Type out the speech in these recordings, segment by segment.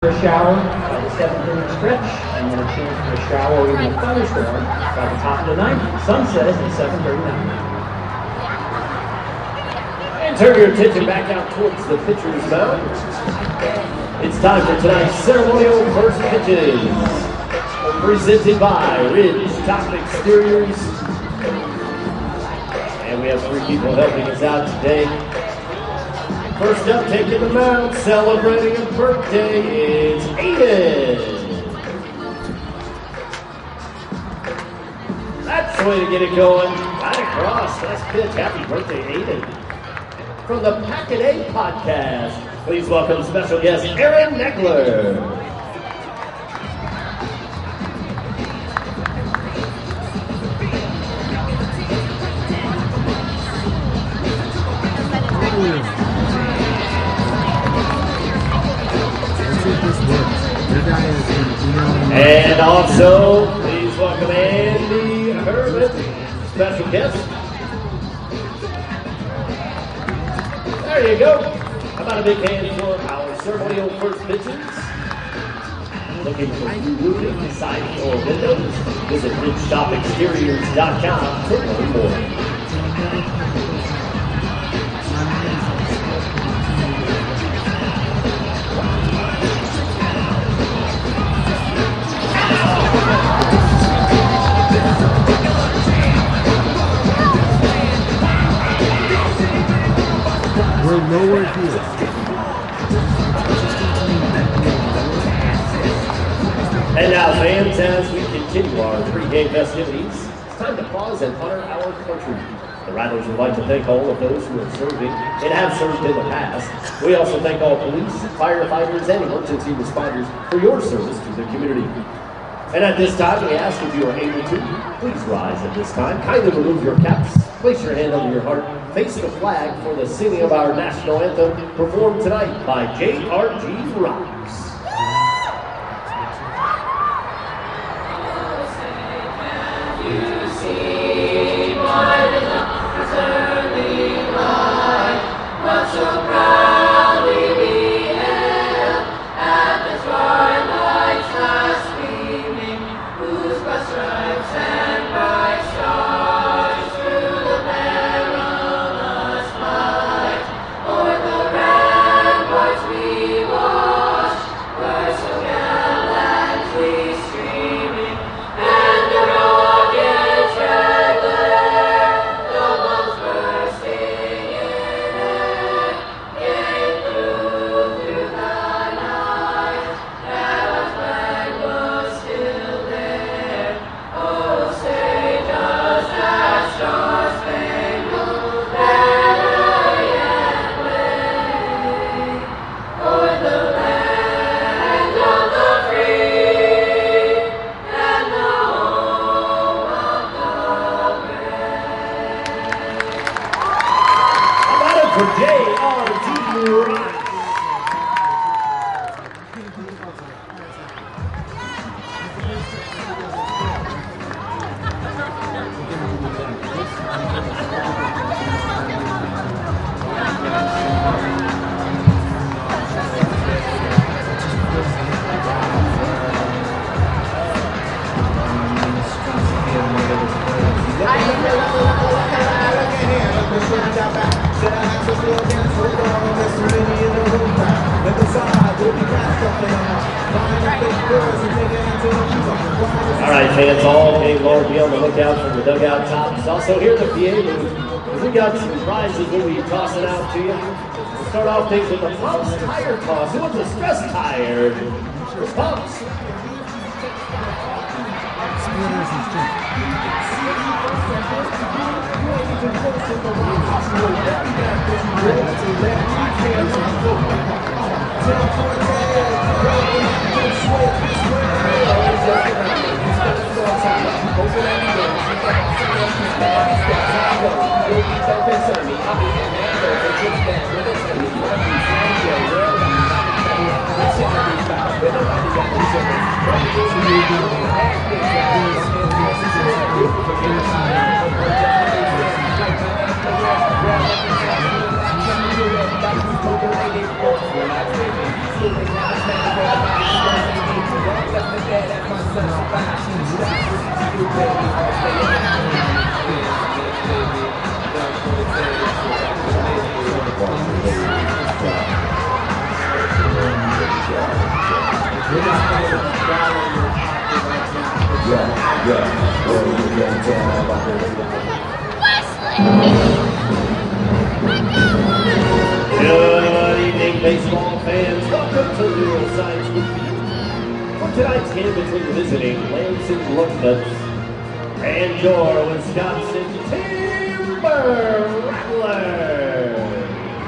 A shower by the 7:30 stretch, and then a chance for a shower or even a thunderstorm by the top of the ninth. Sunset at 7:39. And turn your attention back out towards the pitcher's mound. It's time for tonight's ceremonial first pitches. Presented by Ridge Top Exteriors. And we have 3 people helping us out today. First up, taking the mound, celebrating a birthday, it's Aiden. That's the way to get it going. Right across, nice pitch. Happy birthday, Aiden. From the Packet 8 podcast, please welcome special guest Aaron Neckler. And also, please welcome Andy Herman, special guest. There you go. How about a big hand for our ceremonial first pitches? Looking for roofing, siding, or windows? Visit ridgetopexteriors.com for more. We're lower here. And now, fans, as we continue our pregame festivities, it's time to pause and honor our country. The Rattlers would like to thank all of those who are serving and have served in the past. We also thank all police, firefighters, and emergency responders for your service to the community. And at this time, we ask if you are able to, please rise at this time. Kindly remove your caps, place your hand under your heart, face the flag for the singing of our national anthem, performed tonight by JRG Rocks. All right, fans, all game long, be on the lookout for the dugout tops. Also, here at the PA booth, we got some prizes we'll be tossing out to you. We'll start off things with the Pumps Tire Toss. Who wants a stress tire? It's Pumps. Good evening, baseball fans. Welcome to Neuroscience Review. For tonight's game between visiting Lansing Lugnuts and your Wisconsin Timber Rattlers.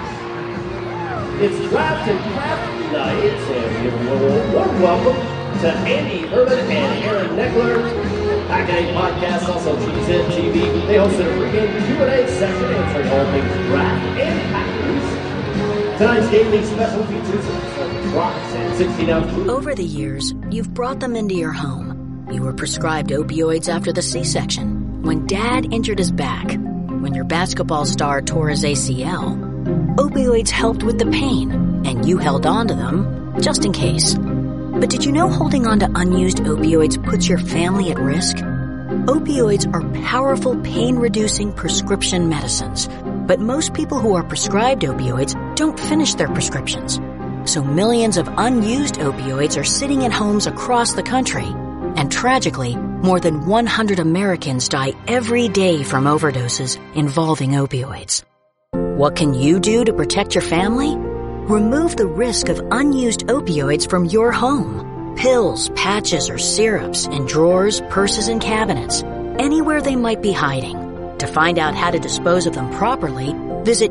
It's Draft and Craft Night, and we give a warm welcome to Andy Urban and Aaron Neckler. Pack A Podcast, also GZTV. They hosted a pregame Q&A session answering all things draft and Packers. Tonight's game league special features clocks and 16-ounce. Over the years, you've brought them into your home. You were prescribed opioids after the C-section, when Dad injured his back, when your basketball star tore his ACL. Opioids helped with the pain, and you held on to them just in case. But did you know holding on to unused opioids puts your family at risk? Opioids are powerful pain-reducing prescription medicines, but most people who are prescribed opioids don't finish their prescriptions. So millions of unused opioids are sitting in homes across the country. And tragically, more than 100 Americans die every day from overdoses involving opioids. What can you do to protect your family? Remove the risk of unused opioids from your home. Pills, patches, or syrups in drawers, purses, and cabinets, anywhere they might be hiding. To find out how to dispose of them properly, visit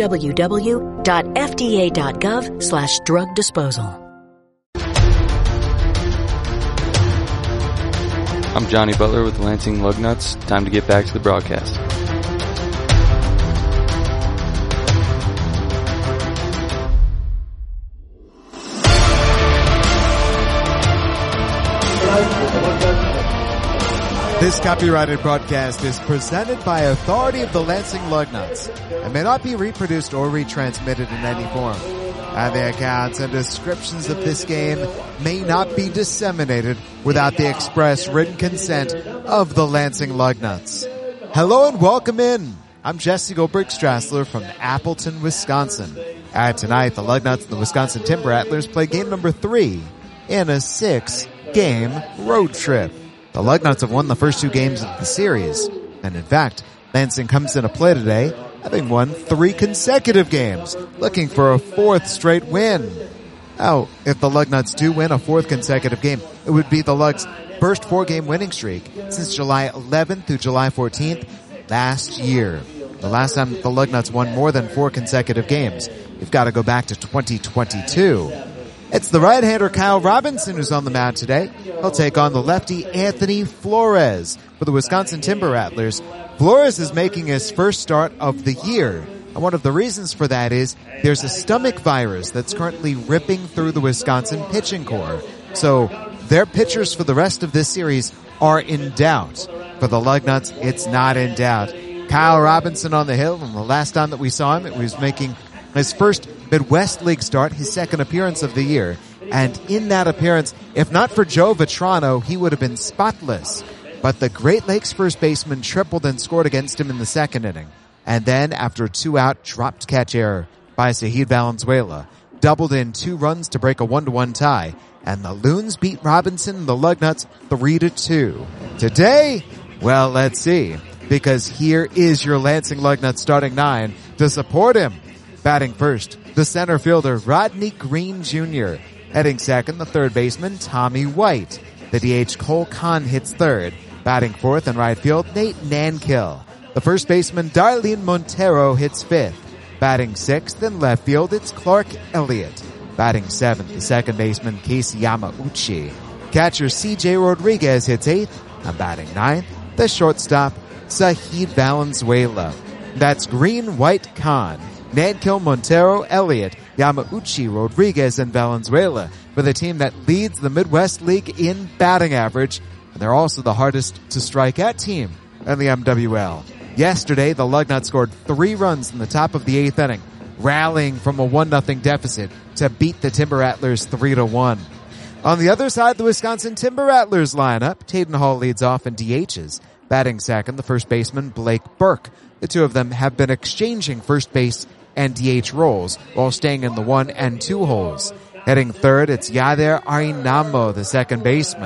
www.fda.gov/drug disposal. I'm Johnny Butler with the Lansing Lugnuts. Time to get back to the broadcast. This copyrighted broadcast is presented by authority of the Lansing Lugnuts and may not be reproduced or retransmitted in any form. And the accounts and descriptions of this game may not be disseminated without the express written consent of the Lansing Lugnuts. Hello and welcome in. I'm Jesse Goldberg Strassler from Appleton, Wisconsin. And tonight, the Lugnuts and the Wisconsin Timber Rattlers play game number 3 in a 6-game road trip. The Lugnuts have won the first 2 games of the series, and in fact, Lansing comes into play today having won 3 consecutive games, looking for a 4th straight win. Now, if the Lugnuts do win a 4th consecutive game, it would be the Lugs' first 4-game winning streak since July 11th through July 14th last year. The last time the Lugnuts won more than 4 consecutive games, we've got to go back to 2022. It's the right-hander Kyle Robinson who's on the mound today. He'll take on the lefty Anthony Flores for the Wisconsin Timber Rattlers. Flores is making his first start of the year. And one of the reasons for that is there's a stomach virus that's currently ripping through the Wisconsin pitching corps. So their pitchers for the rest of this series are in doubt. For the Lugnuts, it's not in doubt. Kyle Robinson on the hill, and the last time that we saw him, it was making his first Midwest League start, his second appearance of the year. And in that appearance, if not for Joe Vitrano, he would have been spotless. But the Great Lakes first baseman tripled and scored against him in the second inning. And then, after a 2-out dropped catch error by Zahid Valenzuela, doubled in 2 runs to break a 1-1 tie. And the Loons beat Robinson and the Lugnuts 3-2. Today, well, let's see. Because here is your Lansing Lugnuts starting 9 to support him. Batting first, the center fielder Rodney Green Jr. Heading second, the third baseman Tommy White. The DH Cole Kahn hits third. Batting fourth in right field, Nate Nankill. The first baseman Darlene Montero hits fifth. Batting sixth in left field, it's Clark Elliott. Batting seventh, the second baseman Casey Yamauchi. Catcher CJ Rodriguez hits eighth. And batting ninth, the shortstop Zahid Valenzuela. That's Green, White, Kahn, Nankill, Montero, Elliott, Yamauchi, Rodriguez, and Valenzuela for the team that leads the Midwest League in batting average. And they're also the hardest to strike at team in the MWL. Yesterday, the Lugnuts scored 3 runs in the top of the 8th inning, rallying from a 1-0 deficit to beat the Timber Rattlers 3-1. On the other side, the Wisconsin Timber Rattlers lineup, Taden Hall leads off in DHs. Batting second, the first baseman Blake Burke. The two of them have been exchanging first base and DH roles while staying in the 1 and 2 holes. Heading third, it's Yader Arinamo, the second baseman.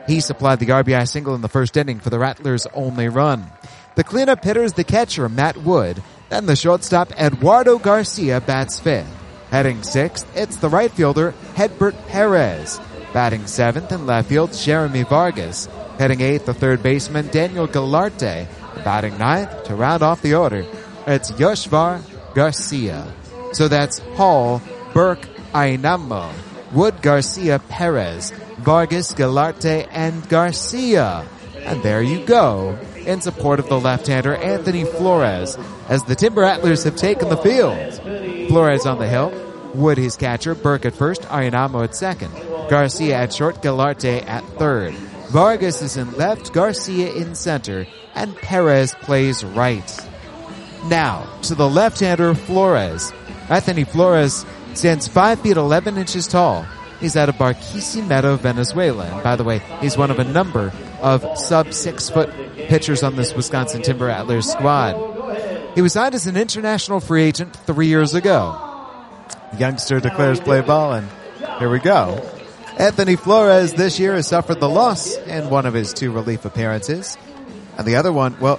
He supplied the RBI single in the first inning for the Rattlers' only run. The cleanup hitter is the catcher, Matt Wood. Then the shortstop, Eduardo Garcia, bats fifth. Heading sixth, it's the right fielder, Hedbert Perez. Batting seventh in left field, Jeremy Vargas. Heading eighth, the third baseman, Daniel Galarte. Batting ninth, to round off the order, it's Yoshvar Garcia. So that's Hall, Burke, Ainamo, Wood, Garcia, Perez, Vargas, Galarte, and Garcia. And there you go, in support of the left-hander Anthony Flores, as the Timber Rattlers have taken the field. Flores on the hill, Wood his catcher, Burke at first, Ainamo at second, Garcia at short, Galarte at third. Vargas is in left, Garcia in center, and Perez plays right. Now, to the left-hander Flores. Anthony Flores stands 5 feet 11 inches tall. He's out of Barquisimeto, Venezuela. And by the way, he's one of a number of sub-6 foot pitchers on this Wisconsin Timber Rattlers squad. He was signed as an international free agent 3 years ago. The youngster declares play ball, and here we go. Anthony Flores this year has suffered the loss in one of his 2 relief appearances. And the other one, well,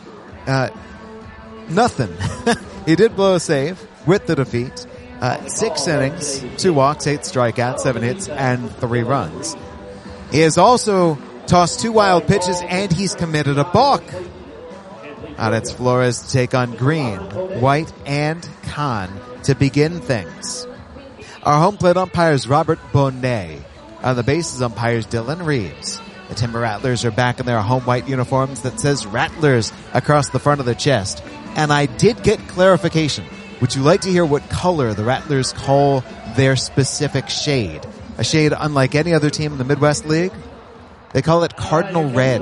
nothing. He did blow a save with the defeat. 6 innings, 2 walks, 8 strikeouts, 7 hits, and 3 runs. He has also tossed 2 wild pitches, and he's committed a balk. Now that's Flores to take on Green, White, and Kahn to begin things. Our home plate umpire is Robert Bonet. On the bases umpires Dylan Reeves. The Timber Rattlers are back in their home white uniforms that says Rattlers across the front of their chest. And I did get clarification. Would you like to hear what color the Rattlers call their specific shade? A shade unlike any other team in the Midwest League? They call it Cardinal Red.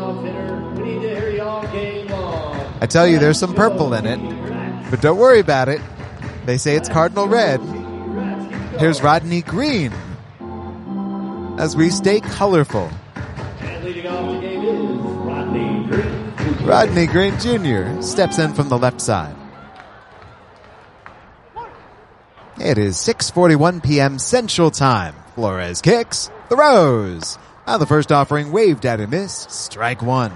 I tell you, there's some purple in it, but don't worry about it. They say it's Cardinal Red. Here's Rodney Green as we stay colorful. And leading off the game is Rodney Green. Rodney Green Jr. steps in from the left side. It is 6:41 p.m. Central Time. Flores kicks, throws. On the first offering, waved at and missed. Strike one.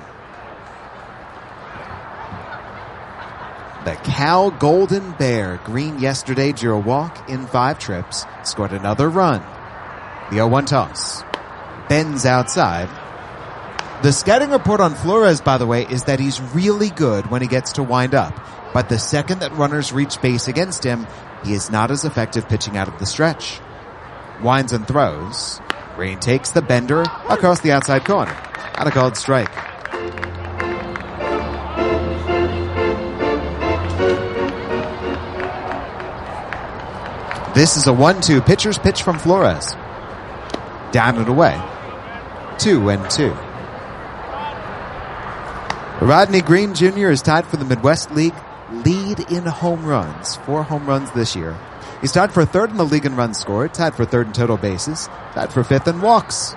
The Cal Golden Bear. Green yesterday drew a walk in 5 trips. Scored another run. The 0-1 toss. Bends outside. The scouting report on Flores, by the way, is that he's really good when he gets to wind up. But the second that runners reach base against him, he is not as effective pitching out of the stretch. Winds and throws. Green takes the bender across the outside corner. And a called strike. This is a 1-2. Pitcher's pitch from Flores. Down and away. 2-2. Rodney Green Jr. is tied for the Midwest League lead in home runs. 4 home runs this year. He's tied for 3rd in the league in runs scored, tied for 3rd in total bases, tied for 5th in walks.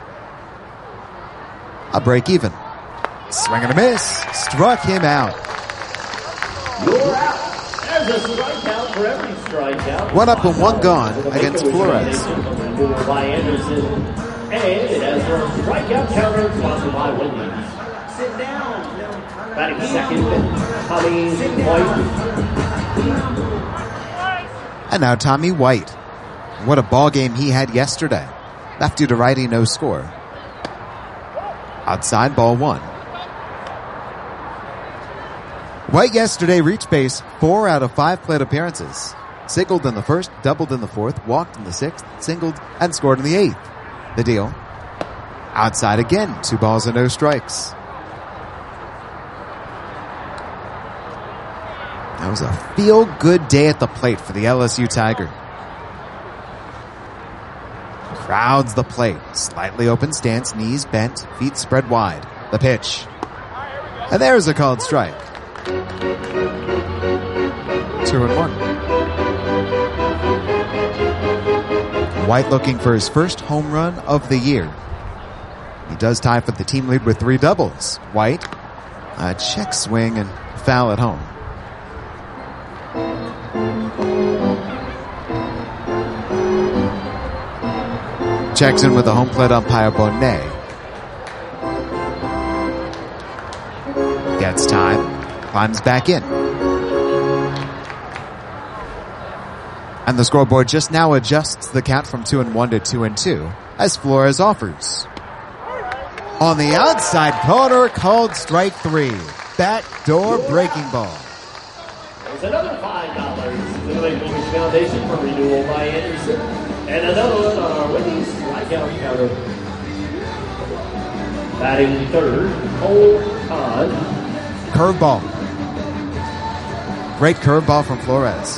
A break even. Swing and a miss. Struck him out. You're out. There's a strikeout for every strikeout. 1 up and 1 gone against Flores. Moved by Anderson. And it has a strikeout counter sponsored by Wendy's. Sit down. Batting second, Tommy White. And now Tommy White. What a ball game he had yesterday. Lefty to righty, no score. Outside, ball 1. White yesterday reached base 4 out of 5 plate appearances. Singled in the first, doubled in the fourth, walked in the sixth, singled, and scored in the eighth. The deal. Outside again, 2 balls and no strikes. That was a feel-good day at the plate for the LSU Tiger. Crowds the plate. Slightly open stance, knees bent, feet spread wide. The pitch. And there's a called strike. 2-1. White looking for his first home run of the year. He does tie for the team lead with 3 doubles. White, a check swing and foul at home. Checks in with the home plate umpire Bonet. That's time. Climbs back in. And the scoreboard just now adjusts the count from 2-1 to 2-2 as Flores offers. On the outside corner, called strike 3. Backdoor breaking ball. There's another $5 to the Lake Louise Foundation for renewal by Anderson. And another one on our Wendy's strikeout counter. Batting third, Cole Kahn. Curveball. Great curveball from Flores.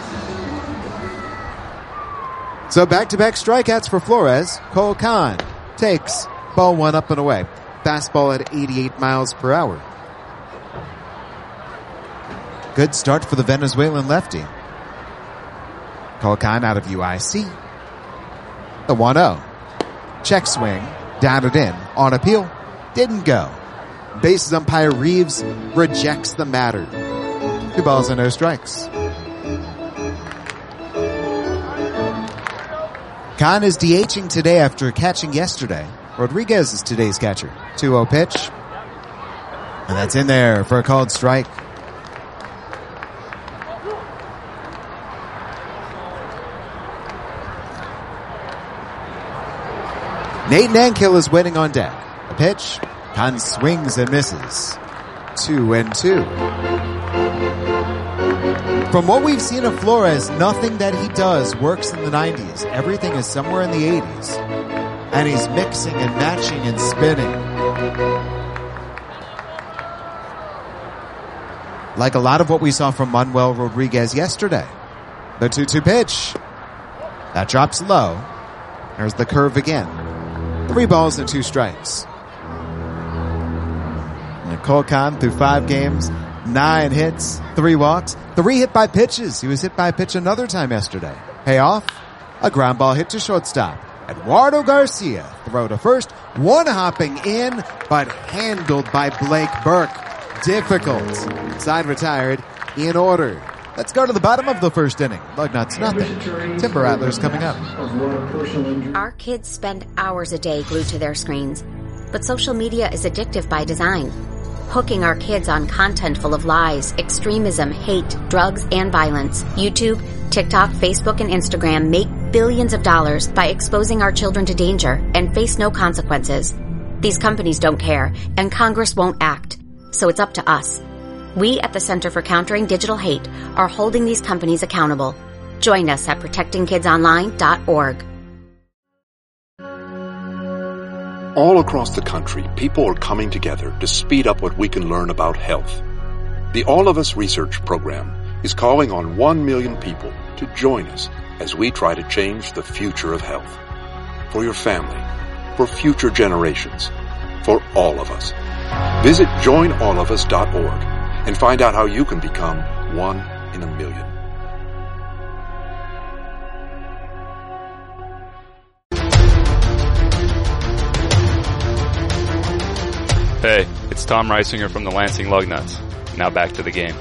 So back-to-back strikeouts for Flores. Cole Kahn takes ball 1 up and away. Fastball at 88 miles per hour. Good start for the Venezuelan lefty. Cole Kahn out of UIC. The 1-0. Check swing. Down it in. On appeal. Didn't go. Bases umpire Reeves rejects the matter. 2 balls and no strikes. Kahn is DHing today after catching yesterday. Rodriguez is today's catcher. 2-0 pitch. And that's in there for a called strike. Nate Nankill is waiting on deck. A pitch. Kahn swings and misses. 2-2. From what we've seen of Flores, nothing that he does works in the 90s. Everything is somewhere in the 80s. And he's mixing and matching and spinning. Like a lot of what we saw from Manuel Rodriguez yesterday. The 2-2 pitch. That drops low. There's the curve again. 3 balls and 2 strikes. And Cole Kahn through 5 games, 9 hits, 3 walks, 3 hit by pitches. He was hit by a pitch another time yesterday. Payoff, a ground ball hit to shortstop. Eduardo Garcia throw to first, 1 hopping in, but handled by Blake Burke. Difficult. Side retired in order. Let's go to the bottom of the first inning. Lugnuts nothing. Timber Rattlers coming up. Our kids spend hours a day glued to their screens, but social media is addictive by design. Hooking our kids on content full of lies, extremism, hate, drugs, and violence. YouTube, TikTok, Facebook, and Instagram make billions of dollars by exposing our children to danger and face no consequences. These companies don't care, and Congress won't act. So it's up to us. We at the Center for Countering Digital Hate are holding these companies accountable. Join us at protectingkidsonline.org. All across the country, people are coming together to speed up what we can learn about health. The All of Us Research Program is calling on 1 million people to join us as we try to change the future of health. For your family, for future generations, for all of us. Visit joinallofus.org and find out how you can become 1 in a million. Hey, it's Tom Reisinger from the Lansing Lugnuts. Now back to the game.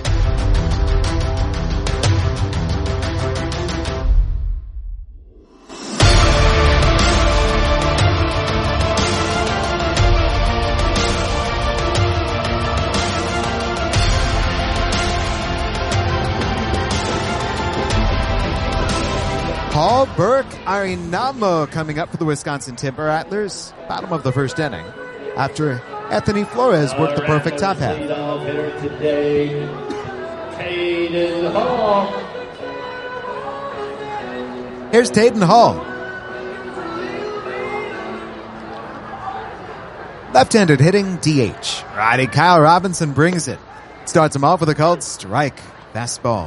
Paul Burke Arinamo coming up for the Wisconsin Timber Rattlers. Bottom of the first inning. After Anthony Flores worked the perfect top half. Here's Tayden Hall. Left-handed hitting DH. Righty Kyle Robinson brings it. Starts him off with a called strike. Fastball.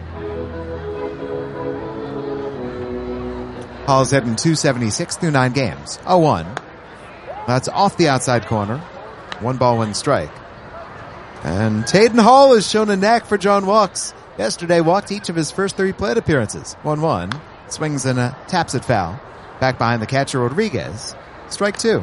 Hall's hitting .276 through 9 games. 0-1. That's off the outside corner. 1 ball, 1 strike. And Tayden Hall has shown a knack for John walks. Yesterday walked each of his first 3 plate appearances. 1-1. Swings and taps it foul. Back behind the catcher Rodriguez. Strike 2.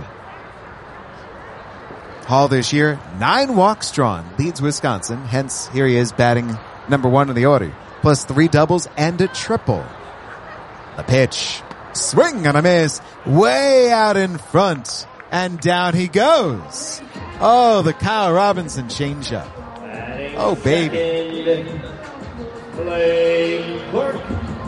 Hall this year, 9 walks drawn. Leads Wisconsin. Hence, here he is batting number 1 in the order. Plus 3 doubles and a triple. The pitch. Swing and a miss. Way out in front. And down he goes. Oh, the Kyle Robinson changeup. Oh, baby. Second, Blake Burke.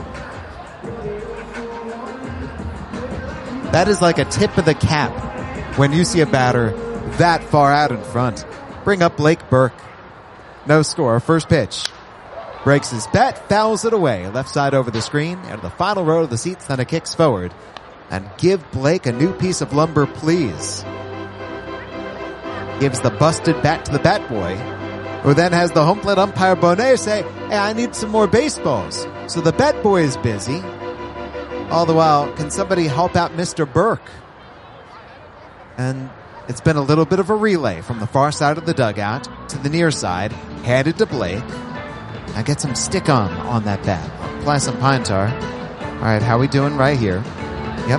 That is like a tip of the cap when you see a batter that far out in front. Bring up Blake Burke. No score. First pitch. Breaks his bat, fouls it away. Left side over the screen, out of the final row of the seats, then it kicks forward. And give Blake a new piece of lumber, please. Gives the busted bat to the bat boy, who then has the home plate umpire Bonet say, hey, I need some more baseballs. So the bat boy is busy. All the while, can somebody help out Mr. Burke? And it's been a little bit of a relay from the far side of the dugout to the near side, headed to Blake. Now get some stick on that bat. Apply some pine tar. All right, how we doing right here? Yep.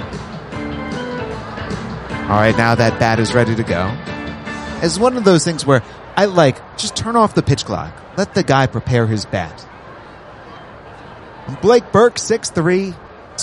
All right, now that bat is ready to go. It's one of those things where I just turn off the pitch clock. Let the guy prepare his bat. And Blake Burke, 6'3",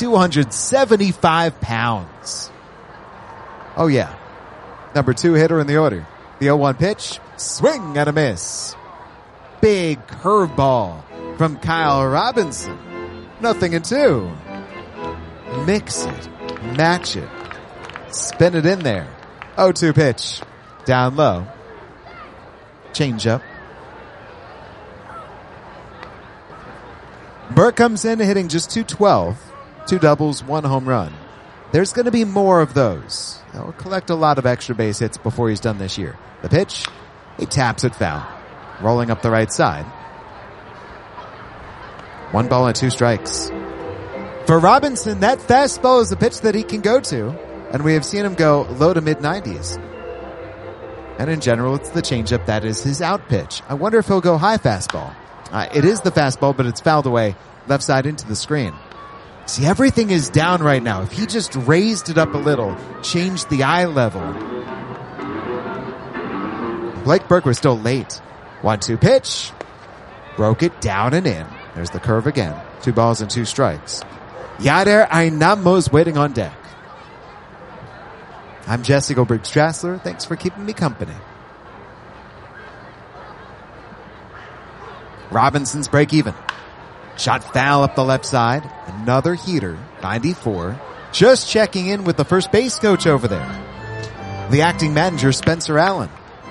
275 pounds. Oh, yeah. Number 2 hitter in the order. The 0-1 pitch. Swing and a miss. Big curveball from Kyle Robinson. 0-2. Mix it. Match it. Spin it in there. 0-2 pitch. Down low. Change up. Burke comes in hitting just .212. 2 doubles, 1 home run. There's going to be more of those. He'll collect a lot of extra base hits before he's done this year. The pitch, he taps it foul. Rolling up the right side. 1 ball and 2 strikes. For Robinson, that fastball is a pitch that he can go to, and we have seen him go low to mid-90s. And in general, it's the changeup that is his out pitch. I wonder if he'll go high fastball. It is the fastball, but it's fouled away left side into the screen. See, everything is down right now. If he just raised it up a little, changed the eye level. Blake Burke was still late. 1-2 pitch. Broke it down and in. There's the curve again. 2 balls and 2 strikes. Yadier Aynamo's waiting on deck. I'm Jesse Goldberg-Strassler. Thanks for keeping me company. Robinson's break even. Shot foul up the left side. Another heater. 94. Just checking in with the first base coach over there. The acting manager, Spencer Allen.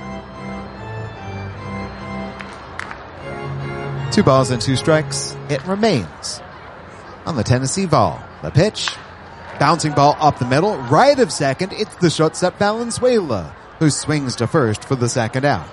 2 balls and 2 strikes. It remains on the Tennessee ball. The pitch. Bouncing ball up the middle. Right of second. It's the shortstop Valenzuela, who swings to first for the second out.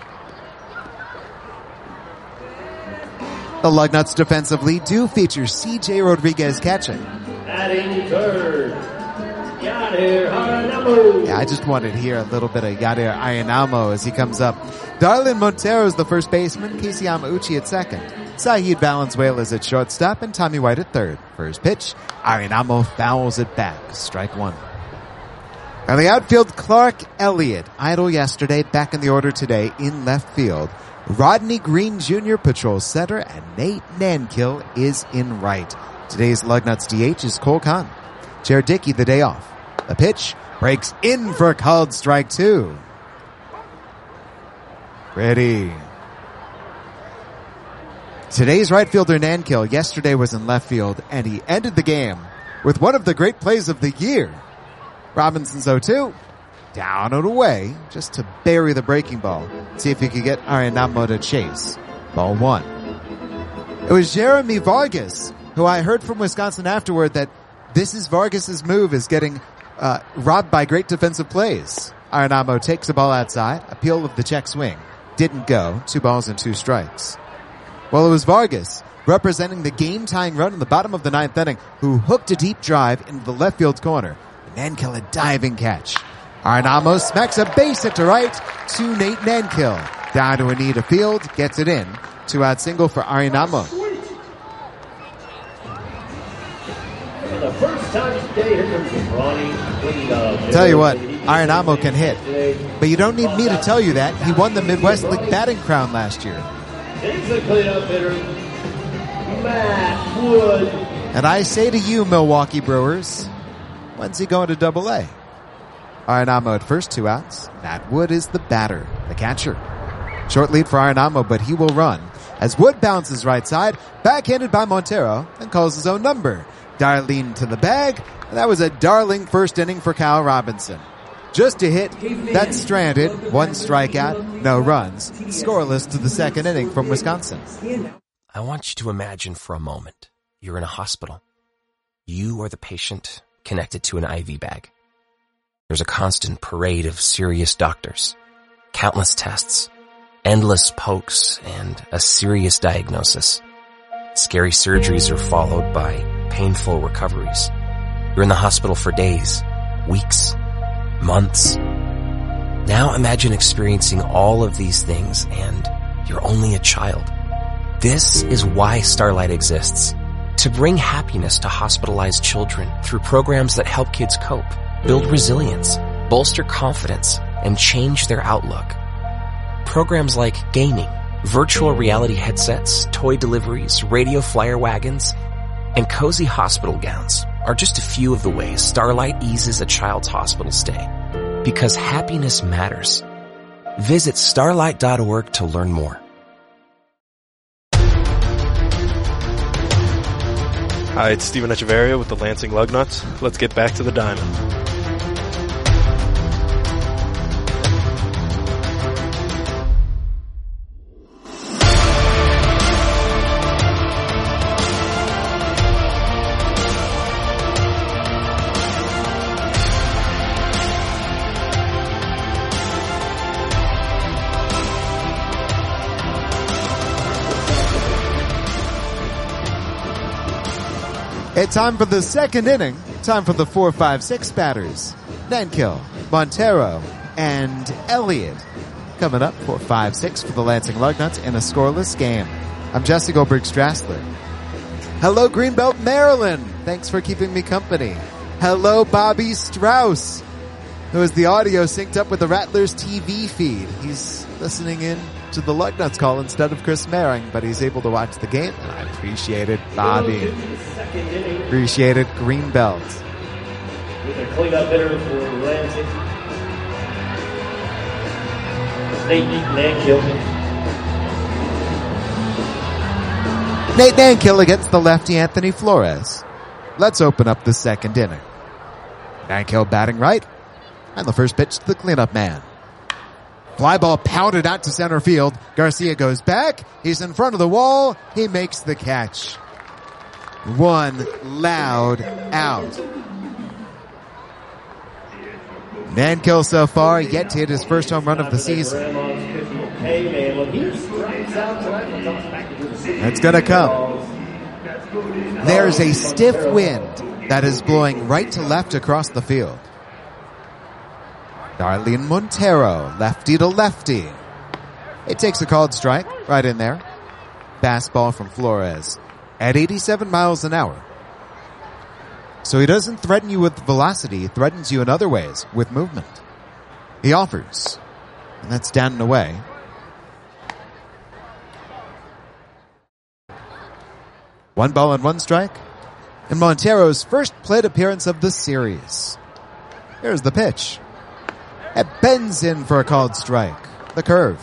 The Lugnuts defensively do feature C.J. Rodriguez catching. Adding third, Yadier Ayinamo. Yeah, I just wanted to hear a little bit of Yadier Ayinamo as he comes up. Darlin Montero is the first baseman, Casey Yamauchi at second. Saeed Valenzuela is at shortstop, and Tommy White at third. First pitch, Ayinamo fouls it back. Strike 1. On the outfield, Clark Elliott, idle yesterday, back in the order today in left field. Rodney Green Jr. patrols center, and Nate Nankill is in right. Today's Lugnuts DH is Cole Kahn. Jared Dickey the day off. The pitch breaks in for a called strike 2. Ready. Today's right fielder Nankill yesterday was in left field, and he ended the game with one of the great plays of the year. Robinson's 0-2. Down and away, just to bury the breaking ball. See if he could get Ayinamo to chase. Ball 1. It was Jeremy Vargas, who I heard from Wisconsin afterward that this is Vargas's move, is getting robbed by great defensive plays. Ayinamo takes the ball outside. Appeal of the check swing. Didn't go. 2 balls and 2 strikes. Well, it was Vargas, representing the game-tying run in the bottom of the 9th inning, who hooked a deep drive into the left field corner. Nankill a diving catch. Ayinamo smacks a base hit to right to Nate Nankill. Down to a knee to field, gets it in. 2-out single for Ayinamo. For the first time today, here comes Ronnie. Tell you what, Ayinamo can hit. But you don't need me to tell you that. He won the Midwest League batting crown last year. He's a cleanup hitter, Matt Wood. And I say to you, Milwaukee Brewers, when's he going to Double-A? Arenamo at first, 2 outs. Matt Wood is the batter, the catcher. Short lead for Arenamo, but he will run as Wood bounces right side, backhanded by Montero, and calls his own number. Darlene to the bag, and that was a darling first inning for Kyle Robinson. Just a hit, that's stranded, 1 strikeout, no runs, scoreless to the second inning from Wisconsin. I want you to imagine for a moment you're in a hospital. You are the patient connected to an IV bag. There's a constant parade of serious doctors, countless tests, endless pokes, and a serious diagnosis. Scary surgeries are followed by painful recoveries. You're in the hospital for days, weeks, months. Now imagine experiencing all of these things and you're only a child. This is why Starlight exists. To bring happiness to hospitalized children through programs that help kids cope, build resilience, bolster confidence, and change their outlook. Programs like gaming, virtual reality headsets, toy deliveries, radio flyer wagons, and cozy hospital gowns are just a few of the ways Starlight eases a child's hospital stay. Because happiness matters. Visit starlight.org to learn more. Hi, it's Steven Echeverria with the Lansing Lugnuts. Let's get back to the diamond. It's time for the second inning. Time for the 4-5-6 batters. Nankill, Montero, and Elliott. Coming up, 4-5-6 for the Lansing Lugnuts in a scoreless game. I'm Jesse Goldberg-Strassler. Hello, Greenbelt, Maryland. Thanks for keeping me company. Hello, Bobby Strauss, who has the audio synced up with the Rattlers TV feed. He's listening in to the Lugnuts call instead of Chris Merring, but he's able to watch the game, and I appreciate it, Bobby. Appreciate it, Greenbelt. With a cleanup hitter for Lansing, Nate Nankill against the lefty Anthony Flores. Let's open up the second inning. Nankill batting right, and the first pitch to the cleanup man. Fly ball pounded out to center field. Garcia goes back. He's in front of the wall. He makes the catch. One loud out. Nankill so far yet to hit his first home run of the season. It's going to come. There's a stiff wind that is blowing right to left across the field. Darlene Montero, lefty to lefty. It takes a called strike right in there. Fastball from Flores at 87 miles an hour. So he doesn't threaten you with velocity, he threatens you in other ways with movement. He offers, and that's down and away. One ball and one strike, and Montero's first plate appearance of the series. Here's the pitch. It bends in for a called strike. The curve.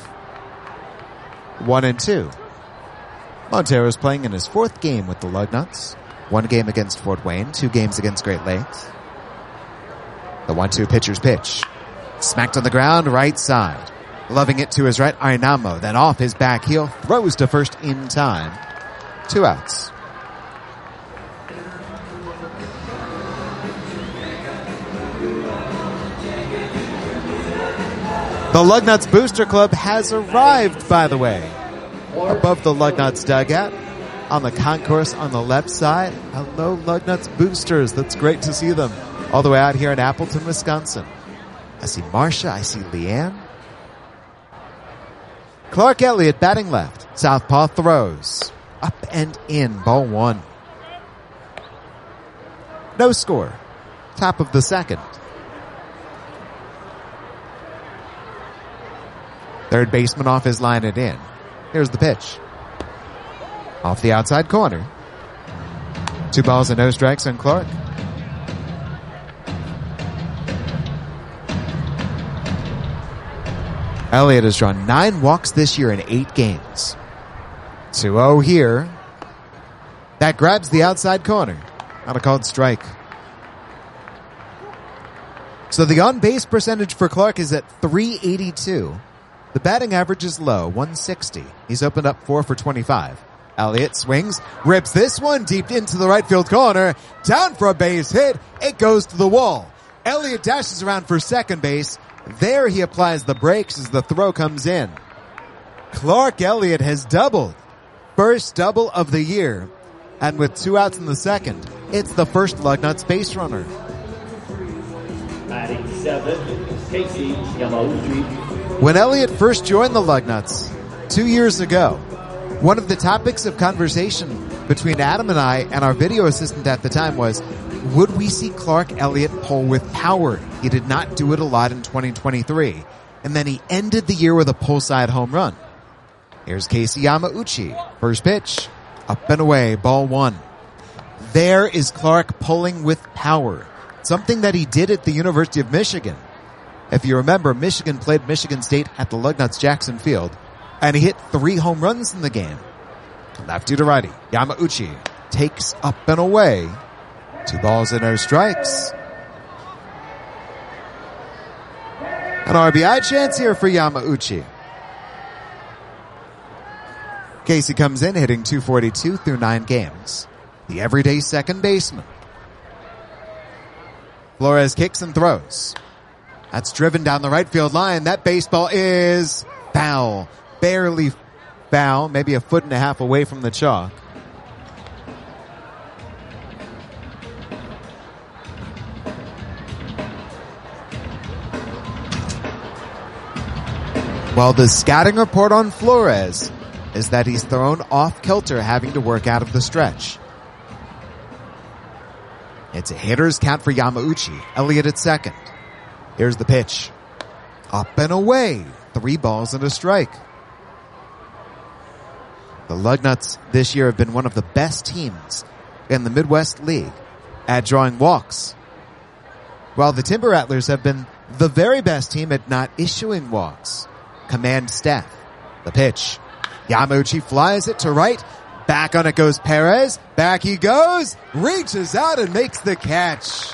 1-2. Montero's playing in his fourth game with the Lugnuts. 1 game against Fort Wayne, 2 games against Great Lakes. The 1-2 pitcher's pitch. Smacked on the ground, right side. Loving it to his right, Arenamo. Then off his back heel, throws to first in time. 2 outs. The Lugnuts Booster Club has arrived, by the way. Above the Lugnuts dugout, on the concourse on the left side. Hello, Lugnuts Boosters. That's great to see them. All the way out here in Appleton, Wisconsin. I see Marcia. I see Leanne. Clark Elliott batting left. Southpaw throws. Up and in. Ball 1. No score. Top of the second. Third baseman off his line and in. Here's the pitch. Off the outside corner. 2 balls and no strikes on Clark. Elliott has drawn 9 walks this year in 8 games. 2-0 here. That grabs the outside corner. Not a called strike. So the on-base percentage for Clark is at .382. The batting average is low, 160. He's opened up 4 for 25. Elliott swings, rips this one deep into the right field corner. Down for a base hit. It goes to the wall. Elliott dashes around for second base. There he applies the brakes as the throw comes in. Clark Elliott has doubled. First double of the year. And with 2 outs in the second, it's the first Lugnuts base runner. Batting 7, Casey Yamauchi. When Elliott first joined the Lugnuts 2 years ago, one of the topics of conversation between Adam and I and our video assistant at the time was, would we see Clark Elliott pull with power? He did not do it a lot in 2023. And then he ended the year with a pull side home run. Here's Casey Yamauchi. First pitch, up and away, ball 1. There is Clark pulling with power. Something that he did at the University of Michigan. If you remember, Michigan played Michigan State at the Lugnuts Jackson Field, and he hit 3 home runs in the game. Lefty to righty. Yamauchi takes up and away. 2 balls and no strikes. An RBI chance here for Yamauchi. Casey comes in hitting .242 through 9 games. The everyday second baseman. Flores kicks and throws. That's driven down the right field line. That baseball is foul. Barely foul. Maybe a foot and a half away from the chalk. Well, the scouting report on Flores is that he's thrown off kilter, having to work out of the stretch. It's a hitter's count for Yamauchi. Elliott at second. Here's the pitch. Up and away. 3 balls and a strike. The Lugnuts this year have been one of the best teams in the Midwest League at drawing walks, while the Timber Rattlers have been the very best team at not issuing walks. Command staff. The pitch. Yamauchi flies it to right. Back on it goes Perez. Back he goes. Reaches out and makes the catch.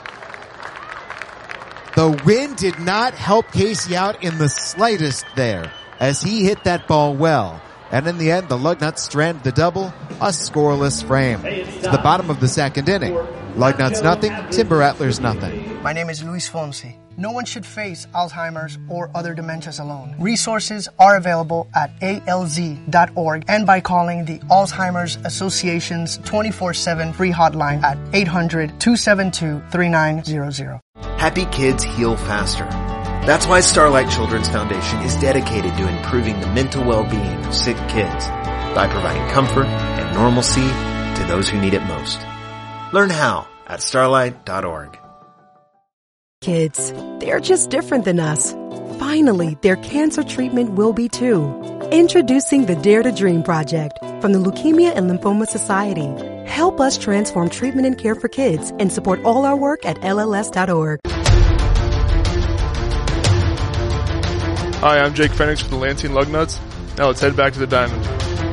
The wind did not help Casey out in the slightest there, as he hit that ball well. And in the end, the Lugnuts strand the double, a scoreless frame. To the bottom of the second inning. Lugnuts nothing, Timber Rattlers nothing. My name is Luis Fonsi. No one should face Alzheimer's or other dementias alone. Resources are available at alz.org and by calling the Alzheimer's Association's 24/7 free hotline at 800-272-3900. Happy kids heal faster. That's why Starlight Children's Foundation is dedicated to improving the mental well-being of sick kids by providing comfort and normalcy to those who need it most. Learn how at starlight.org. Kids, they're just different than us. Finally, their cancer treatment will be too. Introducing the Dare to Dream Project from the Leukemia and Lymphoma Society. Help us transform treatment and care for kids and support all our work at LLS.org. Hi, I'm Jake Fenix from the Lansing Lugnuts. Now let's head back to the diamond.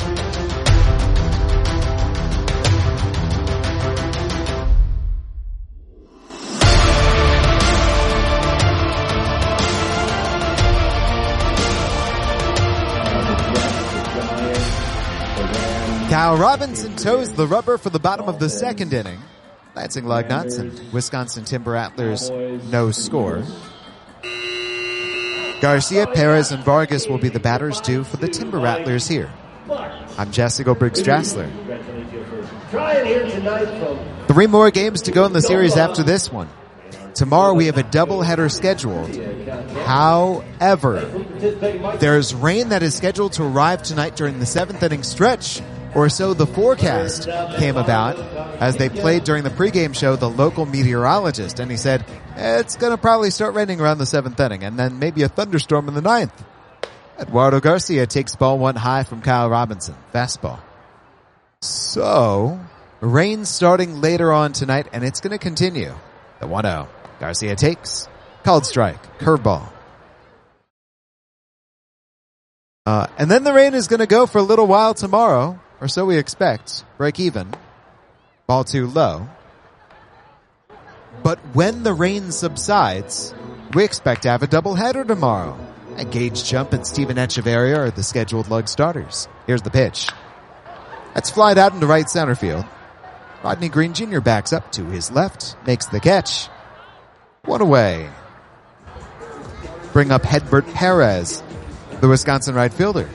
Kyle Robinson toes the rubber for the bottom of the second inning. Lansing Lugnuts and Wisconsin Timber Rattlers no score. Garcia, Perez, and Vargas will be the batters due for the Timber Rattlers here. I'm Jesse Goldberg-Strassler. 3 more games to go in the series after this one. Tomorrow we have a doubleheader scheduled. However, there's rain that is scheduled to arrive tonight during the 7th inning stretch, or so the forecast came about as they played during the pregame show the local meteorologist, and he said it's going to probably start raining around the 7th inning and then maybe a thunderstorm in the 9th. Eduardo Garcia takes ball 1 high from Kyle Robinson. Fastball. So, rain starting later on tonight, and it's going to continue. The 1-0. Garcia takes. Called strike. Curveball. And then the rain is going to go for a little while tomorrow, or so we expect. Break even. Ball too low. But when the rain subsides, we expect to have a doubleheader tomorrow. And Gage Jump and Steven Echeverria are the scheduled lug starters. Here's the pitch. That's flied out into right center field. Rodney Green Jr. backs up to his left, makes the catch. One away. Bring up Hedbert Perez, the Wisconsin right fielder.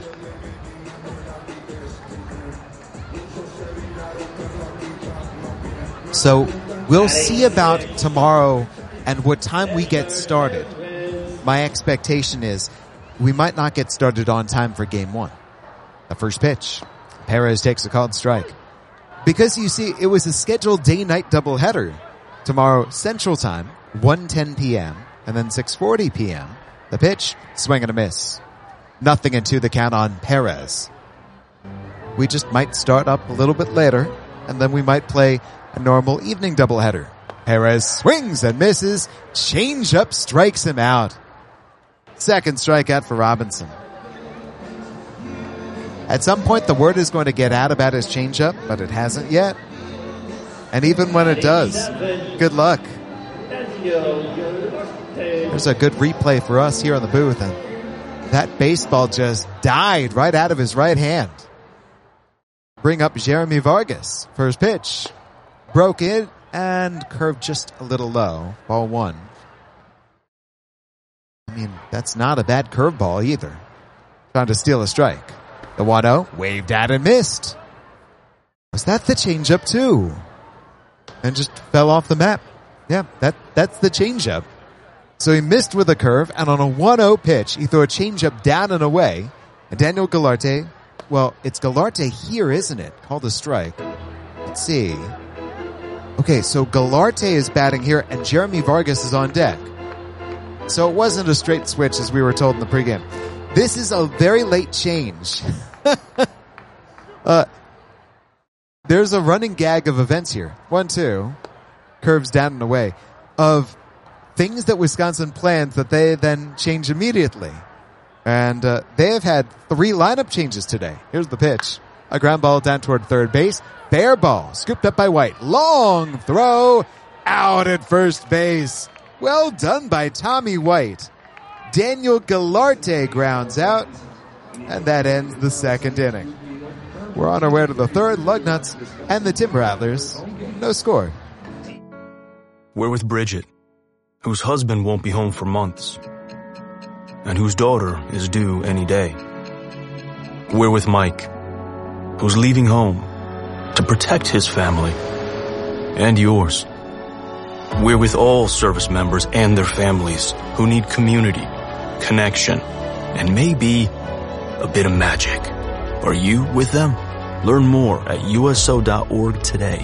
So we'll see about tomorrow and what time we get started. My expectation is we might not get started on time for game one. The first pitch. Perez takes a called strike. Because you see, it was a scheduled day-night doubleheader. Tomorrow, Central Time, 1:10 p.m. and then 6:40 p.m. The pitch, swing and a miss. 0-2 the count on Perez. We just might start up a little bit later, and then we might play a normal evening doubleheader. Perez swings and misses. Changeup strikes him out. Second strikeout for Robinson. At some point, the word is going to get out about his changeup, but it hasn't yet. And even when it does, good luck. There's a good replay for us here on the booth, and that baseball just died right out of his right hand. Bring up Jeremy Vargas. First pitch. Broke in and curved just a little low. Ball one. I mean, that's not a bad curveball either. Trying to steal a strike. The 1-0, waved at and missed. Was that the changeup too? And just fell off the map. Yeah, that's the changeup. So he missed with a curve, and on a 1-0 pitch, he threw a changeup down and away. And Daniel Galarte, well, it's Galarte here, isn't it? Called a strike. Let's see. Okay, so Galarte is batting here, and Jeremy Vargas is on deck. So it wasn't a straight switch, as we were told in the pregame. This is a very late change. There's a running gag of events here. 1-2. Curves down and away. Of things that Wisconsin plans that they then change immediately. And they have had 3 lineup changes today. Here's the pitch. A ground ball down toward third base. Fair ball. Scooped up by White. Long throw. Out at first base. Well done by Tommy White. Daniel Galarte grounds out. And that ends the second inning. We're on our way to the third. Lugnuts and the Timber Rattlers. No score. We're with Bridget, whose husband won't be home for months, and whose daughter is due any day. We're with Mike, who's leaving home to protect his family and yours. We're with all service members and their families who need community, connection, and maybe a bit of magic. Are you with them? Learn more at uso.org today.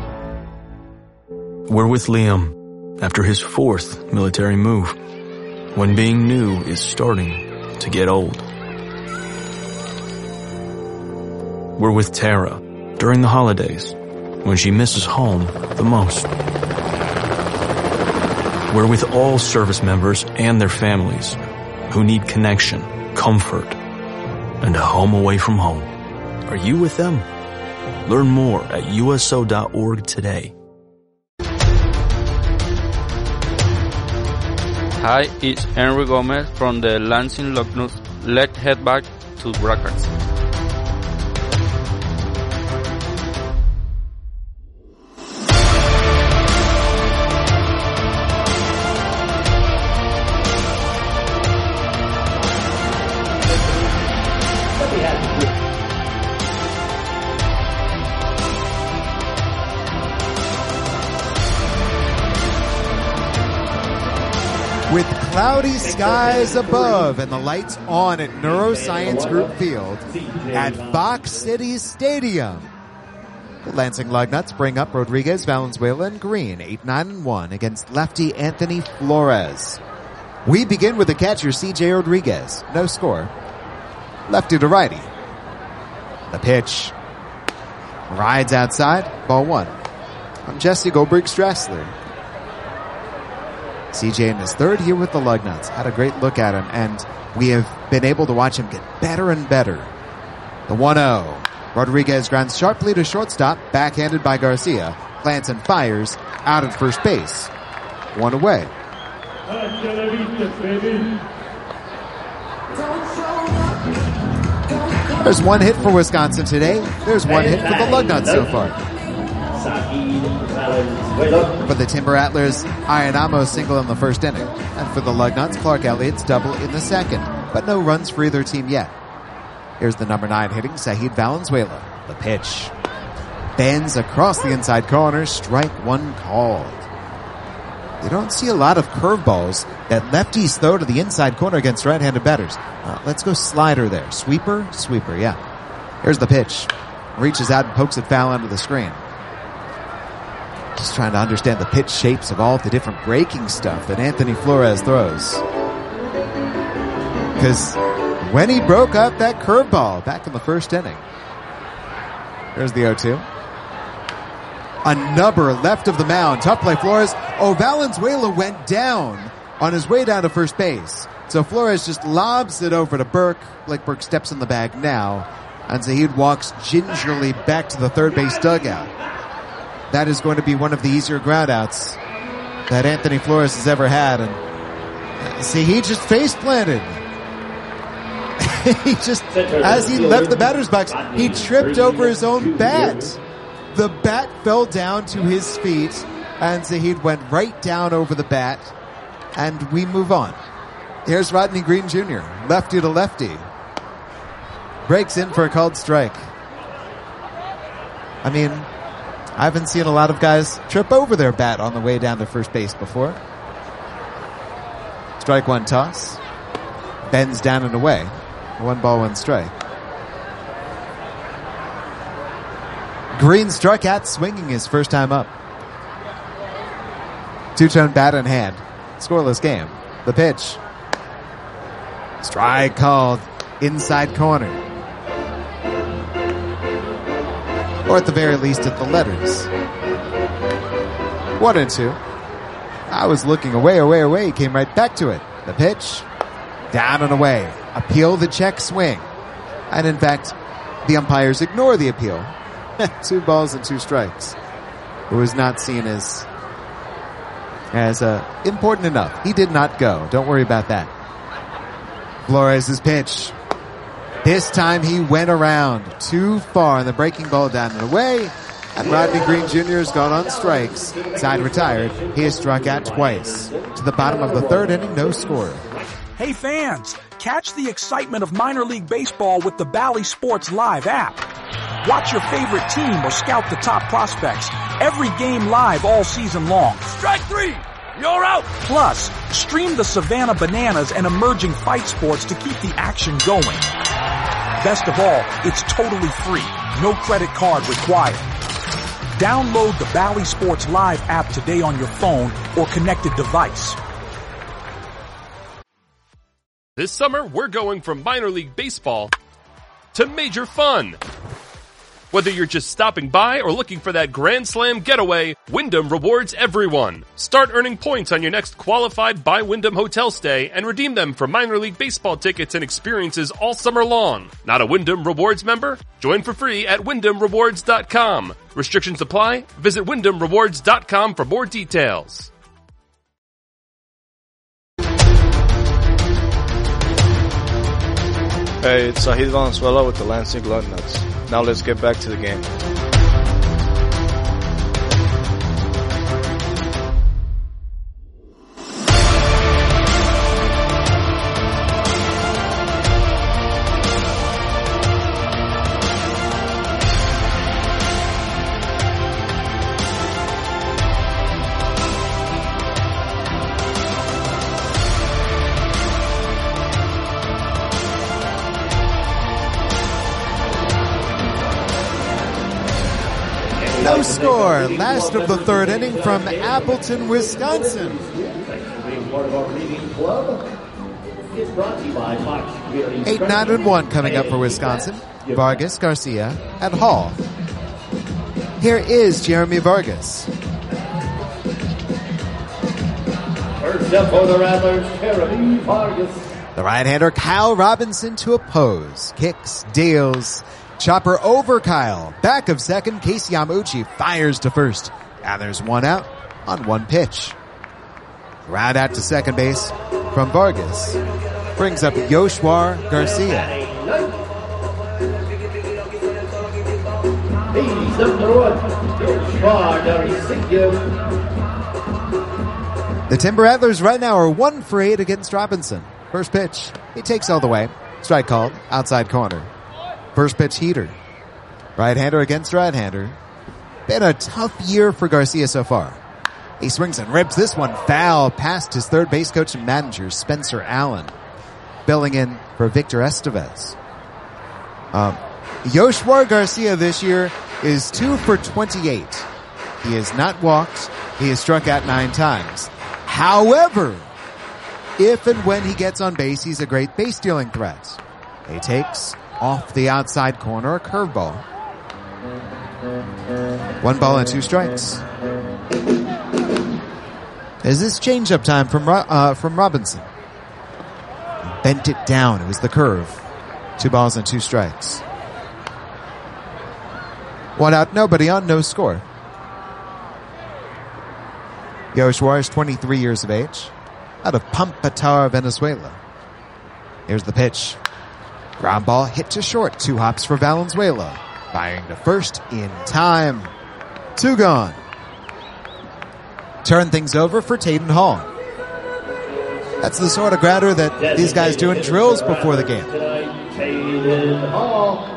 We're with Liam after his 4th military move, when being new is starting to get old. We're with Tara during the holidays, when she misses home the most. We're with all service members and their families who need connection, comfort, and a home away from home. Are you with them? Learn more at uso.org today. Hi, it's Henry Gomez from the Lansing Lugnuts. Let's head back to broadcast. With cloudy skies above and the lights on at Neuroscience Group Field at Fox City Stadium. The Lansing Lugnuts bring up Rodriguez, Valenzuela, and Green, 8-9-1 against lefty Anthony Flores. We begin with the catcher, C.J. Rodriguez. No score. Lefty to righty. The pitch. Rides outside. Ball one. I'm Jesse Goldberg-Strassler. CJ in his third year with the Lugnuts. Had a great look at him, and we have been able to watch him get better and better. The 1-0. Rodriguez grounds sharply to shortstop, backhanded by Garcia. Plants and fires out at first base. One away. There's one hit for Wisconsin today. There's one hit for the Lugnuts so far. For the Timber Rattlers, Ayanamo single in the first inning. And for the Lugnuts, Clark Elliott's double in the second. But no runs for either team yet. Here's the number 9 hitting, Zahid Valenzuela. The pitch. Bends across the inside corner. Strike one called. You don't see a lot of curveballs that lefties throw to the inside corner against right-handed batters. Let's go slider there. Sweeper, yeah. Here's the pitch. Reaches out and pokes it foul under the screen. Just trying to understand the pitch shapes of all the different breaking stuff that Anthony Flores throws. Because when he broke up that curveball back in the first inning. Here's the 0-2. A nubber left of the mound. Tough play, Flores. Oh, Valenzuela went down on his way down to first base. So Flores just lobs it over to Burke. Blake Burke steps in the bag now. And Zahid walks gingerly back to the third base dugout. That is going to be one of the easier groundouts that Anthony Flores has ever had. And Zahid just face planted. He just, as he left the batter's box, he tripped over his own bat. The bat fell down to his feet, and Zahid went right down over the bat, and we move on. Here's Rodney Green Jr., lefty to lefty. Breaks in for a called strike. I mean, I haven't seen a lot of guys trip over their bat on the way down to first base before. Strike one toss. Bends down and away. 1 ball, 1 strike. Green struck out swinging his first time up. Two-tone bat in hand. Scoreless game. The pitch. Strike called inside corner. Or at the very least at the letters. 1-2. I was looking away. He came right back to it. The pitch. Down and away. Appeal the check swing. And in fact, the umpires ignore the appeal. 2 balls and 2 strikes. It was not seen as important enough. He did not go. Don't worry about that. Flores' pitch. This time he went around too far and the breaking ball down and away. And Rodney Green Jr. has gone on strikes. Side retired. He has struck out twice. To the bottom of the third inning, no score. Hey fans, catch the excitement of minor league baseball with the Bally Sports Live app. Watch your favorite team or scout the top prospects. Every game live all season long. Strike 3! You're out! Plus, stream the Savannah Bananas and emerging fight sports to keep the action going. Best of all, it's totally free. No credit card required. Download the Bally Sports Live app today on your phone or connected device. This summer, we're going from minor league baseball to major fun. Whether you're just stopping by or looking for that Grand Slam getaway, Wyndham rewards everyone. Start earning points on your next qualified by Wyndham hotel stay and redeem them for minor league baseball tickets and experiences all summer long. Not a Wyndham Rewards member? Join for free at WyndhamRewards.com. Restrictions apply. Visit WyndhamRewards.com for more details. Hey, it's Zahid Valenzuela with the Lansing Lugnuts. Now let's get back to the game. No score. Last of the third inning from Appleton, Wisconsin. 8-9-1 coming up for Wisconsin. Vargas, Garcia, and Hall. Here is Jeremy Vargas. First up for the Rattlers, Jeremy Vargas. The right-hander Kyle Robinson to oppose. Kicks, deals. Chopper over Kyle. Back of second, Casey Yamauchi fires to first. And there's one out on one pitch. Ground out to second base from Vargas. Brings up Yoshua Garcia. He's number one, Yoshua Garcia. The Timber Rattlers right now are 1 for 8 against Robinson. First pitch, he takes all the way. Strike called, outside corner. First pitch heater. Right-hander against right-hander. Been a tough year for Garcia so far. He swings and rips this one foul past his third base coach and manager, Spencer Allen. Billing in for Victor Estevez. Yoshua Garcia this year is 2 for 28. He has not walked. He has struck out 9 times. However, if and when he gets on base, he's a great base stealing threat. He takes off the outside corner a curveball. 1 ball and 2 strikes. Is this changeup time from Robinson? Bent it down. It was the curve. 2 balls and 2 strikes. 1 out, nobody on, no score. Yoshua is 23 years of age, out of Pampatar, Venezuela. Here's the pitch. Ground ball hit to short. 2 hops for Valenzuela. Firing to first in time. 2 gone. Turn things over for Taden Hall. That's the sort of grounder that these guys do in drills before the game. Taden Hall.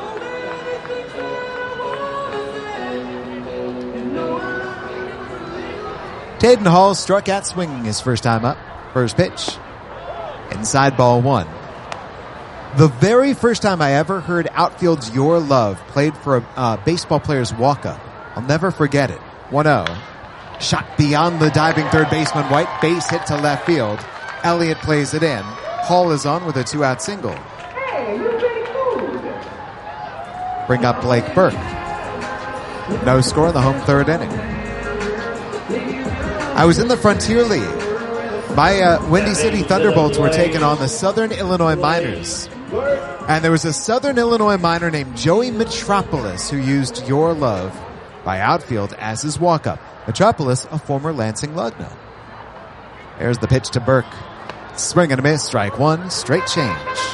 Taden Hall struck out swinging his first time up. First pitch. Inside ball 1. The very first time I ever heard Outfield's Your Love played for a baseball player's walk-up. I'll never forget it. 1-0. Shot beyond the diving third baseman. White, base hit to left field. Elliott plays it in. Hall is on with a 2-out single. Hey, you're pretty good. Bring up Blake Burke. No score in the home third inning. I was in the Frontier League. My Windy City Thunderbolts were taking on the Southern Illinois Miners. And there was a Southern Illinois miner named Joey Metropolis who used Your Love by Outfield as his walk-up. Metropolis, a former Lansing Lugnut. There's the pitch to Burke. Swing and a miss, strike 1, straight change.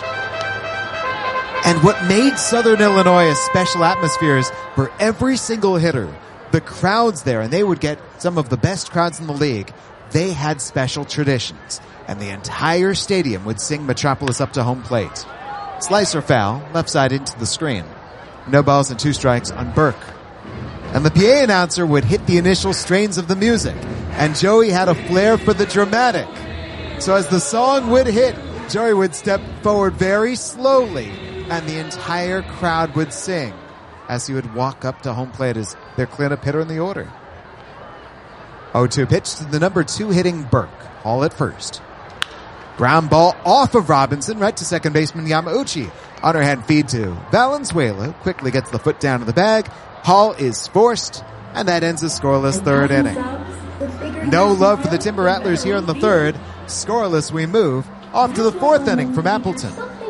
And what made Southern Illinois a special atmosphere is for every single hitter, the crowds there, and they would get some of the best crowds in the league, they had special traditions. And the entire stadium would sing Metropolis up to home plate. Slicer foul, left side into the screen. No balls and 2 strikes on Burke. And the PA announcer would hit the initial strains of the music. And Joey had a flair for the dramatic. So as the song would hit, Joey would step forward very slowly, and the entire crowd would sing as he would walk up to home plate as their cleanup hitter in the order. 0-2 pitch to the number 2 hitting Burke. Hall at first. Ground ball off of Robinson, right to second baseman Yamauchi. Underhand feed to Valenzuela. Quickly gets the foot down to the bag. Hall is forced, and that ends a scoreless third inning. No love for the Timber Rattlers here in the third. Scoreless we move. Off to the 4th inning from Appleton.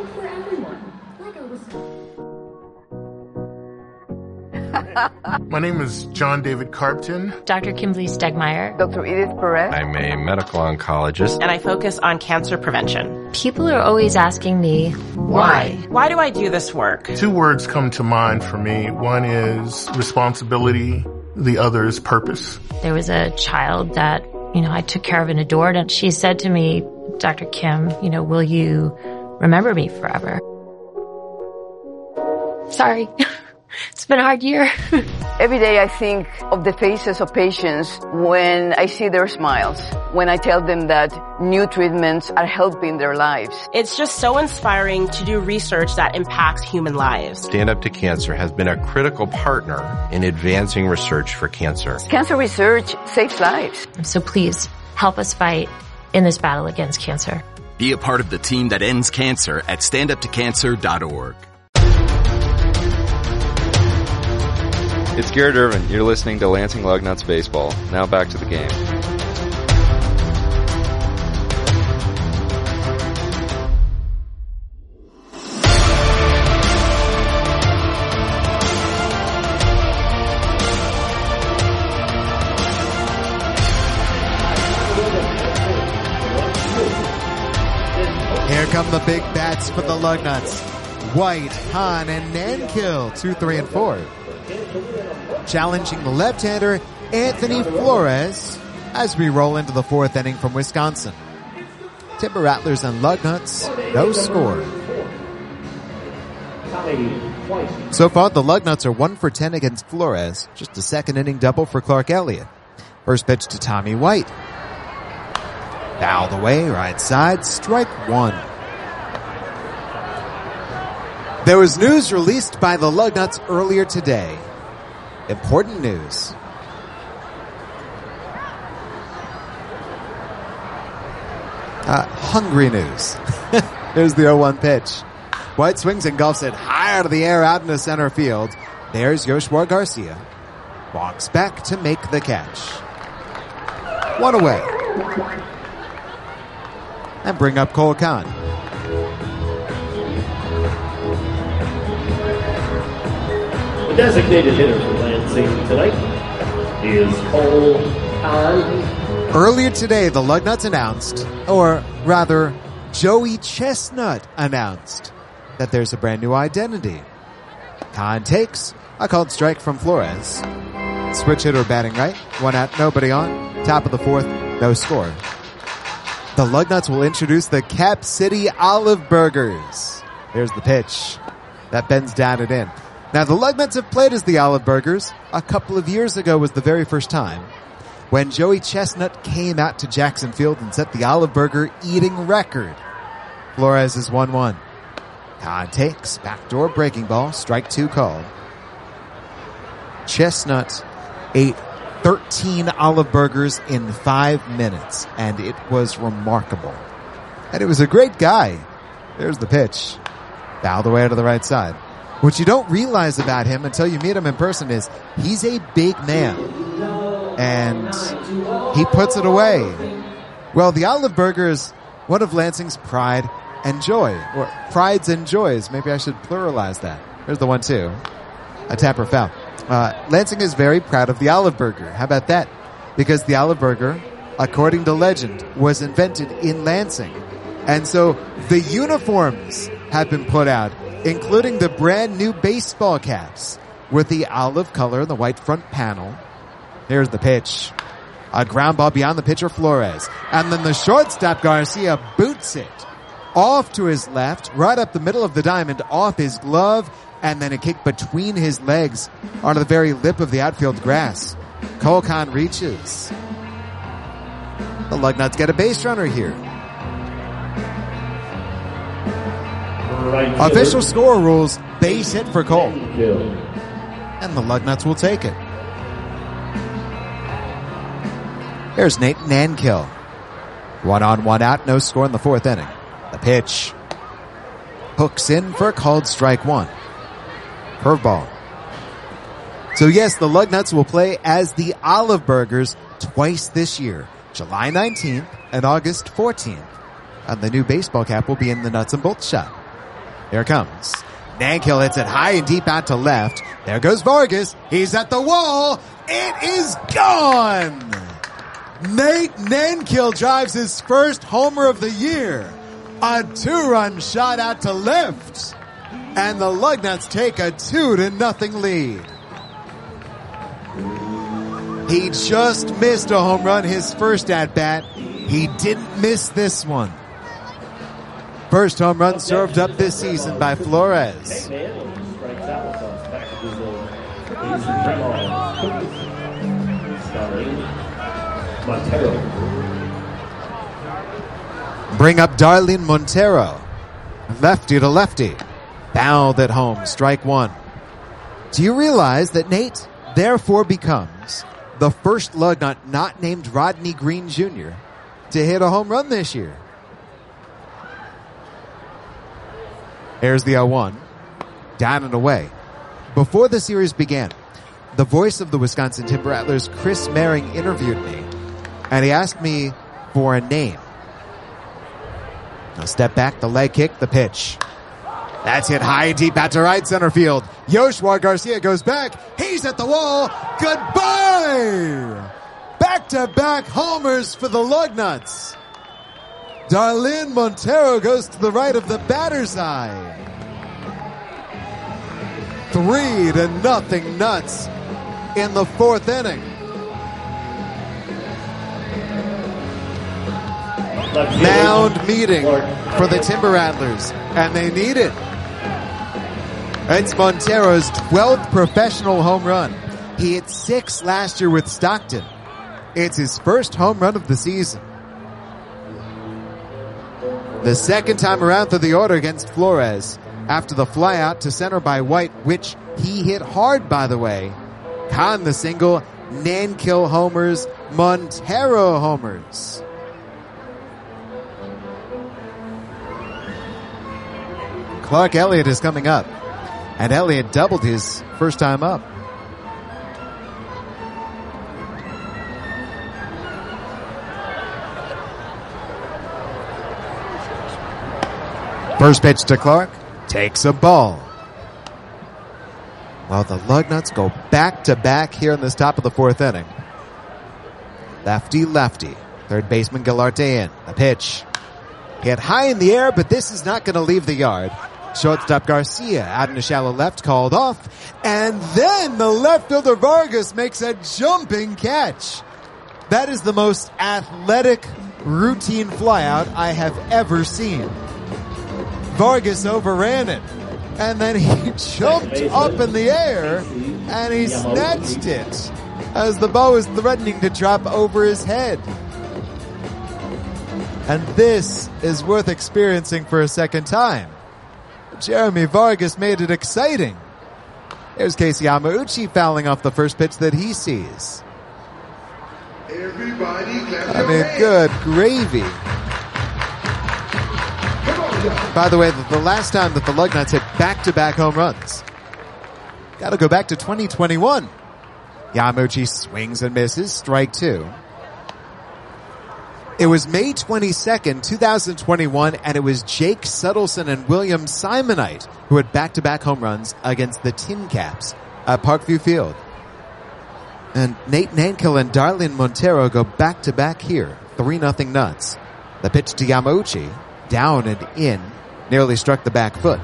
My name is John David Carpton. Dr. Kimberly Stegmeyer. Dr. Edith Perez. I'm a medical oncologist. And I focus on cancer prevention. People are always asking me, why? Why do I do this work? 2 words come to mind for me. One is responsibility. The other is purpose. There was a child that, I took care of and adored, and she said to me, Dr. Kim, will you remember me forever? Sorry. It's been a hard year. Every day I think of the faces of patients when I see their smiles, when I tell them that new treatments are helping their lives. It's just so inspiring to do research that impacts human lives. Stand Up to Cancer has been a critical partner in advancing research for cancer. Cancer research saves lives. So please help us fight in this battle against cancer. Be a part of the team that ends cancer at standuptocancer.org. It's Garrett Irvin. You're listening to Lansing Lugnuts Baseball. Now back to the game. Here come the big bats for the Lugnuts. White, Hahn, and Nankill, 2, 3, and 4. Challenging the left-hander, Anthony Flores, as we roll into the fourth inning from Wisconsin. Timber Rattlers and Lugnuts, no score. So far, the Lugnuts are 1 for 10 against Flores. Just a second inning double for Clark Elliott. First pitch to Tommy White. Fouled away, right side, strike one. There was news released by the Lugnuts earlier today. Important news. Hungry news. There's the 0-1 pitch. White swings and golfs it high out of the air out into center field. There's Yoshua Garcia. Walks back to make the catch. One away. And bring up Cole Kahn. The designated hitter for Lansing tonight is Cole Kahn. Earlier today, the Lugnuts announced, or rather, Joey Chestnut announced, that there's a brand new identity. Kahn takes a called strike from Flores. Switch hitter batting right. 1 out, nobody on. Top of the fourth, no score. The Lugnuts will introduce the Cap City Olive Burgers. There's the pitch. That bends down and in. Now, the Lugnuts have played as the Olive Burgers. A couple of years ago was the very first time when Joey Chestnut came out to Jackson Field and set the Olive Burger eating record. Flores is 1-1. Kahn takes, backdoor breaking ball, strike 2 called. Chestnut ate 13 Olive Burgers in 5 minutes, and it was remarkable. And it was a great guy. There's the pitch. Fouled away to the right side. What you don't realize about him until you meet him in person is he's a big man. And he puts it away. Well, the Olive Burger is one of Lansing's pride and joy. Or prides and joys. Maybe I should pluralize that. There's the 1-2. A tapper foul. Lansing is very proud of the Olive Burger. How about that? Because the Olive Burger, according to legend, was invented in Lansing. And so the uniforms have been put out, including the brand new baseball caps with the olive color and the white front panel. Here's the pitch. A ground ball beyond the pitcher, Flores. And then the shortstop, Garcia, boots it off to his left, right up the middle of the diamond, off his glove, and then a kick between his legs onto the very lip of the outfield grass. Cole Kahn reaches. The Lugnuts get a base runner here. Official score rules, base hit for Cole. And the Lugnuts will take it. There's Nate Nankill. 1 on, 1 out, no score in the fourth inning. The pitch. Hooks in for a called strike 1. Curveball. So yes, the Lugnuts will play as the Olive Burgers twice this year. July 19th and August 14th. And the new baseball cap will be in the nuts and bolts shop. Here it comes. Nankill hits it high and deep out to left. There goes Vargas. He's at the wall. It is gone! Nate Nankill drives his first homer of the year. A 2-run shot out to left. And the Lugnuts take a 2-0 lead. He just missed a home run his first at-bat. He didn't miss this one. First home run served up this season by Flores. Bring up Darlene Montero. Lefty to lefty. Fouled at home. Strike 1. Do you realize that Nate therefore becomes the first Lugnut not named Rodney Green Jr. to hit a home run this year? Here's the 0-1. Down and away. Before the series began, the voice of the Wisconsin Timber Rattlers, Chris Mehring, interviewed me, and he asked me for a name. A step back, the leg kick, the pitch. That's hit high and deep out to right center field. Yoshua Garcia goes back. He's at the wall. Goodbye! Back-to-back homers for the Lugnuts. Darlene Montero goes to the right of the batter's eye. 3-0 Nuts in the fourth inning. Mound meeting for the Timber Rattlers, and they need it. It's Montero's 12th professional home run. He hit 6 last year with Stockton. It's his first home run of the season. The second time around through the order against Flores after the flyout to center by White, which he hit hard, by the way. Khan the single, Nankill homers, Montero homers. Clark Elliott is coming up, and Elliott doubled his first time up. First pitch to Clark, takes a ball. Well, the Lugnuts go back-to-back here in this top of the fourth inning. Lefty. Third baseman Gallarte in. The pitch hit high in the air, but this is not going to leave the yard. Shortstop Garcia out in a shallow left, called off. And then the left fielder Vargas makes a jumping catch. That is the most athletic routine flyout I have ever seen. Vargas overran it, and then he jumped up in the air, and he snatched it as the ball was threatening to drop over his head. And this is worth experiencing for a second time. Jeremy Vargas made it exciting. There's Casey Yamauchi fouling off the first pitch that he sees. Good gravy. By the way, the last time that the Lugnuts hit back-to-back home runs, got to go back to 2021. Yamauchi swings and misses, strike 2. It was May 22nd, 2021, and it was Jake Suttleson and William Simonite who had back-to-back home runs against the Tin Caps at Parkview Field. And Nate Nankill and Darlene Montero go back-to-back here, 3-0 Nuts. The pitch to Yamauchi, down and in, nearly struck the back foot.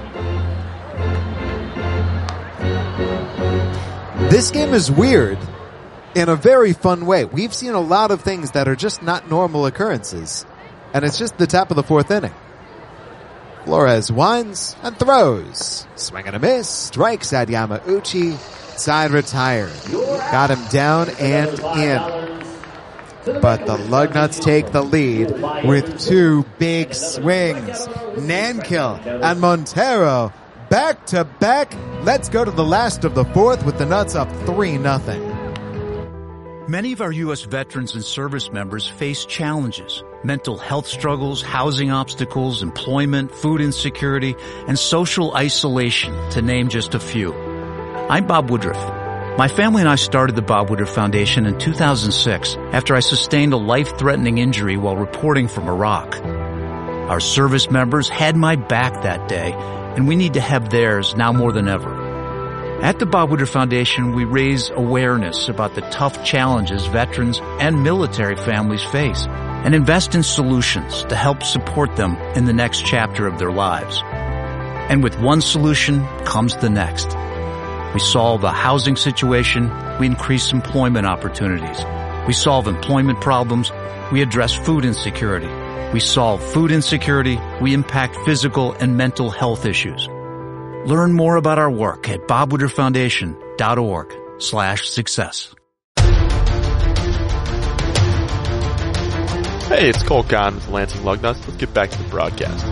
This game is weird in a very fun way. We've seen a lot of things that are just not normal occurrences, and it's just the top of the fourth inning. Flores winds and throws. Swing and a miss. Strikes at Yamauchi. Side retired. Got him down and in. But the Lugnuts take the lead with 2 big swings. Nankill and Montero back to back. Let's go to the last of the fourth with the Nuts up 3-0. Many of our U.S. veterans and service members face challenges: mental health struggles, housing obstacles, employment, food insecurity, and social isolation, to name just a few. I'm Bob Woodruff. My family and I started the Bob Woodruff Foundation in 2006 after I sustained a life-threatening injury while reporting from Iraq. Our service members had my back that day, and we need to have theirs now more than ever. At the Bob Woodruff Foundation, we raise awareness about the tough challenges veterans and military families face and invest in solutions to help support them in the next chapter of their lives. And with one solution comes the next. We solve a housing situation, we increase employment opportunities. We solve employment problems, we address food insecurity. We solve food insecurity, we impact physical and mental health issues. Learn more about our work at bobwoodrufffoundation.org/success. Hey, it's Cole Kahn with the Lansing Lugnuts. Let's get back to the broadcast.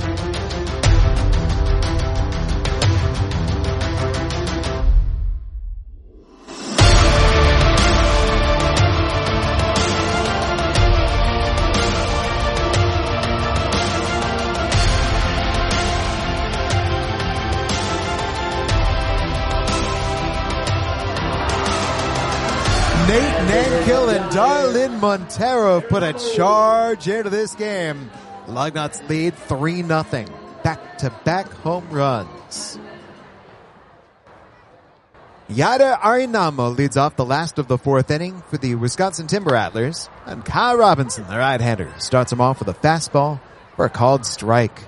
Nate Nankill and Darlene Montero put a charge into this game. Lugnuts lead 3-0. Back-to-back home runs. Yada Arinamo leads off the last of the fourth inning for the Wisconsin Timber Rattlers, and Kyle Robinson, the right-hander, starts him off with a fastball for a called strike.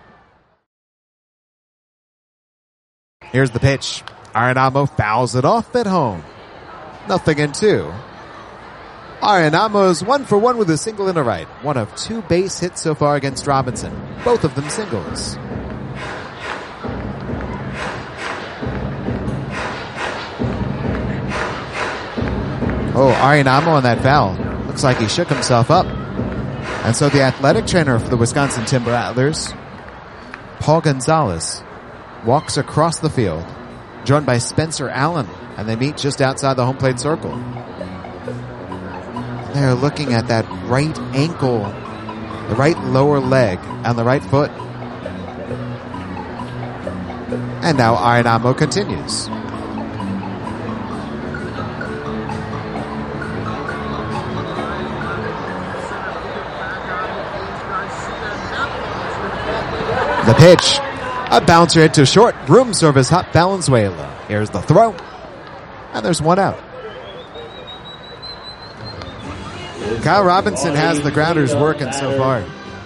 Here's the pitch. Arinamo fouls it off at home. 0-2. Arinamo's 1 for 1 with a single and a right. One of 2 base hits so far against Robinson. Both of them singles. Oh, Arinamo on that foul. Looks like he shook himself up. And so the athletic trainer for the Wisconsin Timber Rattlers, Paul Gonzalez, walks across the field, joined by Spencer Allen, and they meet just outside the home plate circle. They're looking at that right ankle, the right lower leg, and the right foot. And now Arinamo continues. The pitch, a bouncer hit to short, room service Hop Valenzuela. Here's the throw, and there's one out. Kyle Robinson has the grounders working so far.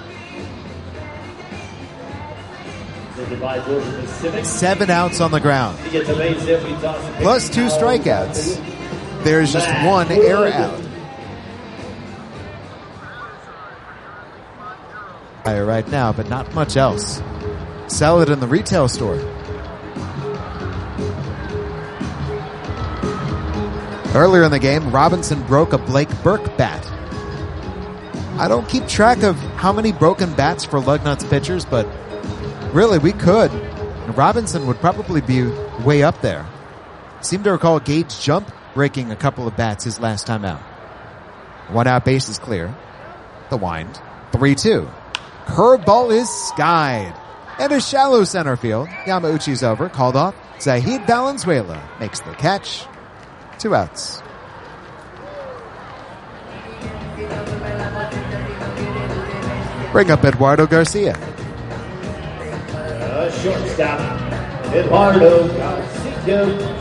7 outs on the ground. Plus 2 strikeouts. There's just 1 air out. Right now, but not much else. Sell it in the retail store. Earlier in the game, Robinson broke a Blake Burke bat. I don't keep track of how many broken bats for Lugnuts pitchers, but really we could. Robinson would probably be way up there. Seemed to recall Gage Jump breaking a couple of bats his last time out. 1 out, base is clear. The wind. 3-2. Curveball is skied. And a shallow center field. Yamauchi's over. Called off. Zahid Valenzuela makes the catch. 2 outs. Bring up Eduardo Garcia. Shortstop, Eduardo Garcia.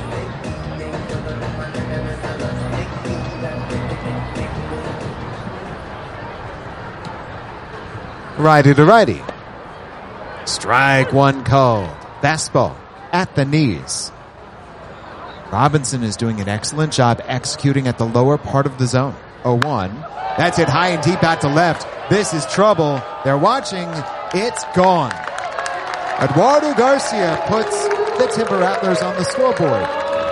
Righty to righty. Strike 1 called. Fastball at the knees. Robinson is doing an excellent job executing at the lower part of the zone. 0-1. That's it high and deep out to left. This is trouble. They're watching. It's gone. Eduardo Garcia puts the Timber Rattlers on the scoreboard.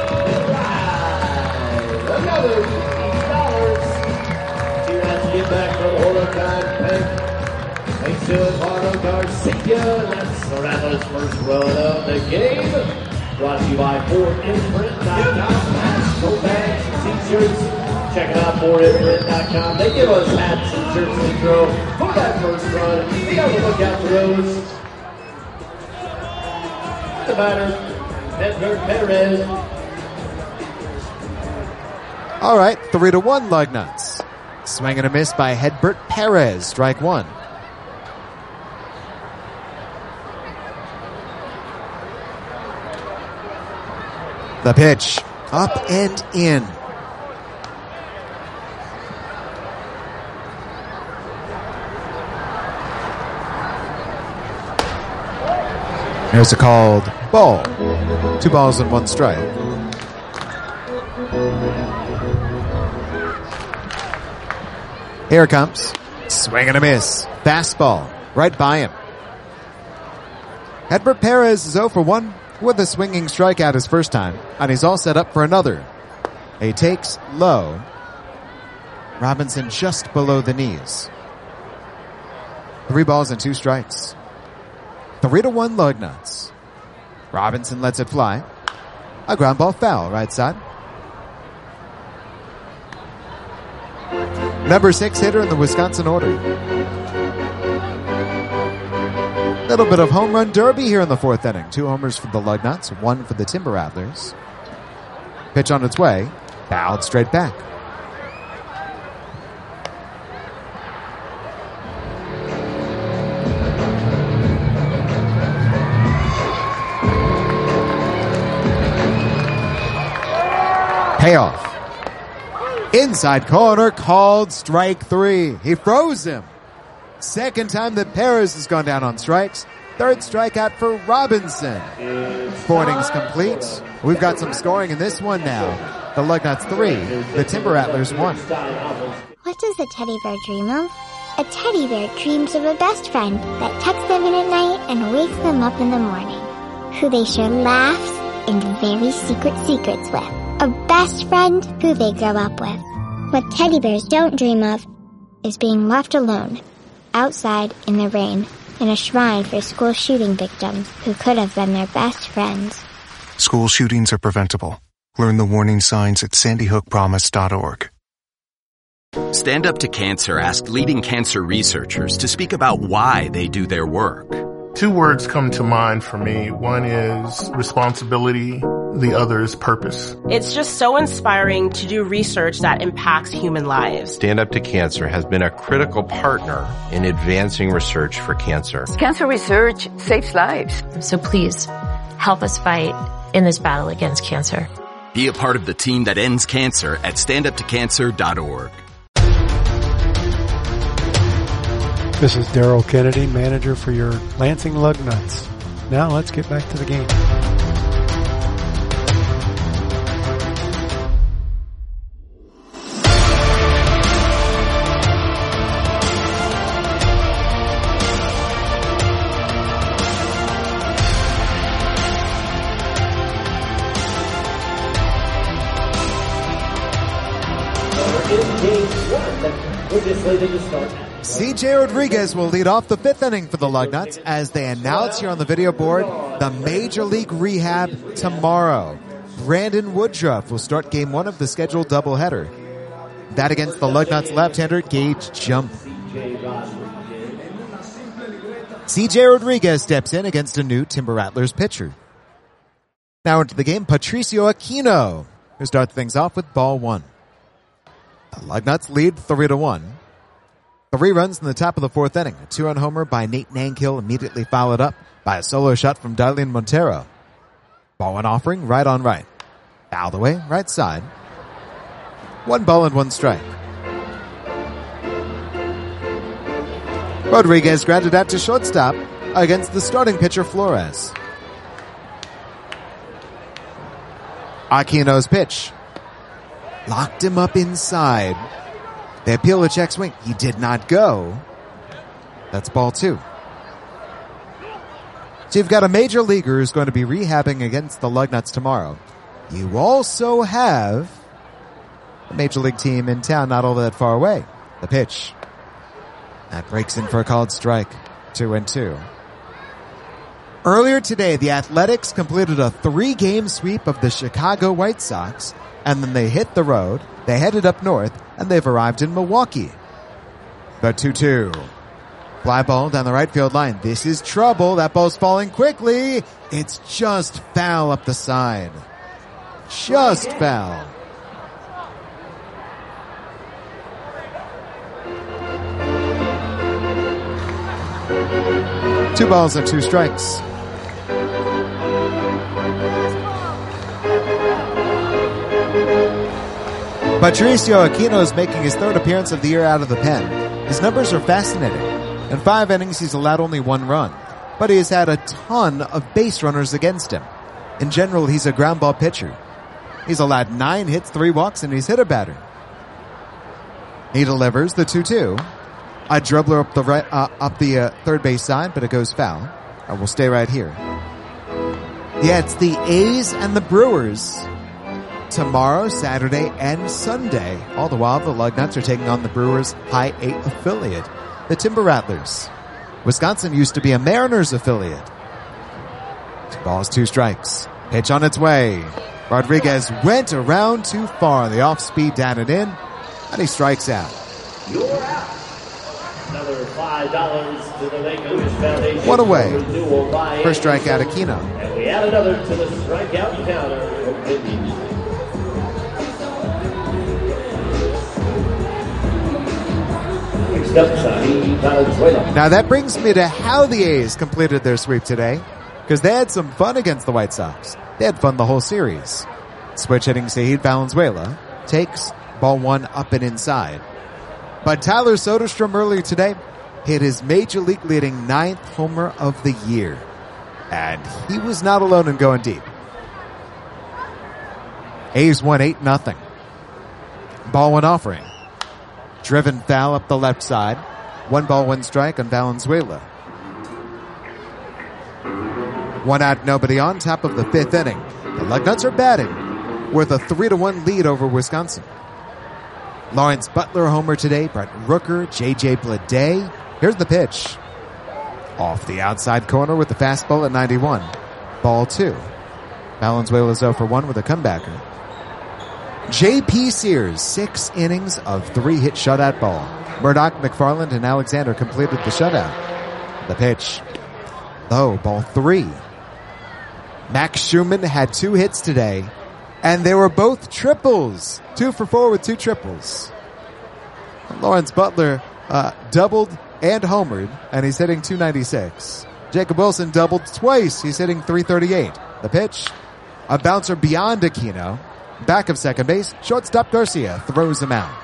Another $50. 2 outs to get back from overtime. Thanks to Eduardo Garcia. That's the Rattlers' first run of the game. Brought to you by FordImprint.com. Coat bags, t-shirts. Check it out, FordImprint.com. They give us hats and shirts to throw for that first run. Be on the lookout for those. The batter, Edgar Perez. All right, 3-1 Lugnuts. Swing and a miss by Hedbert Perez. Strike 1. The pitch, up and in. Here's a called ball. 2 balls and 1 strike. Here it comes. Swing and a miss. Fastball. Right by him. Hedbert Perez is 0 for 1 with a swinging strikeout his first time, and he's all set up for another. He takes low. Robinson just below the knees. 3 balls and 2 strikes. 3-1 Lugnuts. Robinson lets it fly. A ground ball foul right side. Number 6 hitter in the Wisconsin order. Little bit of home run derby here in the 4th inning. 2 homers for the Lugnuts, 1 for the Timber Rattlers. Pitch on its way. Fouled straight back. Payoff. Inside corner, called strike 3. He froze him. Second time that Perez has gone down on strikes. Third strikeout for Robinson. 4 innings complete. We've got some scoring in this one now. The Lugnuts 3, the Timber Rattlers 1. What does a teddy bear dream of? A teddy bear dreams of a best friend that tucks them in at night and wakes them up in the morning, who they share laughs and very secret secrets with. A best friend who they grow up with. What teddy bears don't dream of is being left alone, outside in the rain, in a shrine for school shooting victims who could have been their best friends. School shootings are preventable. Learn the warning signs at sandyhookpromise.org. Stand Up to Cancer asked leading cancer researchers to speak about why they do their work. 2 words come to mind for me. One is responsibility. The other is purpose. It's just so inspiring to do research that impacts human lives. Stand Up to Cancer has been a critical partner in advancing research for cancer. Cancer research saves lives. So please, help us fight in this battle against cancer. Be a part of the team that ends cancer at standuptocancer.org. This is Daryl Kennedy, manager for your Lansing Lugnuts. Now let's get back to the game. CJ Rodriguez will lead off the 5th inning for the Lugnuts as they announce here on the video board the Major League Rehab tomorrow. Brandon Woodruff will start game 1 of the scheduled doubleheader. That against the Lugnuts left-hander Gage Jump. CJ Rodriguez steps in against a new Timber Rattlers pitcher. Now into the game, Patricio Aquino, who starts things off with ball 1. The Lugnuts lead 3-1. 3 runs in the top of the 4th inning. A 2-run homer by Nate Nankill immediately followed up by a solo shot from Darlene Montero. Ball 1 offering, right on right. Fouled away, right side. 1 ball and 1 strike. Rodriguez grounded out to shortstop against the starting pitcher Flores. Aquino's pitch. Locked him up inside. They appeal a check swing. He did not go. That's ball 2. So you've got a major leaguer who's going to be rehabbing against the Lugnuts tomorrow. You also have a major league team in town not all that far away. The pitch. That breaks in for a called strike. 2-2. Earlier today, the Athletics completed a 3-game sweep of the Chicago White Sox, and then they hit the road, they headed up north, and they've arrived in Milwaukee. The 2-2. Fly ball down the right field line. This is trouble. That ball's falling quickly. It's just foul up the side. Just foul. Two balls and 2 strikes. Patricio Aquino is making his 3rd appearance of the year out of the pen. His numbers are fascinating. In 5 innings, he's allowed only 1 run, but he has had a ton of base runners against him. In general, he's a ground ball pitcher. He's allowed 9 hits, 3 walks, and he's hit a batter. He delivers the 2-2. A dribbler up the third base side, but it goes foul. We'll stay right here. Yeah, it's the A's and the Brewers tomorrow, Saturday, and Sunday. All the while, the Lugnuts are taking on the Brewers' High 8 affiliate, the Timber Rattlers. Wisconsin used to be a Mariners affiliate. 2 balls, 2 strikes. Pitch on its way. Rodriguez went around too far. The off-speed down and in, and he strikes out. You're out. Another $5 to the Make-A-Wish Foundation. One away. First strikeout, Aquino. And we add another to the strikeout counter. Now that brings me to how the A's completed their sweep today, because they had some fun against the White Sox. They had fun the whole series. Switch hitting Saheed Valenzuela takes ball one up and inside. But Tyler Soderstrom earlier today hit his major league leading 9th homer of the year. And he was not alone in going deep. A's won 8-0. Ball one offering. Driven foul up the left side. 1 ball, 1 strike on Valenzuela. 1 out, nobody on, top of the 5th inning. The Lugnuts are batting with a 3-1 lead over Wisconsin. Lawrence Butler homer today. Brett Rooker, J.J. Bleday. Here's the pitch. Off the outside corner with the fastball at 91. Ball 2. Valenzuela's 0 for 1 with a comebacker. J.P. Sears, 6 innings of 3-hit shutout ball. Murdoch, McFarland, and Alexander completed the shutout. The pitch. Low, ball 3. Max Schumann had 2 hits today, and they were both triples. 2 for 4 with 2 triples. Lawrence Butler doubled and homered, and he's hitting .296. Jacob Wilson doubled twice. He's hitting .338. The pitch, a bouncer beyond Aquino. Back of second base, shortstop Garcia throws him out.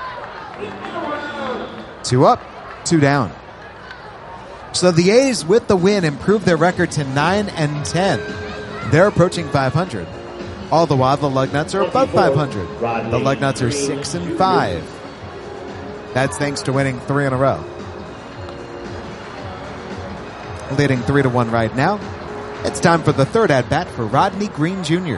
2 up, 2 down. So the A's with the win improved their record to 9-10. They're approaching 500. All the while the Lugnuts are above 500. The Lugnuts are 6-5. That's thanks to winning 3 in a row. Leading 3-1 right now. It's time for the third at-bat for Rodney Green Jr.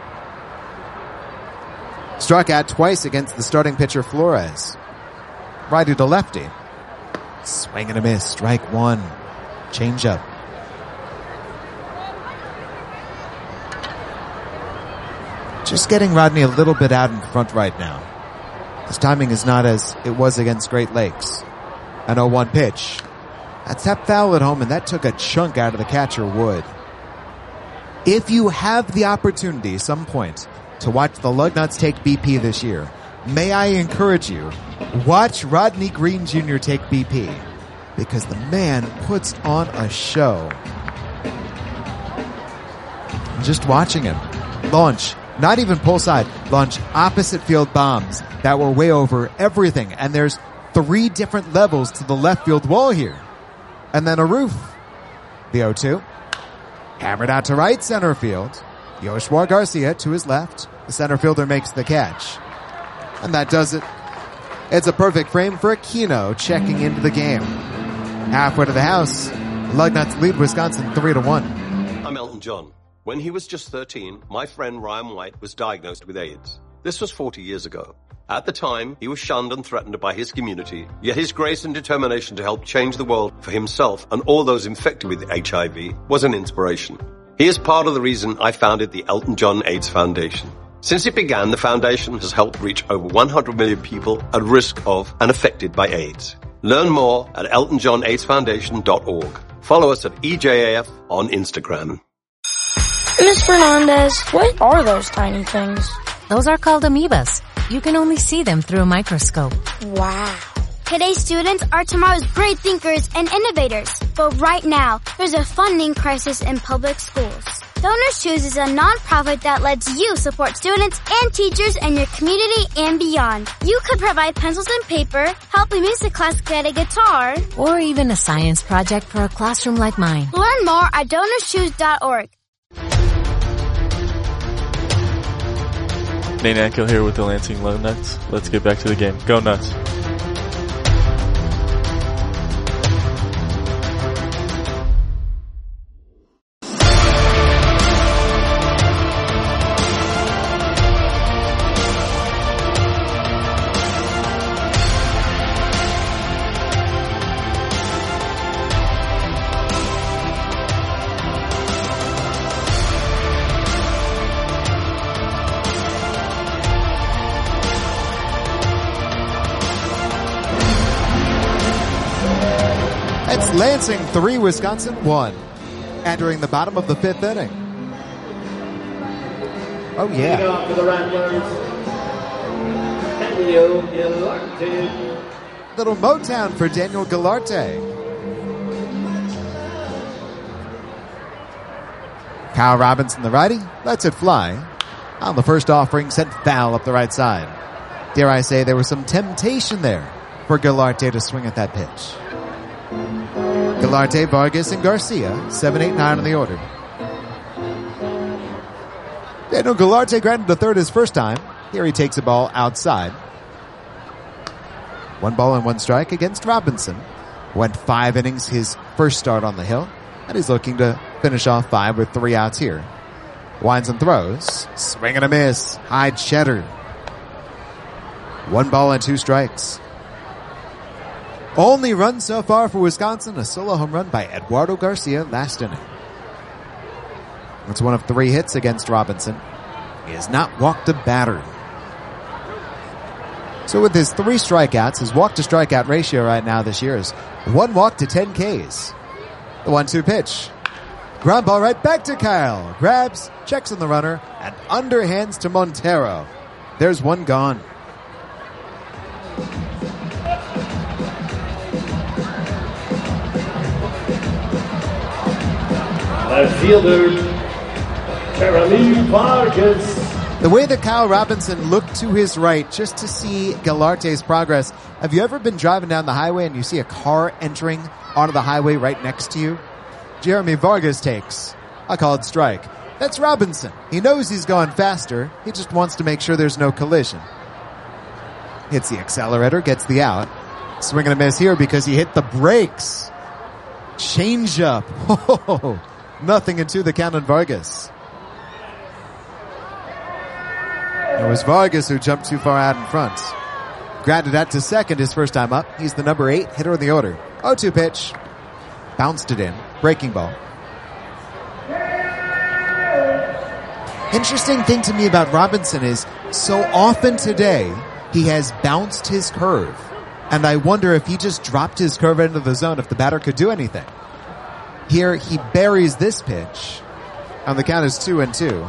Struck out twice against the starting pitcher Flores. Righty to lefty. Swing and a miss. Strike 1. Change up. Just getting Rodney a little bit out in front right now. His timing is not as it was against Great Lakes. An 0-1 pitch. That's that foul at home, and that took a chunk out of the catcher Wood. If you have the opportunity some point to watch the Lugnuts take BP this year, may I encourage you, watch Rodney Green Jr. take BP, because the man puts on a show. Just watching him launch, not even pull side, launch opposite field bombs that were way over everything, and there's 3 different levels to the left field wall here. And then a roof. The 0-2. Hammered out to right center field. Yoshua Garcia to his left. The center fielder makes the catch. And that does it. It's a perfect frame for Aquino checking into the game. Halfway to the house, Lugnuts lead Wisconsin 3-1. I'm Elton John. When he was just 13, my friend Ryan White was diagnosed with AIDS. This was 40 years ago. At the time, he was shunned and threatened by his community, yet his grace and determination to help change the world for himself and all those infected with HIV was an inspiration. He is part of the reason I founded the Elton John AIDS Foundation. Since it began, the foundation has helped reach over 100 million people at risk of and affected by AIDS. Learn more at eltonjohnaidsfoundation.org. Follow us at EJAF on Instagram. Ms. Fernandez, what are those tiny things? Those are called amoebas. You can only see them through a microscope. Wow. Today's students are tomorrow's great thinkers and innovators. But right now, there's a funding crisis in public schools. Donors Choose is a nonprofit that lets you support students and teachers in your community and beyond. You could provide pencils and paper, help a music class get a guitar, or even a science project for a classroom like mine. Learn more at DonorsChoose.org. Nate Ankill here with the Lansing Lugnuts. Let's get back to the game. Go Nuts. Lansing 3, Wisconsin 1. Entering the bottom of the 5th inning. Oh, yeah. For the Rattlers, Daniel Gilarte. Little Motown for Daniel Gilarte. Kyle Robinson, the righty, lets it fly. On the first offering, sent foul up the right side. Dare I say there was some temptation there for Galarte to swing at that pitch. Galarte, Vargas, and Garcia, 7, 8, 9 on the order. Daniel Galarte grounded to third his first time. Here he takes a ball outside. 1 ball and 1 strike against Robinson. Went 5 innings his first start on the hill, and he's looking to finish off 5 with 3 outs here. Winds and throws. Swing and a miss. High cheddar. 1 ball and 2 strikes. Only run so far for Wisconsin, a solo home run by Eduardo Garcia last inning. It's 1 of 3 hits against Robinson. He has not walked a batter. So with his 3 strikeouts, his walk to strikeout ratio right now this year is 1 walk to 10 Ks. The 1-2 pitch. Ground ball right back to Kyle. Grabs, checks on the runner, and underhands to Montero. There's 1 gone. Left fielder, Jeremy Vargas. The way that Kyle Robinson looked to his right just to see Galarte's progress. Have you ever been driving down the highway and you see a car entering onto the highway right next to you? Jeremy Vargas takes a called strike. That's Robinson. He knows he's going faster. He just wants to make sure there's no collision. Hits the accelerator, gets the out. Swing and a miss here because he hit the brakes. Change up. Oh, nothing into the count on Vargas. It was Vargas who jumped too far out in front. Grounded out to second his first time up. He's the number 8 hitter in the order. 0-2 pitch. Bounced it in. Breaking ball. Interesting thing to me about Robinson is so often today he has bounced his curve. And I wonder if he just dropped his curve into the zone, if the batter could do anything. Here he buries this pitch. And the count is 2-2.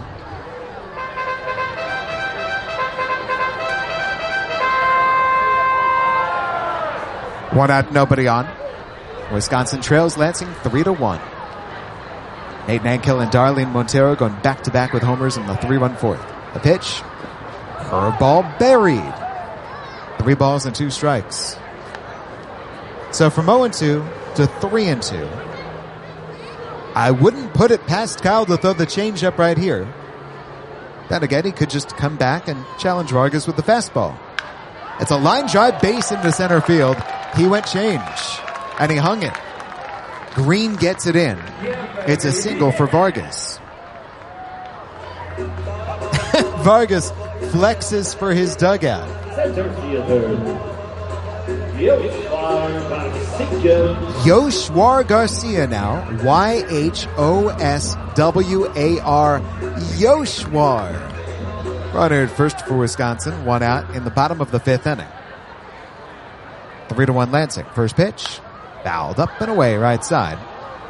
One out, nobody on. Wisconsin trails Lansing 3-1. Nate Nankill and Darlene Montero going back-to-back with homers in the 3-run fourth. The pitch, curveball buried. 3 balls and 2 strikes. So from 0-2 to 3-2. I wouldn't put it past Kyle to throw the changeup right here. Then again, he could just come back and challenge Vargas with the fastball. It's a line drive base into center field. He went change, and he hung it. Green gets it in. It's a single for Vargas. Vargas flexes for his dugout. Center fielder, Yoshwar Garcia. Yoshwar Garcia now. Y-H-O-S-W-A-R. Yoshwar. Runner at first for Wisconsin. 1 out in the bottom of the 5th inning. 3-1 Lansing. First pitch. Fouled up and away right side.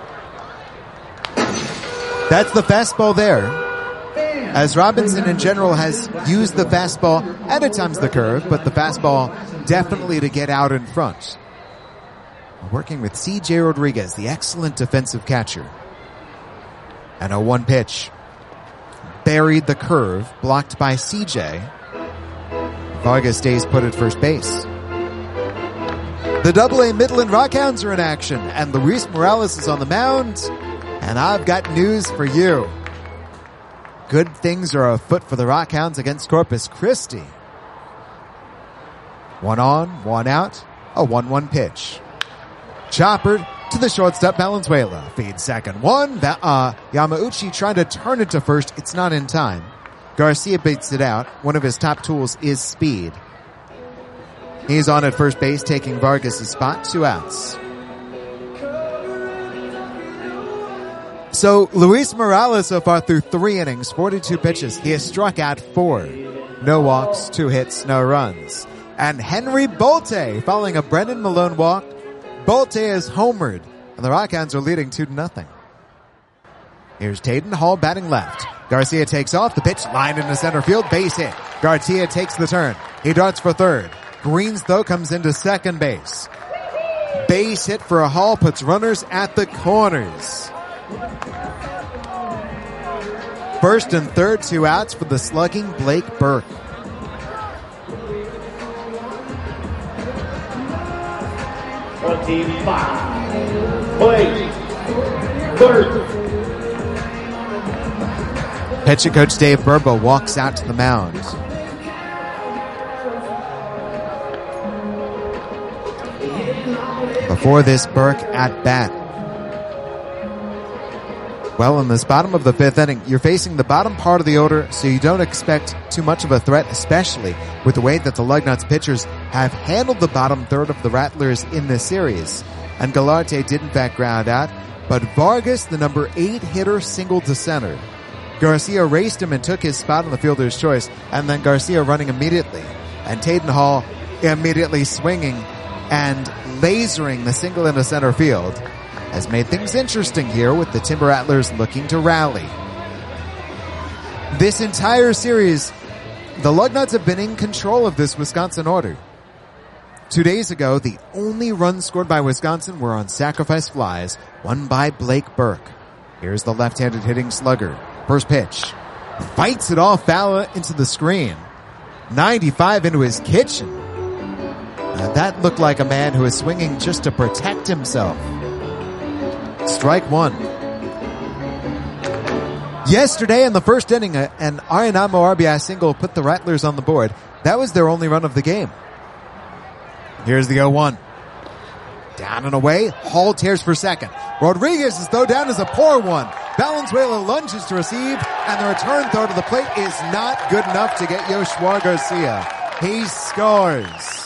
That's the fastball there. As Robinson in general has used the fastball and at times the curve, but the fastball definitely to get out in front. Working with C.J. Rodriguez, the excellent defensive catcher. And a 1 pitch. Buried the curve, blocked by C.J. Vargas stays put at first base. The Double-A Midland Rockhounds are in action, and Luis Morales is on the mound. And I've got news for you. Good things are afoot for the Rockhounds against Corpus Christi. 1 on, 1 out, a 1-1 pitch. Chopper to the shortstop, Valenzuela. Feed second 1. Yamauchi trying to turn it to first. It's not in time. Garcia beats it out. One of his top tools is speed. He's on at first base, taking Vargas' spot. 2 outs. So Luis Morales so far through 3 innings, 42 pitches. He has struck out 4. No walks, 2 hits, no runs. And Henry Bolte following a Brendan Malone walk. Bolte is homered, and the Rockhounds are leading 2-0. Here's Tayden Hall batting left. Garcia takes off. The pitch lined into center field. Base hit. Garcia takes the turn. He darts for third. Greens, though, comes into second base. Base hit for a Hall puts runners at the corners. First and third, 2 outs for the slugging Blake Burke. Blake Burke. Pitching coach Dave Burba walks out to the mound. Before this Burke at bat. Well, in this bottom of the 5th inning, you're facing the bottom part of the order, so you don't expect too much of a threat, especially with the way that the Lugnuts pitchers have handled the bottom third of the Rattlers in this series. And Galarte did in fact ground out, but Vargas, the number 8 hitter, singled to center. Garcia raced him and took his spot on the fielder's choice, and then Garcia running immediately, and Taden Hall immediately swinging and lasering the single into center field has made things interesting here with the Timber Rattlers looking to rally. This entire series, the Lugnuts have been in control of this Wisconsin order. 2 days ago, the only runs scored by Wisconsin were on sacrifice flies, one by Blake Burke. Here's the left-handed hitting slugger. First pitch. Fights it off foul into the screen. 95 into his kitchen. That looked like a man who is swinging just to protect himself. Strike one. Yesterday in the first inning, an Arenamo RBI single put the Rattlers on the board. That was their only run of the game. Here's the 0-1. Down and away. Hall tears for second. Rodriguez's throw down is a poor one. Valenzuela lunges to receive, and the return throw to the plate is not good enough to get Yoshua Garcia. He scores.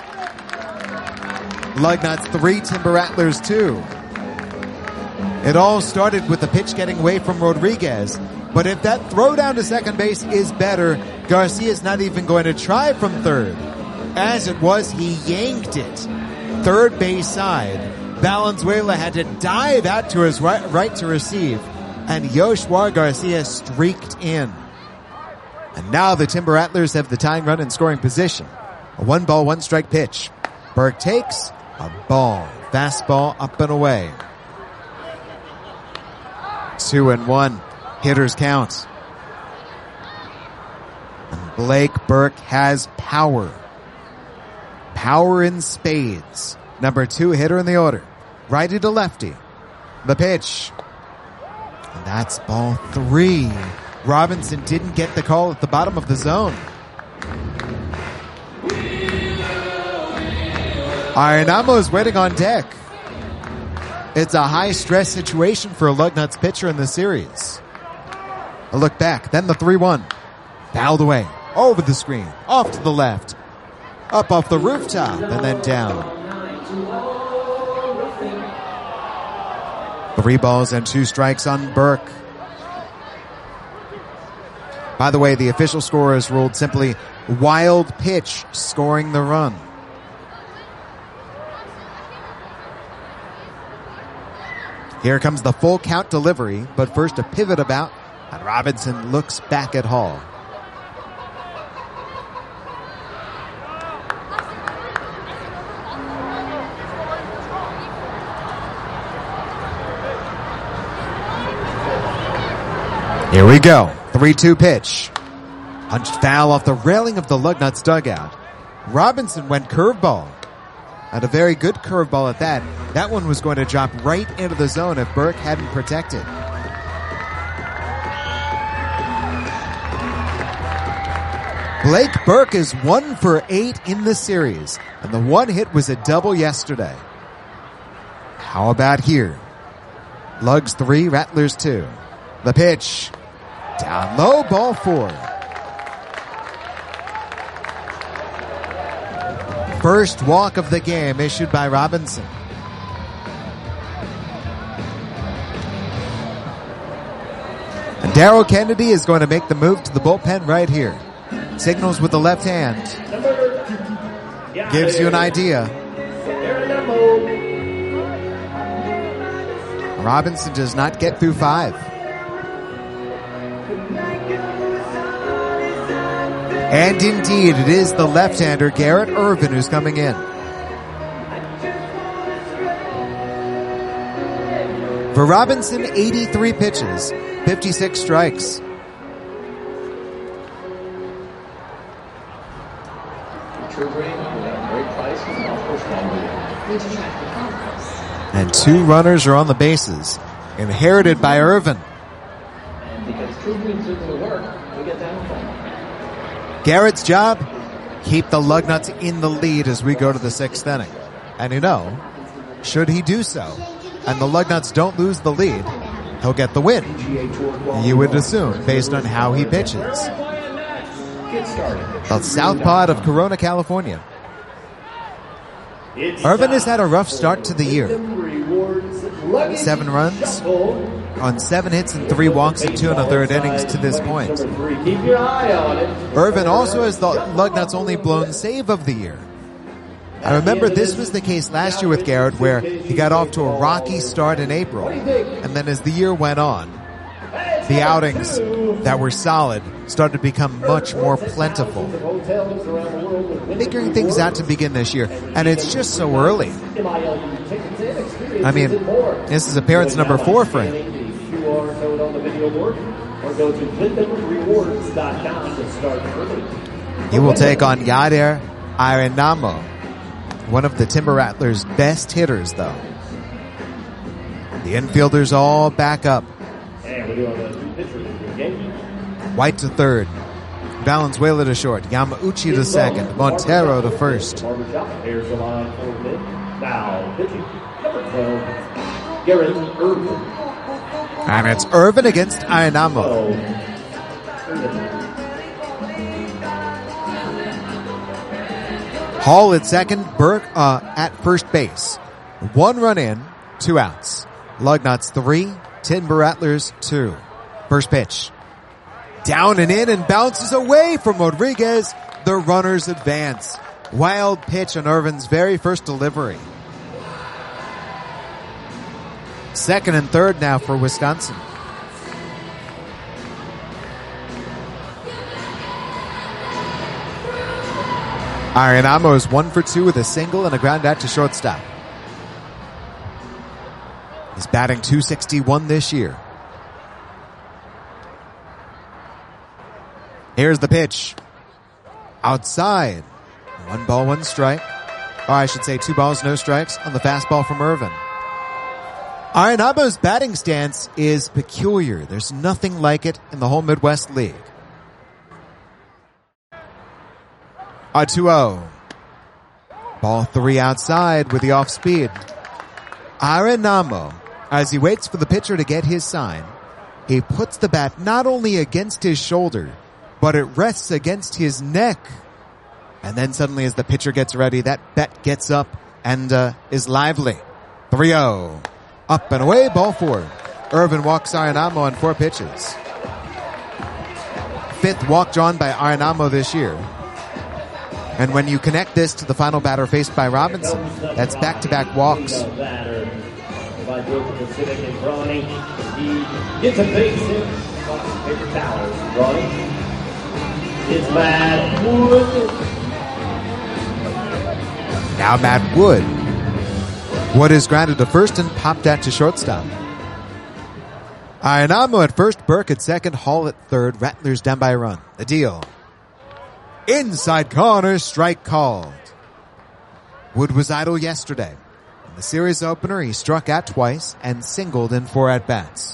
Lugnuts 3, Timber Rattlers 2. It all started with the pitch getting away from Rodriguez, but if that throw down to second base is better, Garcia's not even going to try from third. As it was, he yanked it. Third base side. Valenzuela had to dive out to his right to receive, and Yoshua Garcia streaked in. And now the Timber Rattlers have the tying run in scoring position. A 1-ball, 1-strike pitch. Burke takes a ball. Fastball up and away. 2-1. Hitters count. And Blake Burke has power. Power in spades. Number 2 hitter in the order. Righty to lefty. The pitch. And that's ball 3. Robinson didn't get the call at the bottom of the zone. Arenamo is waiting on deck. It's a high-stress situation for a Lugnuts pitcher in this series. A look back, then the 3-1. Fouled away. Over the screen. Off to the left. Up off the rooftop, and then down. 3 balls and 2 strikes on Burke. By the way, the official score is ruled simply wild pitch, scoring the run. Here comes the full count delivery, but first a pivot about, and Robinson looks back at Hall. Here we go. 3-2 pitch. Punched foul off the railing of the Lugnuts dugout. Robinson went curveball. And a very good curveball at that. That one was going to drop right into the zone if Burke hadn't protected. Blake Burke is 1 for 8 in the series. And the one hit was a double yesterday. How about here? Lugs 3, Rattlers 2. The pitch. Down low, ball 4. First walk of the game issued by Robinson. And Darrell Kennedy is going to make the move to the bullpen right here. Signals with the left hand. Gives you an idea. Robinson does not get through 5. And indeed, it is the left-hander, Garrett Irvin, who's coming in. For Robinson, 83 pitches, 56 strikes. And 2 runners are on the bases, inherited by Irvin. Garrett's job, keep the Lugnuts in the lead as we go to the 6th inning. And should he do so, and the Lugnuts don't lose the lead, he'll get the win. You would assume, based on how he pitches. The southpaw of Corona, California. Irvin has had a rough start to the year. 7 runs on 7 hits and 3 walks in 2 1/3 innings to this point. Irvin also has the Lugnuts' only blown save of the year. I remember this was the case last year with Garrett, where he got off to a rocky start in April, and then as the year went on, the outings that were solid started to become much more plentiful. Figuring things out to begin this year, and it's just so early. I mean, this is appearance number 4 for him. He will take on Yadier Arenamo, one of the Timber Rattlers' best hitters, though. The infielders all back up. White to third. Valenzuela to short. Yamauchi to second. Montero to first. And it's Irvin against Arenamo. Hall at second, Burke at first base. 1 run in, 2 outs. Lugnuts 3, Timber Rattlers 2. First pitch. Down and in and bounces away from Rodriguez. The runners advance. Wild pitch on Irvin's very first delivery. Second and third now for Wisconsin. Arenamo is 1 for 2 with a single and a ground out to shortstop. He's batting .261 this year. Here's the pitch. Outside. 1 ball, 1 strike. Or I should say 2 balls, no strikes on the fastball from Irvin. Arenamo's batting stance is peculiar. There's nothing like it in the whole Midwest League. A 2-0. Ball 3 outside with the off speed. Arenamo, as he waits for the pitcher to get his sign, he puts the bat not only against his shoulder, but it rests against his neck. And then suddenly as the pitcher gets ready, that bat gets up and is lively. 3-0. Up and away, ball 4. Irvin walks Arenamo on 4 pitches. 5th walk drawn by Arenamo this year. And when you connect this to the final batter faced by Robinson, that's back-to-back walks. It's Matt Wood. Now Matt Wood. Wood is grounded to first and popped out to shortstop. Arenamo at first, Burke at second, Hall at third. Rattlers down by a run. The deal. Inside corner, strike called. Wood was idle yesterday. In the series opener, he struck out twice and singled in 4 at-bats.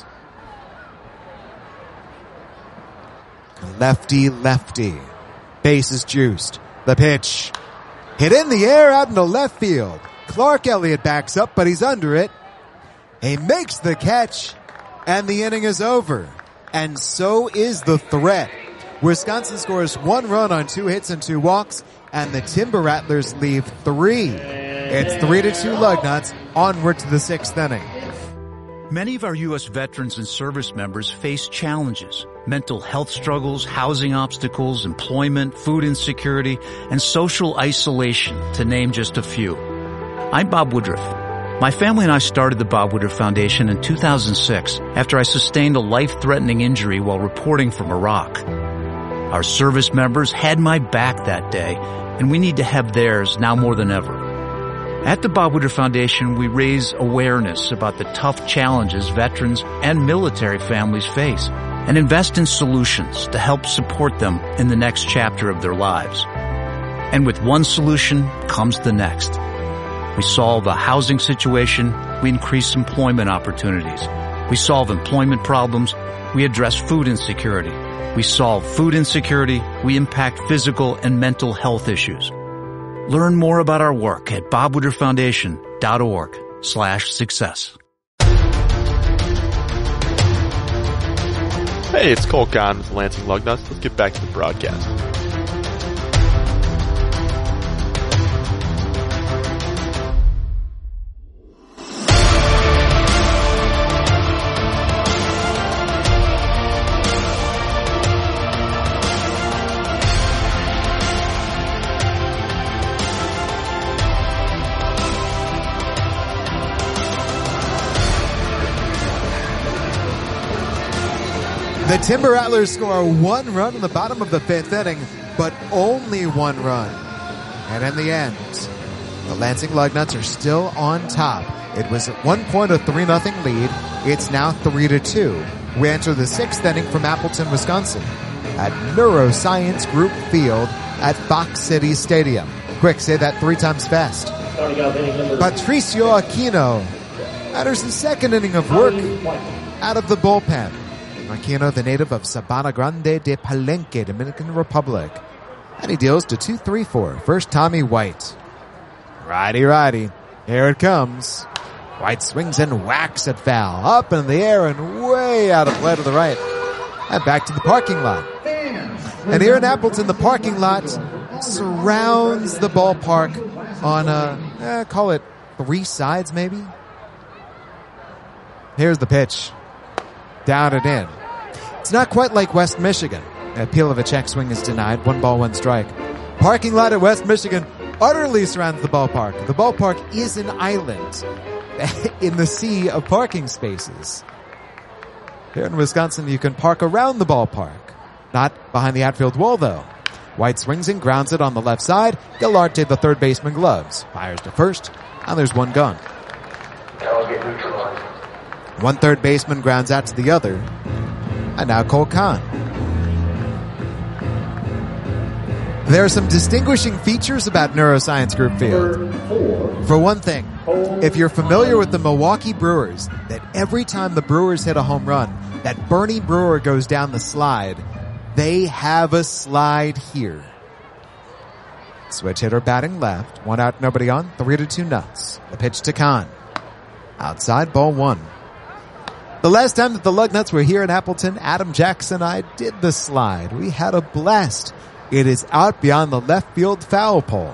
Lefty. Base is juiced. The pitch. Hit in the air out into left field. Clark Elliott backs up, but he's under it. He makes the catch, and the inning is over. And so is the threat. Wisconsin scores 1 run on 2 hits and 2 walks, and the Timber Rattlers leave 3. It's 3-2 Lugnuts, onward to the 6th inning. Many of our U.S. veterans and service members face challenges: mental health struggles, housing obstacles, employment, food insecurity, and social isolation, to name just a few. I'm Bob Woodruff. My family and I started the Bob Woodruff Foundation in 2006 after I sustained a life-threatening injury while reporting from Iraq. Our service members had my back that day, and we need to have theirs now more than ever. At the Bob Woodruff Foundation, we raise awareness about the tough challenges veterans and military families face and invest in solutions to help support them in the next chapter of their lives. And with one solution comes the next. We solve the housing situation. We increase employment opportunities. We solve employment problems. We address food insecurity. We solve food insecurity. We impact physical and mental health issues. Learn more about our work at bobwooderfoundation.org/success. Hey, it's Cole Kahn with the Lansing Lugnuts. Let's get back to the broadcast. The Timber Rattlers score 1 run in the bottom of the 5th inning, but only 1 run. And in the end, the Lansing Lugnuts are still on top. It was at one point a 3-0 lead. It's now 3-2. We enter the 6th inning from Appleton, Wisconsin at Neuroscience Group Field at Fox City Stadium. Quick, say that 3 times fast. Patricio Aquino enters the 2nd inning of work out of the bullpen. Aquino, the native of Sabana Grande de Palenque, Dominican Republic. And he deals to 2-3-4. First, Tommy White. Righty. Here it comes. White swings and whacks it foul. Up in the air and way out of play to the right. And back to the parking lot. And here in Appleton, the parking lot surrounds the ballpark on call it 3 sides maybe. Here's the pitch. Down and in. It's not quite like West Michigan. An appeal of a check swing is denied. 1 ball, 1 strike. Parking lot at West Michigan utterly surrounds the ballpark. The ballpark is an island in the sea of parking spaces. Here in Wisconsin, you can park around the ballpark. Not behind the outfield wall, though. White swings and grounds it on the left side. Galarte, the third baseman, gloves. Fires to first, and there's 1 gone. One third baseman grounds out to the other. And now Cole Kahn. There are some distinguishing features about Neuroscience Group Field. For one thing, if you're familiar with the Milwaukee Brewers, that every time the Brewers hit a home run, that Bernie Brewer goes down the slide, they have a slide here. Switch hitter batting left. 1 out, nobody on. 3-2 Nuts. The pitch to Kahn. Outside, ball 1. The last time that the Lugnuts were here in Appleton, Adam Jackson and I did the slide. We had a blast. It is out beyond the left field foul pole.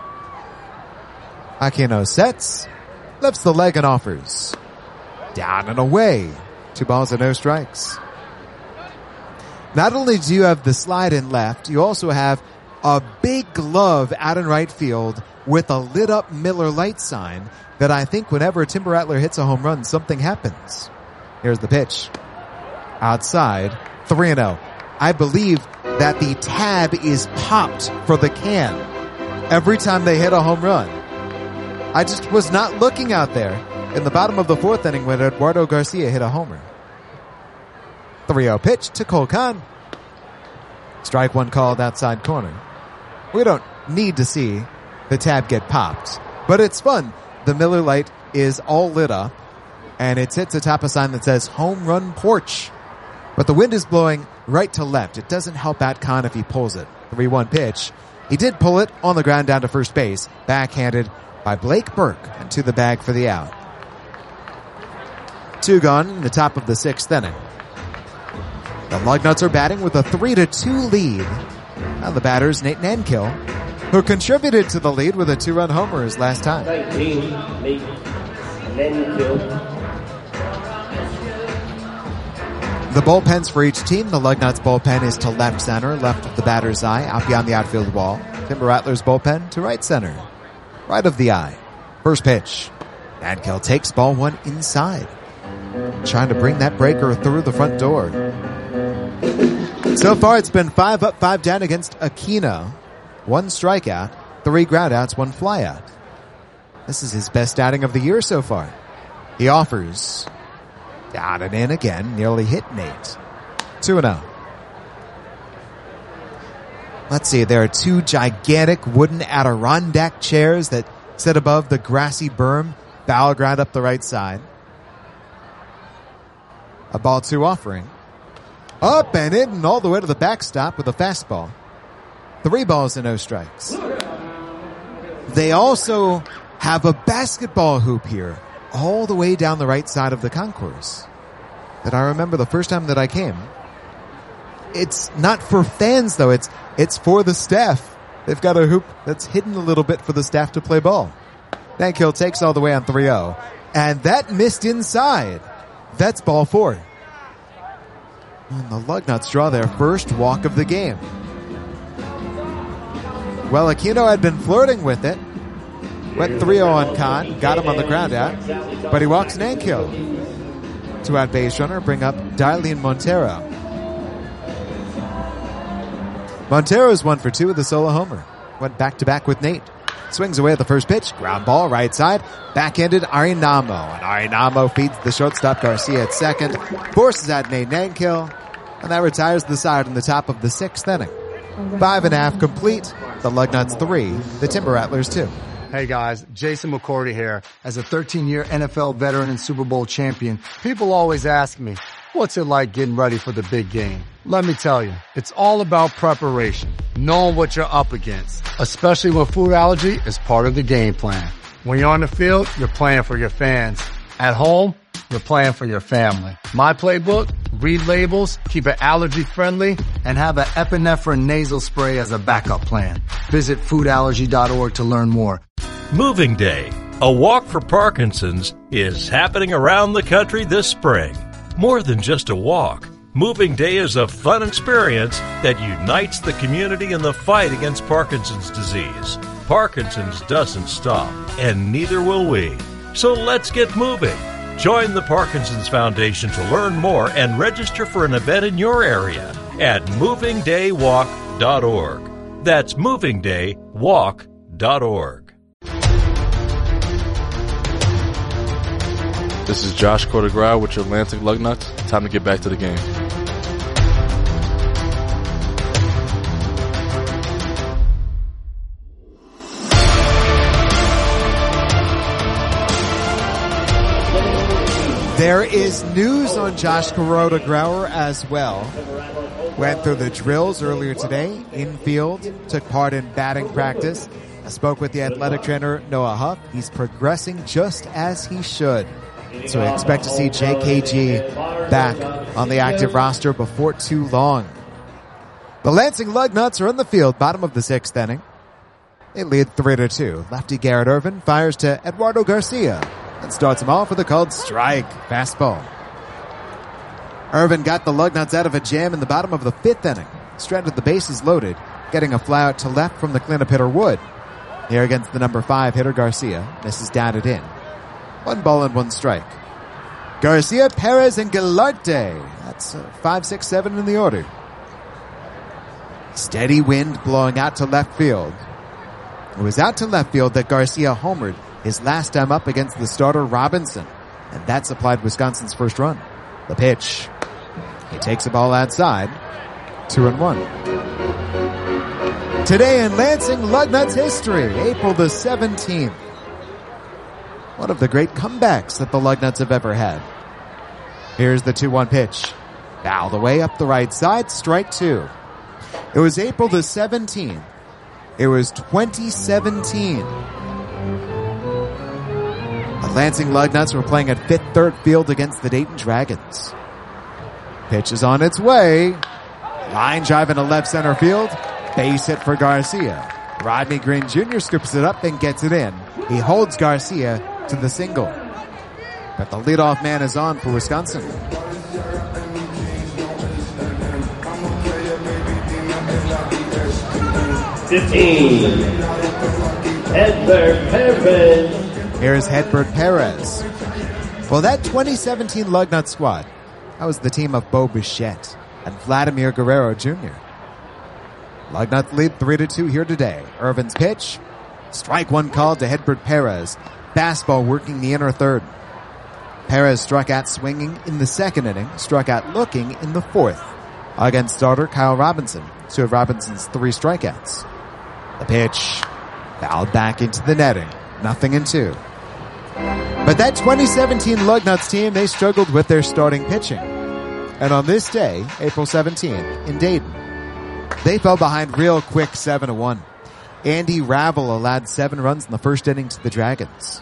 Aquino sets, lifts the leg and offers. Down and away. 2 balls and no strikes. Not only do you have the slide in left, you also have a big glove out in right field with a lit up Miller Lite sign that I think whenever a Timber Rattler hits a home run, something happens. Here's the pitch. Outside, 3-0. I believe that the tab is popped for the can every time they hit a home run. I just was not looking out there in the bottom of the 4th inning when Eduardo Garcia hit a homer. 3-0 pitch to Cole Kahn. Strike 1 called outside corner. We don't need to see the tab get popped, but it's fun. The Miller Lite is all lit up, and it sits atop a sign that says Home Run Porch. But the wind is blowing right to left. It doesn't help out Kahn if he pulls it. 3-1 pitch. He did pull it on the ground down to first base, backhanded by Blake Burke, and to the bag for the out. 2 gone in the top of the 6th inning. The Lugnuts are batting with a 3-2 lead. Now the batter's Nate Nankill, who contributed to the lead with a 2-run homer his last time. 19, Nate Nankill. The bullpens for each team. The Lugnuts bullpen is to left center, left of the batter's eye, out beyond the outfield wall. Timber Rattlers bullpen to right center, right of the eye. First pitch. Nankill takes ball 1 inside, trying to bring that breaker through the front door. So far, it's been 5 up, 5 down against Aquino. 1 strikeout, 3 groundouts, 1 flyout. This is his best outing of the year so far. He offers. Down and in again, nearly hit Nate. 2-0. Let's see, there are 2 gigantic wooden Adirondack chairs that set above the grassy berm, foul ground up the right side. A ball 2 offering. Up and in and all the way to the backstop with a fastball. 3 balls and no strikes. They also have a basketball hoop here all the way down the right side of the concourse that I remember the first time that I came. It's not for fans, though. It's for the staff. They've got a hoop that's hidden a little bit for the staff to play ball. Nankill takes all the way on 3-0. And that missed inside. That's ball 4. And the Lugnuts draw their first walk of the game. Well, Aquino had been flirting with it. Went 3-0 on Khan, got him on the ground out, but he walks Nankill. 2-out base runner, bring up Darlene Montero. Montero's 1 for 2 with a solo homer. Went back-to-back with Nate. Swings away at the first pitch, ground ball, right side, back-handed Arinamo. And Arinamo feeds the shortstop Garcia at second, forces out Nate Nankill, and that retires the side in the top of the 6th inning. 5.5 complete. The Lugnuts 3, the Timber Rattlers 2. Hey guys, Jason McCourty here. As a 13-year NFL veteran and Super Bowl champion, people always ask me, what's it like getting ready for the big game? Let me tell you, it's all about preparation, knowing what you're up against, especially when food allergy is part of the game plan. When you're on the field, you're playing for your fans. At home, you're playing for your family. My playbook, read labels, keep it allergy friendly, and have an epinephrine nasal spray as a backup plan. Visit foodallergy.org to learn more. Moving Day, a walk for Parkinson's, is happening around the country this spring. More than just a walk, Moving Day is a fun experience that unites the community in the fight against Parkinson's disease. Parkinson's doesn't stop, and neither will we. So let's get moving. Join the Parkinson's Foundation to learn more and register for an event in your area at movingdaywalk.org. That's movingdaywalk.org. This is Josh Cordegrau with your Lansing Lugnuts. Time to get back to the game. There is news on Josh Cordegrau as well. Went through the drills earlier today, infield, took part in batting practice. I spoke with the athletic trainer, Noah Huff. He's progressing just as he should. So we expect to see JKG back on the active roster before too long. The Lansing Lugnuts are in the field, bottom of the 6th inning. They lead 3-2. Lefty Garrett Irvin fires to Eduardo Garcia and starts him off with a called strike. Fastball. Irvin got the Lugnuts out of a jam in the bottom of the 5th inning. Stranded the bases loaded, getting a fly out to left from the cleanup hitter Wood. Here against the number 5 hitter Garcia. Misses down it in. 1 ball and 1 strike. Garcia, Perez, and Galarte. That's 5, 6, 7 in the order. Steady wind blowing out to left field. It was out to left field that Garcia homered his last time up against the starter Robinson. And that supplied Wisconsin's first run. The pitch. He takes the ball outside. 2-1. Today in Lansing Lugnuts history, April the 17th. One of the great comebacks that the Lugnuts have ever had. Here's the 2-1 pitch. Foul the way up the right side, strike 2. It was April the 17th. It was 2017. The Lansing Lugnuts were playing at Fifth Third Field against the Dayton Dragons. Pitch is on its way. Line drive into left center field. Base hit for Garcia. Rodney Green Jr. scoops it up and gets it in. He holds Garcia to the single. But the leadoff man is on for Wisconsin. Hedbert Perez. Here's Hedbert Perez. Well, that 2017 Lugnut squad, that was the team of Bo Bichette and Vladimir Guerrero Jr. Lugnuts lead 3-2 here today. Irvin's pitch. Strike 1 called to Hedbert Perez. Fastball working the inner third. Perez struck out swinging in the 2nd inning, struck out looking in the 4th against starter Kyle Robinson, 2 of Robinson's 3 strikeouts. The pitch fouled back into the netting. 0-2. But that 2017 Lugnuts team, they struggled with their starting pitching. And on this day, April 17th, in Dayton, they fell behind real quick 7-1. Andy Ravel allowed 7 runs in the first inning to the Dragons.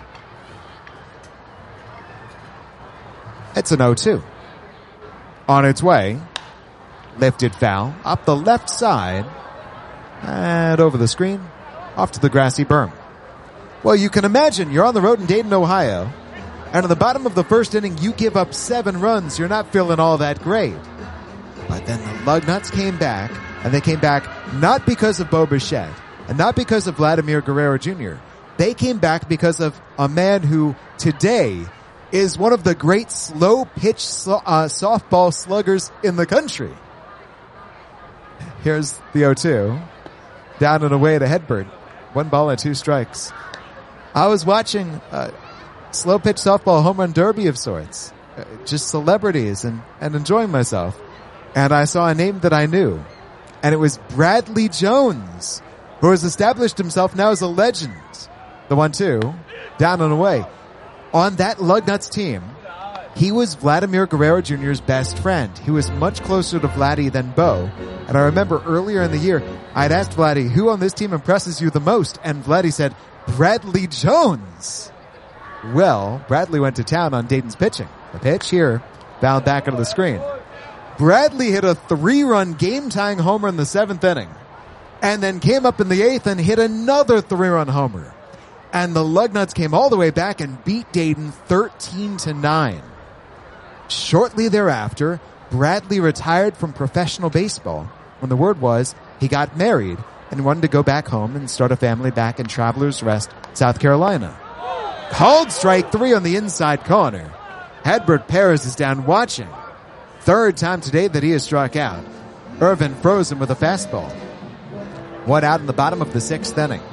It's an 0-2. On its way, lifted foul, up the left side, and over the screen, off to the grassy berm. Well, you can imagine you're on the road in Dayton, Ohio, and at the bottom of the first inning, you give up 7 runs. You're not feeling all that great. But then the Lugnuts came back, and they came back not because of Bo Bichette, and not because of Vladimir Guerrero Jr. They came back because of a man who today is one of the great slow-pitch softball sluggers in the country. Here's the 0-2. Down and away to Hedberg. 1 ball and 2 strikes. I was watching slow-pitch softball home run derby of sorts. Just celebrities and enjoying myself. And I saw a name that I knew. And it was Bradley Jones, who has established himself now as a legend. The 1-2. Down and away. On that Lugnuts team, he was Vladimir Guerrero Jr.'s best friend. He was much closer to Vladdy than Bo. And I remember earlier in the year, I'd asked Vladdy, who on this team impresses you the most? And Vladdy said, Bradley Jones. Well, Bradley went to town on Dayton's pitching. The pitch here, fouled back into the screen. Bradley hit a 3-run game-tying homer in the 7th inning. And then came up in the 8th and hit another 3-run homer. And the Lugnuts came all the way back and beat Dayton 13-9. Shortly thereafter, Bradley retired from professional baseball when the word was he got married and wanted to go back home and start a family back in Travelers Rest, South Carolina. Called strike 3 on the inside corner. Hedbert Perez is down watching. 3rd time today that he has struck out. Irvin froze him with a fastball. 1 out in the bottom of the 6th inning.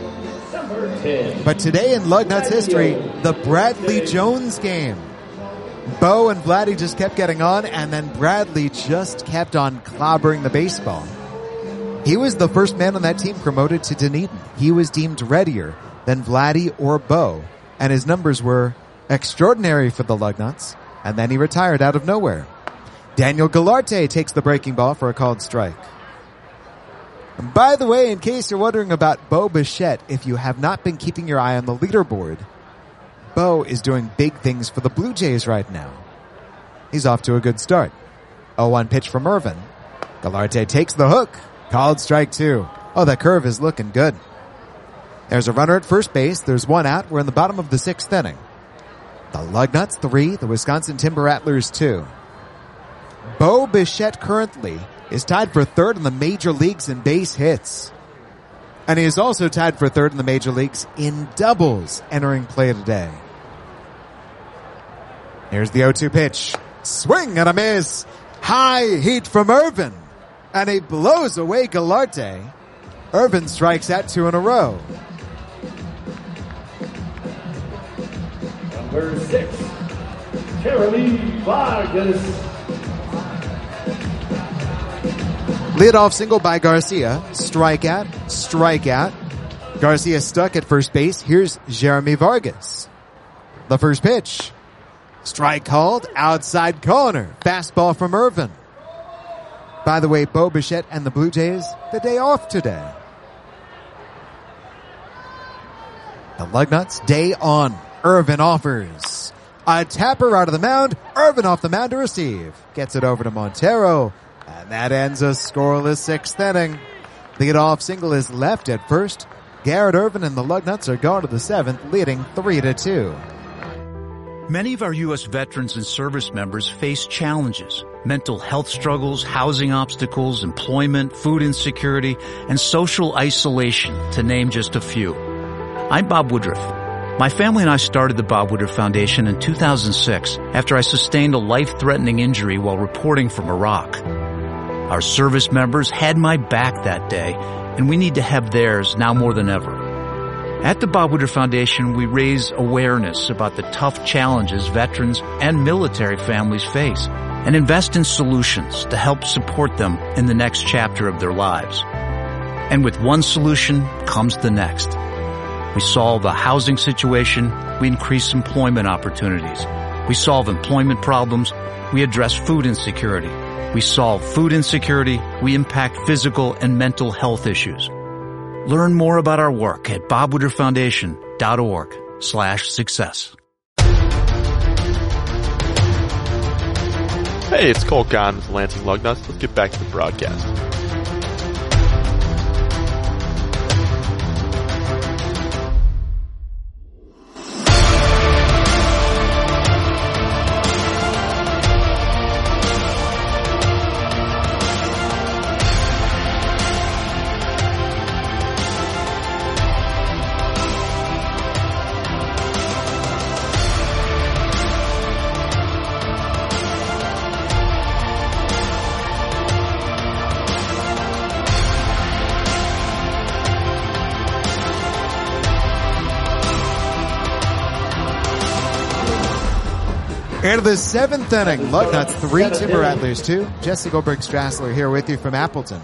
But today in Lugnuts history, the Bradley Jones game. Bo and Vladdy just kept getting on, and then Bradley just kept on clobbering the baseball. He was the first man on that team promoted to Dunedin. He was deemed readier than Vladdy or Bo, and his numbers were extraordinary for the Lugnuts, and then he retired out of nowhere. Daniel Galarte takes the breaking ball for a called strike. And by the way, in case you're wondering about Bo Bichette, if you have not been keeping your eye on the leaderboard, Bo is doing big things for the Blue Jays right now. He's off to a good start. 0-1 pitch from Irvin. Galarte takes the hook. Called strike 2. Oh, that curve is looking good. There's a runner at first base. There's 1 out. We're in the bottom of the 6th inning. The Lugnuts 3, the Wisconsin Timber Rattlers 2. Bo Bichette currently is tied for 3rd in the major leagues in base hits. And he is also tied for 3rd in the major leagues in doubles entering play today. Here's the 0-2 pitch. Swing and a miss. High heat from Irvin. And he blows away Galarte. Irvin strikes out 2 in a row. Number 6, Jeremy Vargas. Leadoff single by Garcia. Strikeout. Garcia stuck at first base. Here's Jeremy Vargas. The first pitch. Strike called. Outside corner. Fastball from Irvin. By the way, Bo Bichette and the Blue Jays, the day off today. The Lugnuts, day on. Irvin offers. A tapper out of the mound. Irvin off the mound to receive. Gets it over to Montero. And that ends a scoreless 6th inning. The leadoff single is left at first. Garrett Irvin and the Lugnuts are gone to the 7th, leading 3-2. Many of our U.S. veterans and service members face challenges: mental health struggles, housing obstacles, employment, food insecurity, and social isolation, to name just a few. I'm Bob Woodruff. My family and I started the Bob Woodruff Foundation in 2006 after I sustained a life-threatening injury while reporting from Iraq. Our service members had my back that day, and we need to have theirs now more than ever. At the Bob Woodruff Foundation, we raise awareness about the tough challenges veterans and military families face and invest in solutions to help support them in the next chapter of their lives. And with one solution comes the next. We solve the housing situation. We increase employment opportunities. We solve employment problems. We address food insecurity. We solve food insecurity. We impact physical and mental health issues. Learn more about our work at bobwooderfoundation.org/success. Hey, it's Cole Kahn with the Lansing Lugnuts. Let's get back to the broadcast. Into the seventh inning, Lugnuts 3, Timber Rattlers 2. Jesse Goldberg-Strassler here with you from Appleton.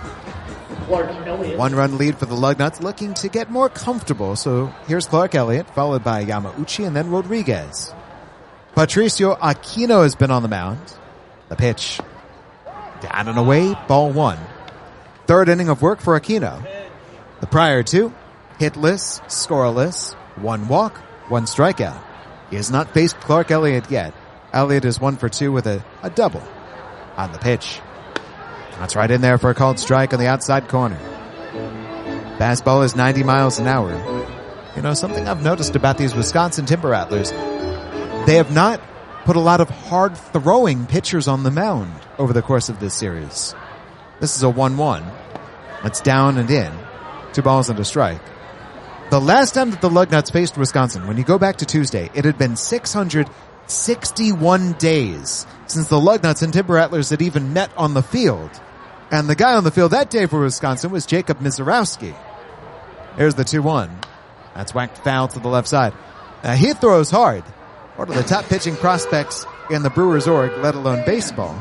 1-run lead for the Lugnuts, looking to get more comfortable. So here's Clark Elliott, followed by Yamauchi and then Rodriguez. Patricio Aquino has been on the mound. The pitch down and away, ball 1. Third inning of work for Aquino. The prior 2, hitless, scoreless, 1 walk, 1 strikeout. He has not faced Clark Elliott yet. Elliott is 1 for 2 with a double on the pitch. That's right in there for a called strike on the outside corner. Fastball is 90 miles an hour. You know, something I've noticed about these Wisconsin Timber Rattlers, they have not put a lot of hard throwing pitchers on the mound over the course of this series. This is a 1-1. It's down and in. 2 balls and a strike. The last time that the Lugnuts faced Wisconsin, when you go back to Tuesday, it had been 661 days since the Lugnuts and Timber Rattlers had even met on the field. And the guy on the field that day for Wisconsin was Jacob Mizorowski. Here's the 2-1. That's whacked foul to the left side. He throws hard. One of the top pitching prospects in the Brewers org, let alone baseball.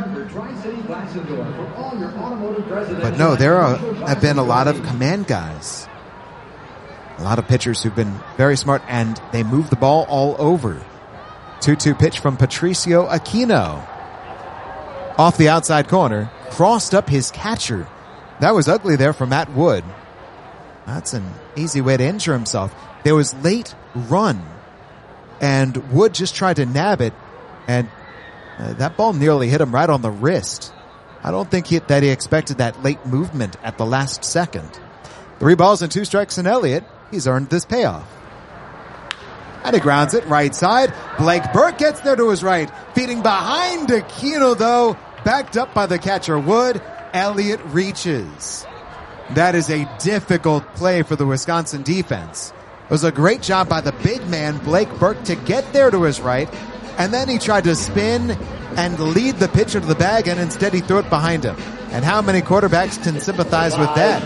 But no, there have been a lot of command guys. A lot of pitchers who've been very smart, and they move the ball all over. 2-2 pitch from Patricio Aquino. Off the outside corner, crossed up his catcher. That was ugly there for Matt Wood. That's an easy way to injure himself. There was late run, and Wood just tried to nab it, and that ball nearly hit him right on the wrist. I don't think that he expected that late movement at the last second. 3 balls and 2 strikes in Elliott. He's earned this payoff. And he grounds it right side. Blake Burke gets there to his right. Feeding behind Aquino, though. Backed up by the catcher Wood. Elliott reaches. That is a difficult play for the Wisconsin defense. It was a great job by the big man, Blake Burke, to get there to his right. And then he tried to spin and lead the pitcher to the bag, and instead he threw it behind him. And how many quarterbacks can sympathize with that?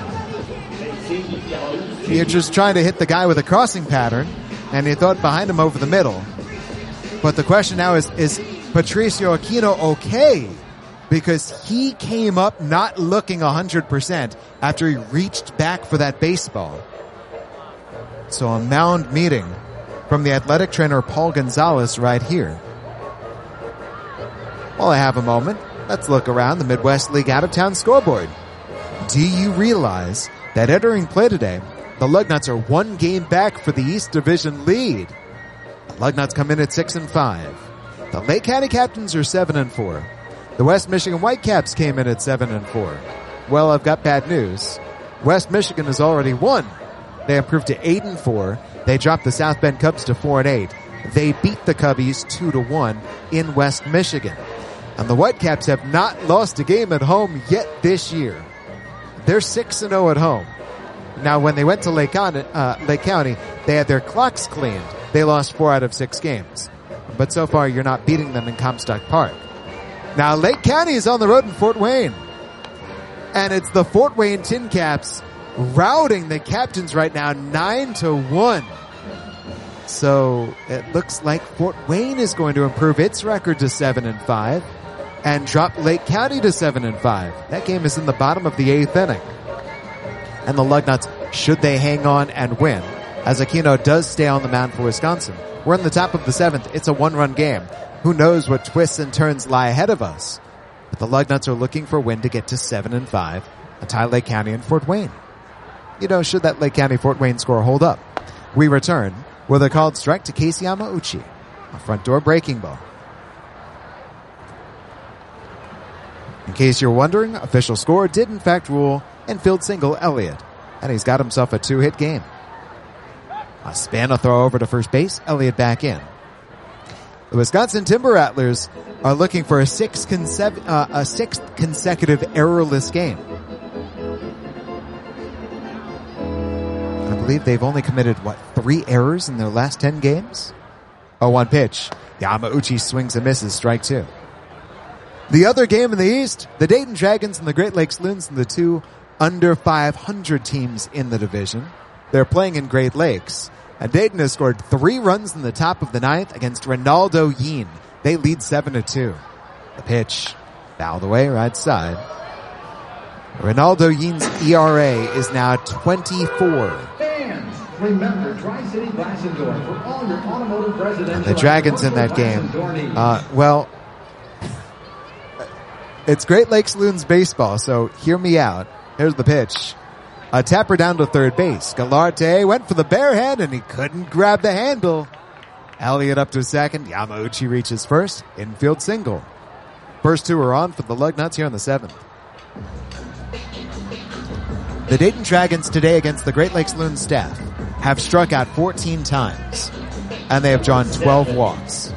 You're just trying to hit the guy with a crossing pattern, and you throw it behind him over the middle. But the question now is Patricio Aquino okay? Because he came up not looking 100% after he reached back for that baseball. So a mound meeting from the athletic trainer Paul Gonzalez right here. While I have a moment, let's look around the Midwest League out-of-town scoreboard. Do you realize that entering play today, the Lugnuts are 1 game back for the East Division lead? The Lugnuts come in at 6-5. The Lake County Captains are 7-4. The West Michigan Whitecaps came in at 7-4. Well, I've got bad news. West Michigan has already won. They improved to 8-4. They dropped the South Bend Cubs to 4-8. They beat the Cubbies 2-1 in West Michigan. And the Whitecaps have not lost a game at home yet this year. They're 6-0 at home. Now, when they went to Lake County, they had their clocks cleaned. They lost 4 out of 6 games. But so far, you're not beating them in Comstock Park. Now, Lake County is on the road in Fort Wayne. And it's the Fort Wayne Tin Caps routing the Captains right now 9-1. So it looks like Fort Wayne is going to improve its record to 7-5 and drop Lake County to 7-5. That game is in the bottom of the 8th inning. And the Lugnuts should they hang on and win, as Aquino does stay on the mound for Wisconsin. We're in the top of the 7th. It's a 1-run game. Who knows what twists and turns lie ahead of us? But the Lugnuts are looking for a win to get to 7-5 and tie Lake County and Fort Wayne. Should that Lake County Fort Wayne score hold up? We return with a called strike to Casey Yamauchi. A front door breaking ball. In case you're wondering, official score did in fact rule infield single Elliott, and he's got himself a 2-hit game. A spin, a throw over to first base, Elliott back in. The Wisconsin Timber Rattlers are looking for a sixth consecutive errorless game. I believe they've only committed, 3 errors in their last 10 games? 0-1 pitch. Yamauchi swings and misses, strike 2. The other game in the East, the Dayton Dragons and the Great Lakes Loons, and the 2 under 500 teams in the division. They're playing in Great Lakes. And Dayton has scored 3 runs in the top of the 9th against Ronaldo Yeen. They lead 7-2. The pitch, fouled away, right side. Ronaldo Yeen's ERA is now 24. Fans, remember Tri-City Glass and Door for all your automotive residential. And the Dragons in that game, it's Great Lakes Loons baseball, so hear me out. Here's the pitch. A tapper down to third base. Galarte went for the bare hand and he couldn't grab the handle. Elliott up to second. Yamauchi reaches first. Infield single. First 2 are on for the Lugnuts here in the 7th. The Dayton Dragons today against the Great Lakes Loons staff have struck out 14 times and they have drawn 12 walks.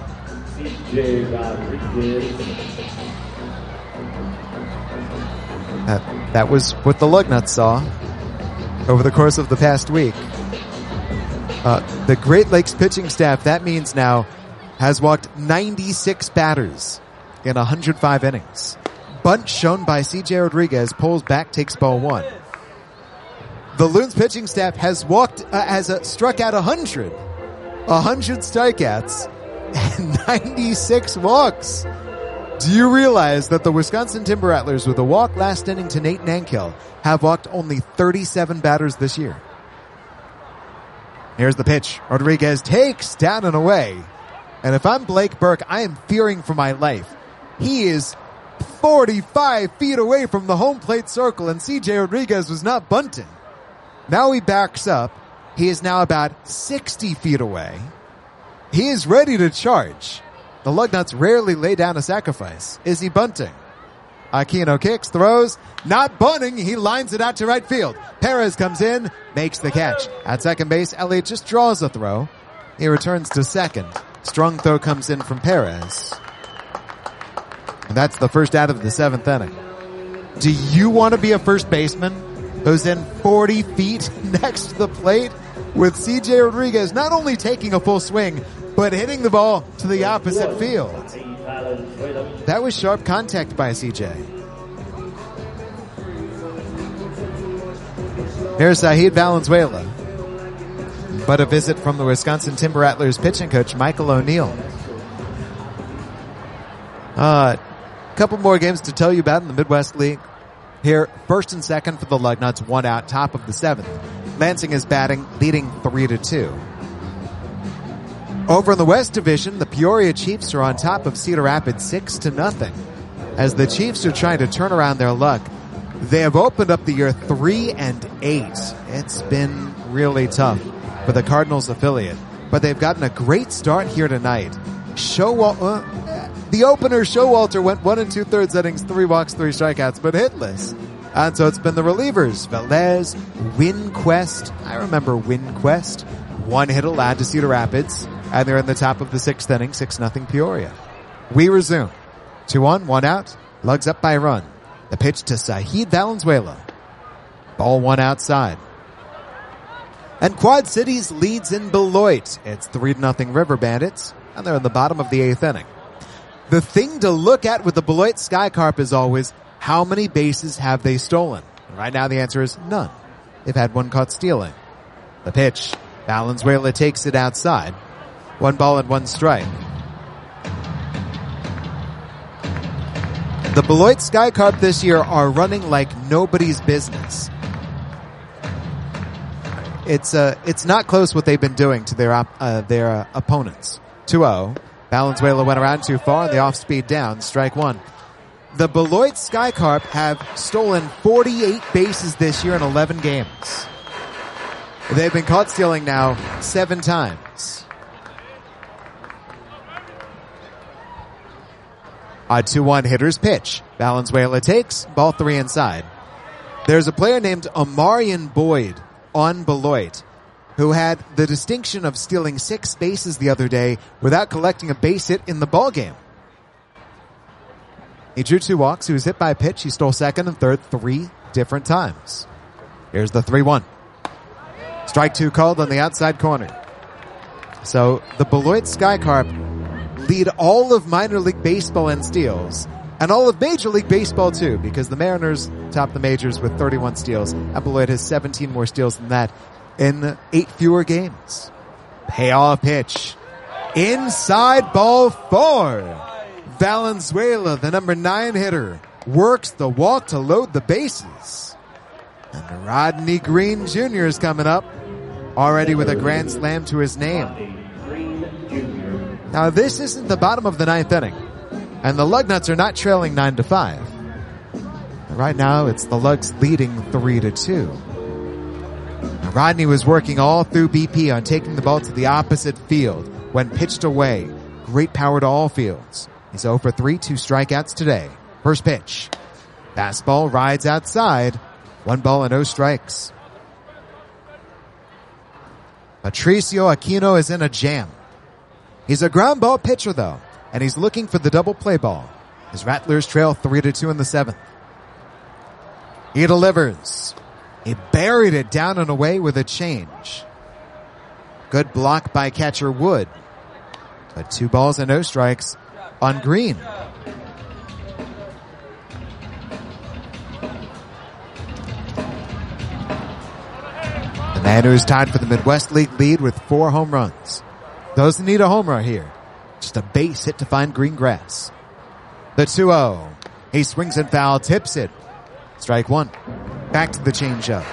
That was what the Lugnuts saw over the course of the past week. The Great Lakes pitching staff, that means now, has walked 96 batters in 105 innings. Bunt shown by C.J. Rodriguez, pulls back, takes ball 1. The Loons pitching staff has struck out 100 strikeouts and 96 walks. Do you realize that the Wisconsin Timber Rattlers, with a walk last inning to Nate Nankill, have walked only 37 batters this year? Here's the pitch. Rodriguez takes down and away. And if I'm Blake Burke, I am fearing for my life. He is 45 feet away from the home plate circle, and C.J. Rodriguez was not bunting. Now he backs up. He is now about 60 feet away. He is ready to charge. The Lugnuts rarely lay down a sacrifice. Is he bunting? Aquino kicks, throws, not bunting. He lines it out to right field. Perez comes in, makes the catch. At second base, Elliott just draws a throw. He returns to second. Strong throw comes in from Perez. And that's the first out of the 7th inning. Do you want to be a first baseman who's in 40 feet next to the plate with C.J. Rodriguez not only taking a full swing, but hitting the ball to the opposite field? That was sharp contact by C.J. Here's Zahid Valenzuela. But a visit from the Wisconsin Timber Rattlers pitching coach, Michael O'Neill. A couple more games to tell you about in the Midwest League. Here, first and second for the Lugnuts, 1 out, top of the 7th. Lansing is batting, leading 3-2. Over in the West Division, the Peoria Chiefs are on top of Cedar Rapids 6-0. As the Chiefs are trying to turn around their luck, they have opened up the year 3-8. It's been really tough for the Cardinals affiliate, but they've gotten a great start here tonight. The opener, Showalter, went 1 2/3 innings, 3 walks, 3 strikeouts, but hitless. And so it's been the relievers, Velez, Winquest. I remember Winquest. 1 hit allowed to Cedar Rapids, and they're in the top of the 6th inning, 6-0 Peoria. We resume. 2 on, 1 out. Lugs up by a run. The pitch to Zahid Valenzuela. Ball 1 outside. And Quad Cities leads in Beloit. It's 3-0 River Bandits, and they're in the bottom of the 8th inning. The thing to look at with the Beloit Skycarp is always, how many bases have they stolen? And right now the answer is none. They've had 1 caught stealing. The pitch. Valenzuela takes it outside. 1 ball and 1 strike. The Beloit Skycarp this year are running like nobody's business. it's not close what they've been doing to their opponents. 2-0. Valenzuela went around too far and the off-speed down. Strike one. The Beloit Skycarp have stolen 48 bases this year in 11 games. They've been caught stealing now 7 times. A 2-1 hitter's pitch. Valenzuela takes, ball 3 inside. There's a player named Amarian Boyd on Beloit who had the distinction of stealing 6 bases the other day without collecting a base hit in the ballgame. He drew 2 walks. He was hit by a pitch. He stole second and third 3 different times. Here's the 3-1. Strike 2 called on the outside corner. So the Beloit Skycarp lead all of minor league baseball in steals and all of Major League Baseball too, because the Mariners top the majors with 31 steals and Beloit has 17 more steals than that in 8 fewer games. Payoff pitch. Inside, ball 4. Valenzuela, the number 9 hitter, works the walk to load the bases. And Rodney Green Jr. is coming up, already with a grand slam to his name. Now this isn't the bottom of the 9th inning, and the Lugnuts are not trailing 9-5. Right now it's the Lugs leading 3-2. Rodney was working all through BP on taking the ball to the opposite field when pitched away. Great power to all fields. He's 0 for 3, 2 strikeouts today. First pitch. Fastball rides outside. 1 ball and no strikes. Patricio Aquino is in a jam. He's a ground ball pitcher though, and he's looking for the double play ball. His Rattlers trail 3-2 in the 7th. He delivers. He buried it down and away with a change. Good block by catcher Wood. But 2 balls and no strikes on Green. The man who's tied for the Midwest League lead with 4 home runs. Doesn't need a homer here. Just a base hit to find green grass. The 2-0. He swings and foul, tips it. Strike 1. Back to the changeup.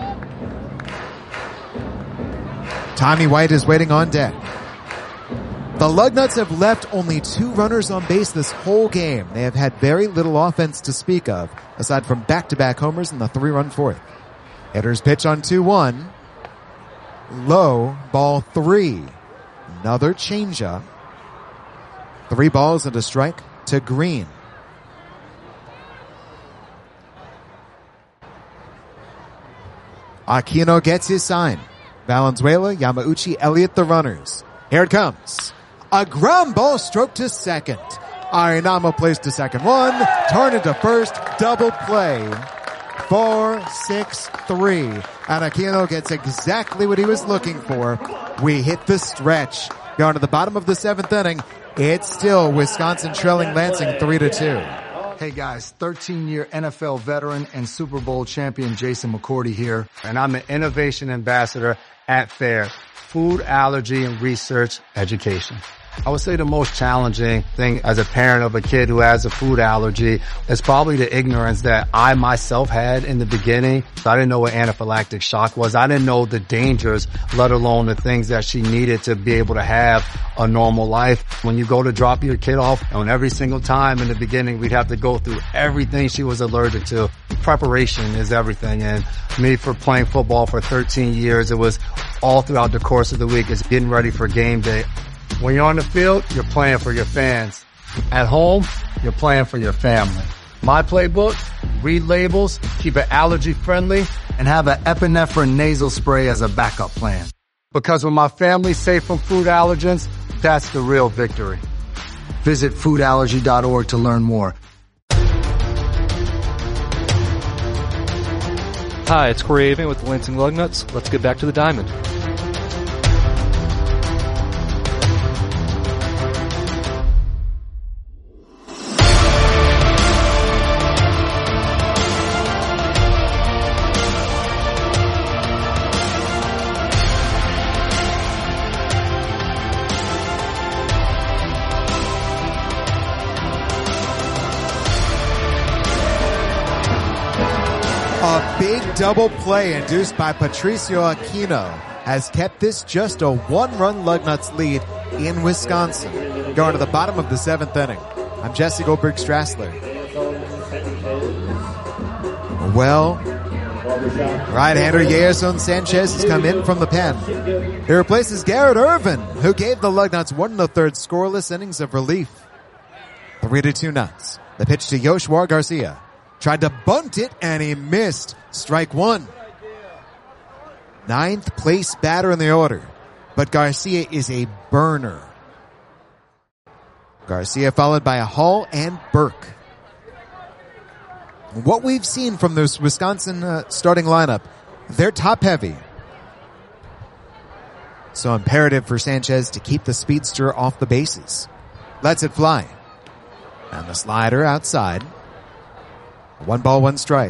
Tommy White is waiting on deck. The Lugnuts have left only 2 runners on base this whole game. They have had very little offense to speak of, aside from back-to-back homers in the 3-run 4th. Hitter's pitch on 2-1. Low, ball 3. Another changeup. 3 balls and a strike to Green. Aquino gets his sign. Valenzuela, Yamauchi, Elliott the runners. Here it comes. A ground ball stroke to second. Arenamo plays to second. 1, turn into first, double play. 4-6-3. And Aquino gets exactly what he was looking for. We hit the stretch. Going to the bottom of the 7th inning. It's still Wisconsin trailing Lansing 3-2. Hey guys, 13-year NFL veteran and Super Bowl champion Jason McCourty here, and I'm an innovation ambassador at FAIR, Food Allergy and Research Education. I would say the most challenging thing as a parent of a kid who has a food allergy is probably the ignorance that I myself had in the beginning. So I didn't know what anaphylactic shock was. I didn't know the dangers, let alone the things that she needed to be able to have a normal life. When you go to drop your kid off, and every single time in the beginning we'd have to go through everything she was allergic to. Preparation is everything. And me, for playing football for 13 years, it was all throughout the course of the week. It's getting ready for game day. When you're on the field, you're playing for your fans. At home, you're playing for your family. My playbook, read labels, keep it allergy friendly, and have an epinephrine nasal spray as a backup plan. Because when my family's safe from food allergens, that's the real victory. Visit foodallergy.org to learn more. Hi, it's Corey Avon with the Lansing Lugnuts. Let's get back to the diamond. A big double play induced by Patricio Aquino has kept this just a one-run Lugnuts lead in Wisconsin. Going to the bottom of the 7th inning. I'm Jesse Goldberg-Strassler. Well, right-hander Yerson Sanchez has come in from the pen. He replaces Garrett Irvin, who gave the Lugnuts 1 1/3 scoreless innings of relief. 3-2 Nuts. The pitch to Yoshua Garcia. Tried to bunt it, and he missed. Strike 1. 9th place batter in the order. But Garcia is a burner. Garcia followed by a Hall and Burke. What we've seen from this Wisconsin starting lineup, they're top heavy. So imperative for Sanchez to keep the speedster off the bases. Lets it fly. And the slider outside. 1 ball, 1 strike.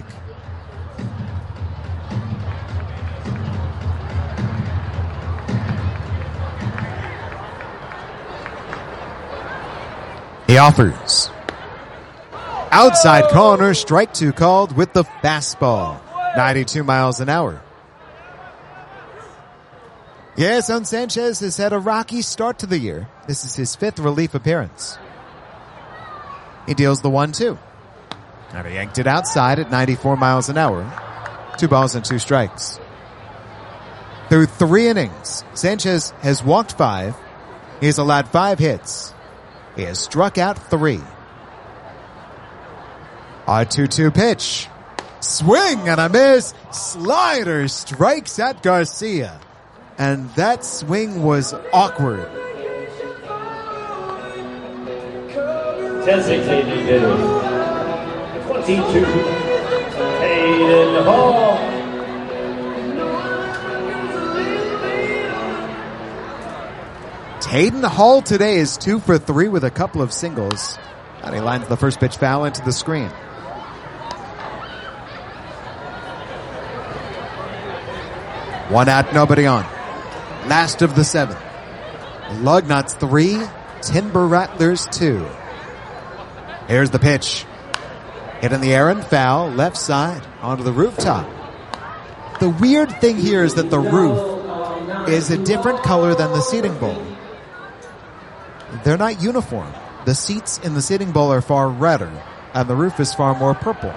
He offers. Outside corner, strike 2 called with the fastball. 92 miles an hour. Yerson Sanchez has had a rocky start to the year. This is his 5th relief appearance. He deals the 1-2. And he yanked it outside at 94 miles an hour. 2 balls and 2 strikes. Through 3 innings, Sanchez has walked 5. He has allowed 5 hits. He has struck out 3. A 2-2 pitch. Swing and a miss. Slider strikes at Garcia. And that swing was awkward. Designated hitter, 22, Hayden Hall. Hayden Hall today is 2 for 3 with a couple of singles. And he lines the first pitch foul into the screen. One out, nobody on. Last of the 7th. Lugnuts 3, Timber Rattlers 2. Here's the pitch. Hit in the air and foul, left side, onto the rooftop. The weird thing here is that the roof is a different color than the seating bowl. They're not uniform. The seats in the seating bowl are far redder, and the roof is far more purple.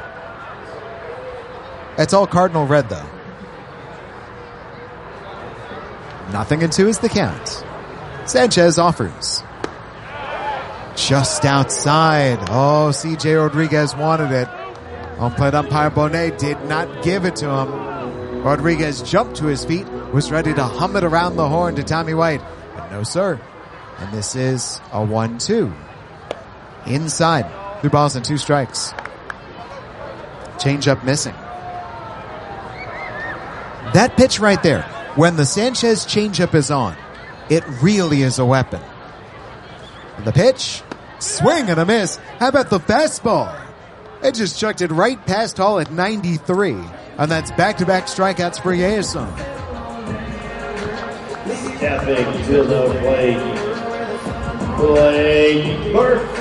It's all cardinal red, though. 0-2 is the count. Sanchez offers. Just outside. Oh, C.J. Rodriguez wanted it. Home plate umpire Bonet did not give it to him. Rodriguez jumped to his feet, was ready to hum it around the horn to Tommy White. But no, sir. And this is a 1-2. Inside. 3 balls and 2 strikes. Changeup missing. That pitch right there, when the Sanchez changeup is on, it really is a weapon. The pitch, swing and a miss. How about the fastball? It just chucked it right past Hall at 93. And that's back-to-back strikeouts for Yerson. Stepping to the plate, Blake Burke.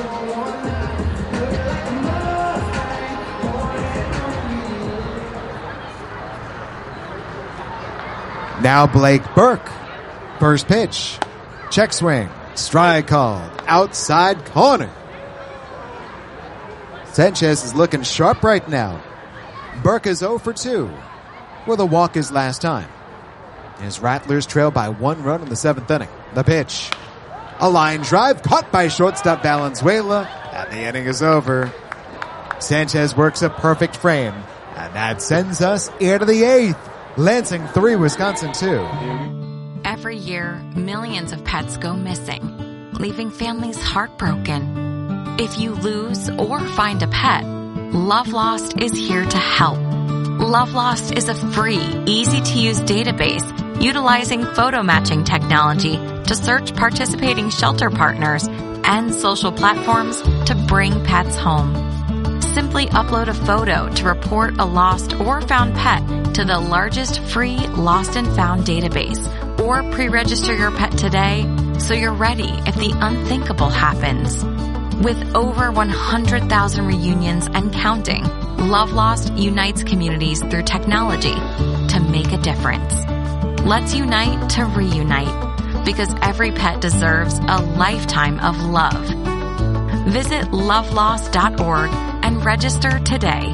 Now Blake Burke. First pitch. Check swing. Strike called. Outside corner. Sanchez is looking sharp right now. Burke is 0 for 2 with a walk his last time. His Rattlers trail by 1 run in the 7th inning. The pitch. A line drive caught by shortstop Valenzuela, and the inning is over. Sanchez works a perfect frame, and that sends us into the 8th. Lansing 3, Wisconsin 2. Every year, millions of pets go missing, leaving families heartbroken. If you lose or find a pet, Love Lost is here to help. Love Lost is a free, easy-to-use database utilizing photo matching technology to search participating shelter partners and social platforms to bring pets home. Simply upload a photo to report a lost or found pet to the largest free lost and found database, or pre-register your pet today so you're ready if the unthinkable happens. With over 100,000 reunions and counting, Love Lost unites communities through technology to make a difference. Let's unite to reunite, because every pet deserves a lifetime of love. Visit lovelost.org and register today.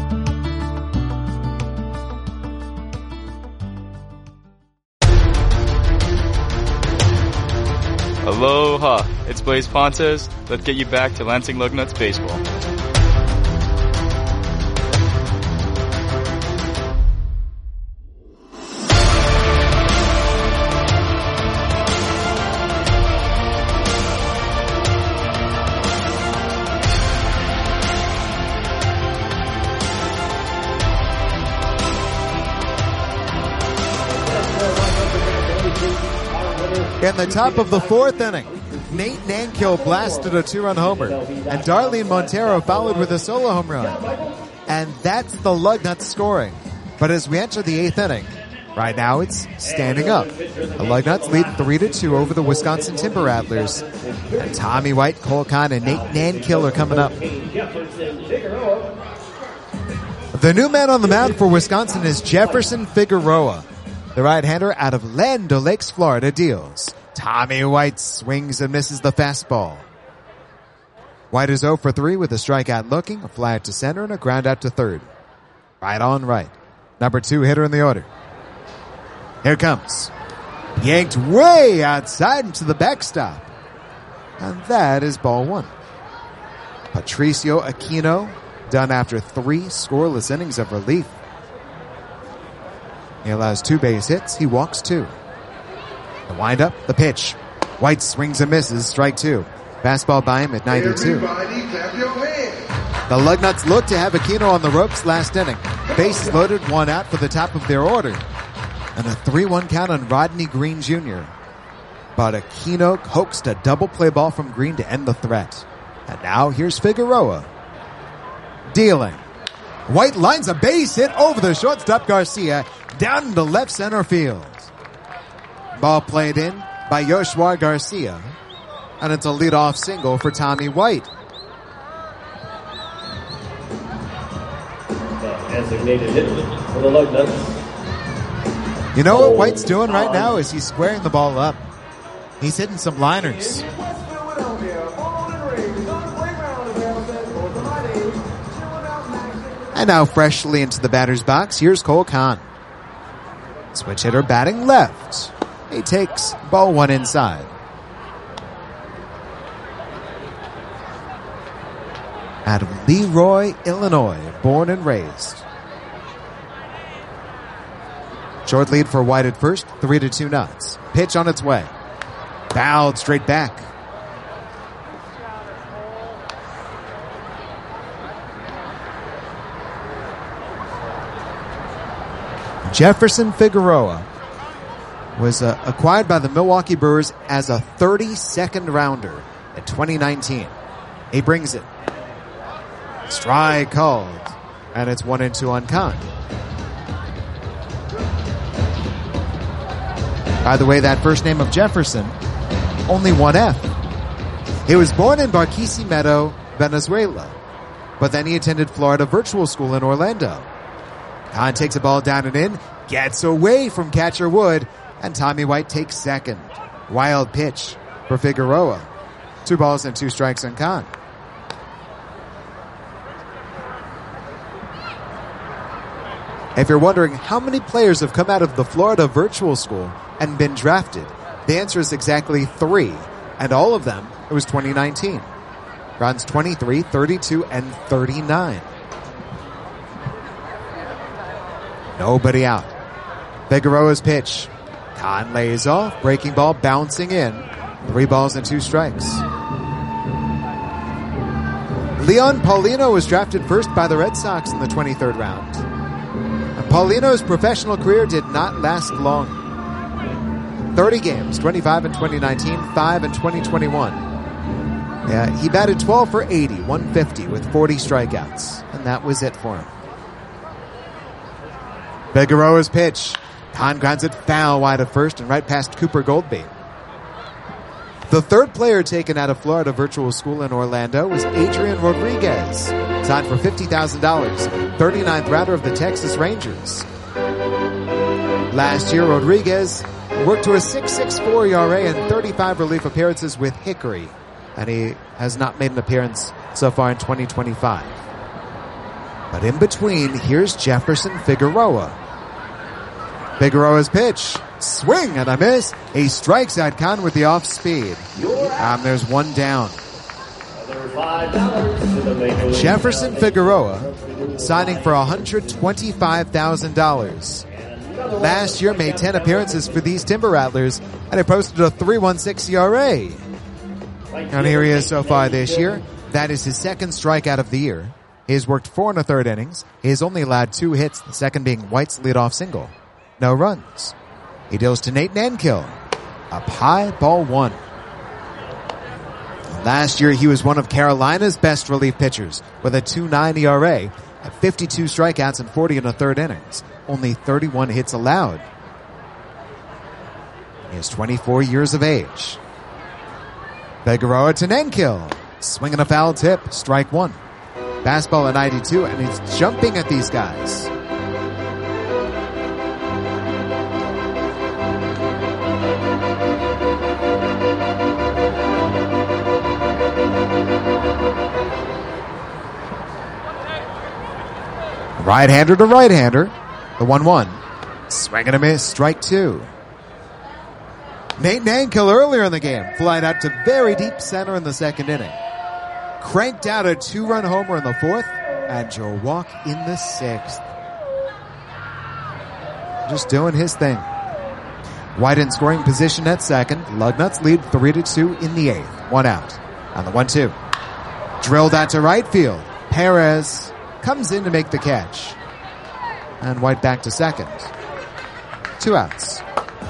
Aloha, it's Blaise Pontes. Let's get you back to Lansing Lugnuts baseball. In the top of the fourth inning, Nate Nankill blasted a 2-run homer, and Darlene Montero followed with a solo home run. And that's the Lugnuts scoring. But as we enter the eighth inning, right now it's standing up. The Lugnuts lead 3-2 over the Wisconsin Timber Rattlers. And Tommy White, Cole Kahn, and Nate Nankill are coming up. The new man on the mound for Wisconsin is Jefferson Figueroa. The right-hander out of Land O'Lakes, Florida, deals. Tommy White swings and misses the fastball. White is 0 for 3 with a strikeout looking, a fly out to center, and a ground out to third. Right on right. Number 2 hitter in the order. Here comes. Yanked way outside into the backstop. And that is ball 1. Patricio Aquino done after 3 scoreless innings of relief. He allows 2 base hits. He walks 2. The windup, the pitch. White swings and misses. Strike 2. Fastball by him at 92. The Lugnuts look to have Aquino on the ropes last inning. Bases loaded, 1 out for the top of their order. And a 3-1 count on Rodney Green Jr. But Aquino coaxed a double play ball from Green to end the threat. And now here's Figueroa. Dealing. White lines a base hit over the shortstop Garcia down into left center field. Ball played in by Yoshua Garcia. And it's a leadoff single for Tommy White. Designated hit for the Lugnuts. You know what White's doing right now is he's squaring the ball up. He's hitting some liners. And now freshly into the batter's box, here's Cole Kahn. Switch hitter batting left. He takes ball 1 inside. Out of Leroy, Illinois, born and raised. Short lead for White at first, 3-2 Nuts. Pitch on its way. Fouled straight back. Jefferson Figueroa was acquired by the Milwaukee Brewers as a 32nd rounder in 2019. He brings it. Strike called. And it's 1-2 on Kahn. By the way, that first name of Jefferson, only 1 F. He was born in Barquisimeto, Venezuela, but then he attended Florida Virtual School in Orlando. Kahn takes a ball down and in, gets away from catcher Wood, and Tommy White takes second. Wild pitch for Figueroa. 2 balls and 2 strikes on Kahn. If you're wondering how many players have come out of the Florida Virtual School and been drafted, the answer is exactly 3, and all of them, it was 2019. Rounds 23, 32, and 39. Nobody out. Figueroa's pitch. Kahn lays off. Breaking ball bouncing in. 3 balls and 2 strikes. Leon Paulino was drafted first by the Red Sox in the 23rd round. And Paulino's professional career did not last long. 30 games, 25 in 2019, 5 in 2021. Yeah, he batted 12 for 80, 150 with 40 strikeouts. And that was it for him. Figueroa's pitch. Kahn grounds it foul wide of first and right past Cooper Goldby. The third player taken out of Florida Virtual School in Orlando was Adrian Rodriguez, signed for $50,000, 39th rounder of the Texas Rangers. Last year, Rodriguez worked to a 6.64 ERA and 35 relief appearances with Hickory, and he has not made an appearance so far in 2025. But in between, here's Jefferson Figueroa. Figueroa's pitch. Swing and a miss. He strikes out Khan with the off speed. There's one down. Jefferson Figueroa signing for $125,000. Last year made 10 appearances for these Timber Rattlers and he posted a 3.16 ERA. And here he is so far this year. That is his second strikeout of the year. He has worked 4 1/3 innings. He has only allowed 2 hits, the second being White's leadoff single. No runs. He deals to Nate Nankill. Up high, ball 1. Last year, he was one of Carolina's best relief pitchers with a 2.9 ERA at 52 strikeouts and 40 1/3 innings. Only 31 hits allowed. He is 24 years of age. Figueroa to Nankill. Swinging a foul tip. Strike 1. Fastball at 92, and he's jumping at these guys. Right-hander to right-hander. The 1-1. Swing and a miss. Strike 2. Nate Nankill earlier in the game flied out to very deep center in the second inning. Cranked out a 2-run homer in the 4th and drew a walk in the 6th. Just doing his thing. White in scoring position at second. Lugnuts lead 3-2 in the 8th. 1 out. On the 1-2. Drilled out to right field. Perez comes in to make the catch. And White back to second. 2 outs.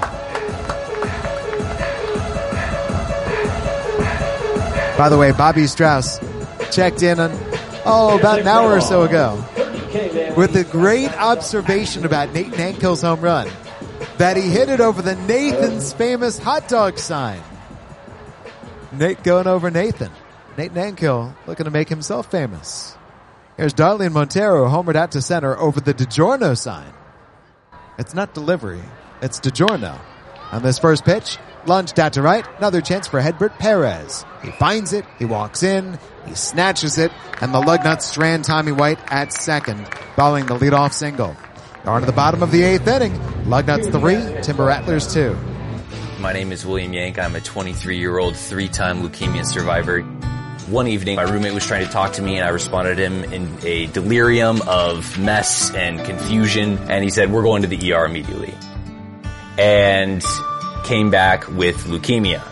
By the way, Bobby Strauss checked in about an hour or so ago with a great observation about Nate Nankill's home run, that he hit it over the Nathan's famous hot dog sign. Nate going over Nathan. Nate Nankill looking to make himself famous. Here's Darlene Montero homered out to center over the DiGiorno sign. It's not delivery, it's DiGiorno. On this first pitch, launched out to right, another chance for Hedbert Perez. He finds it, he walks in, he snatches it, and the Lugnuts strand Tommy White at second, following the leadoff single. On to the bottom of the 8th inning, Lugnuts 3, Timber Rattlers 2. My name is William Yank. I'm a 23-year-old 3-time leukemia survivor. One evening, my roommate was trying to talk to me, and I responded to him in a delirium of mess and confusion, and he said, "We're going to the ER immediately." And came back with leukemia.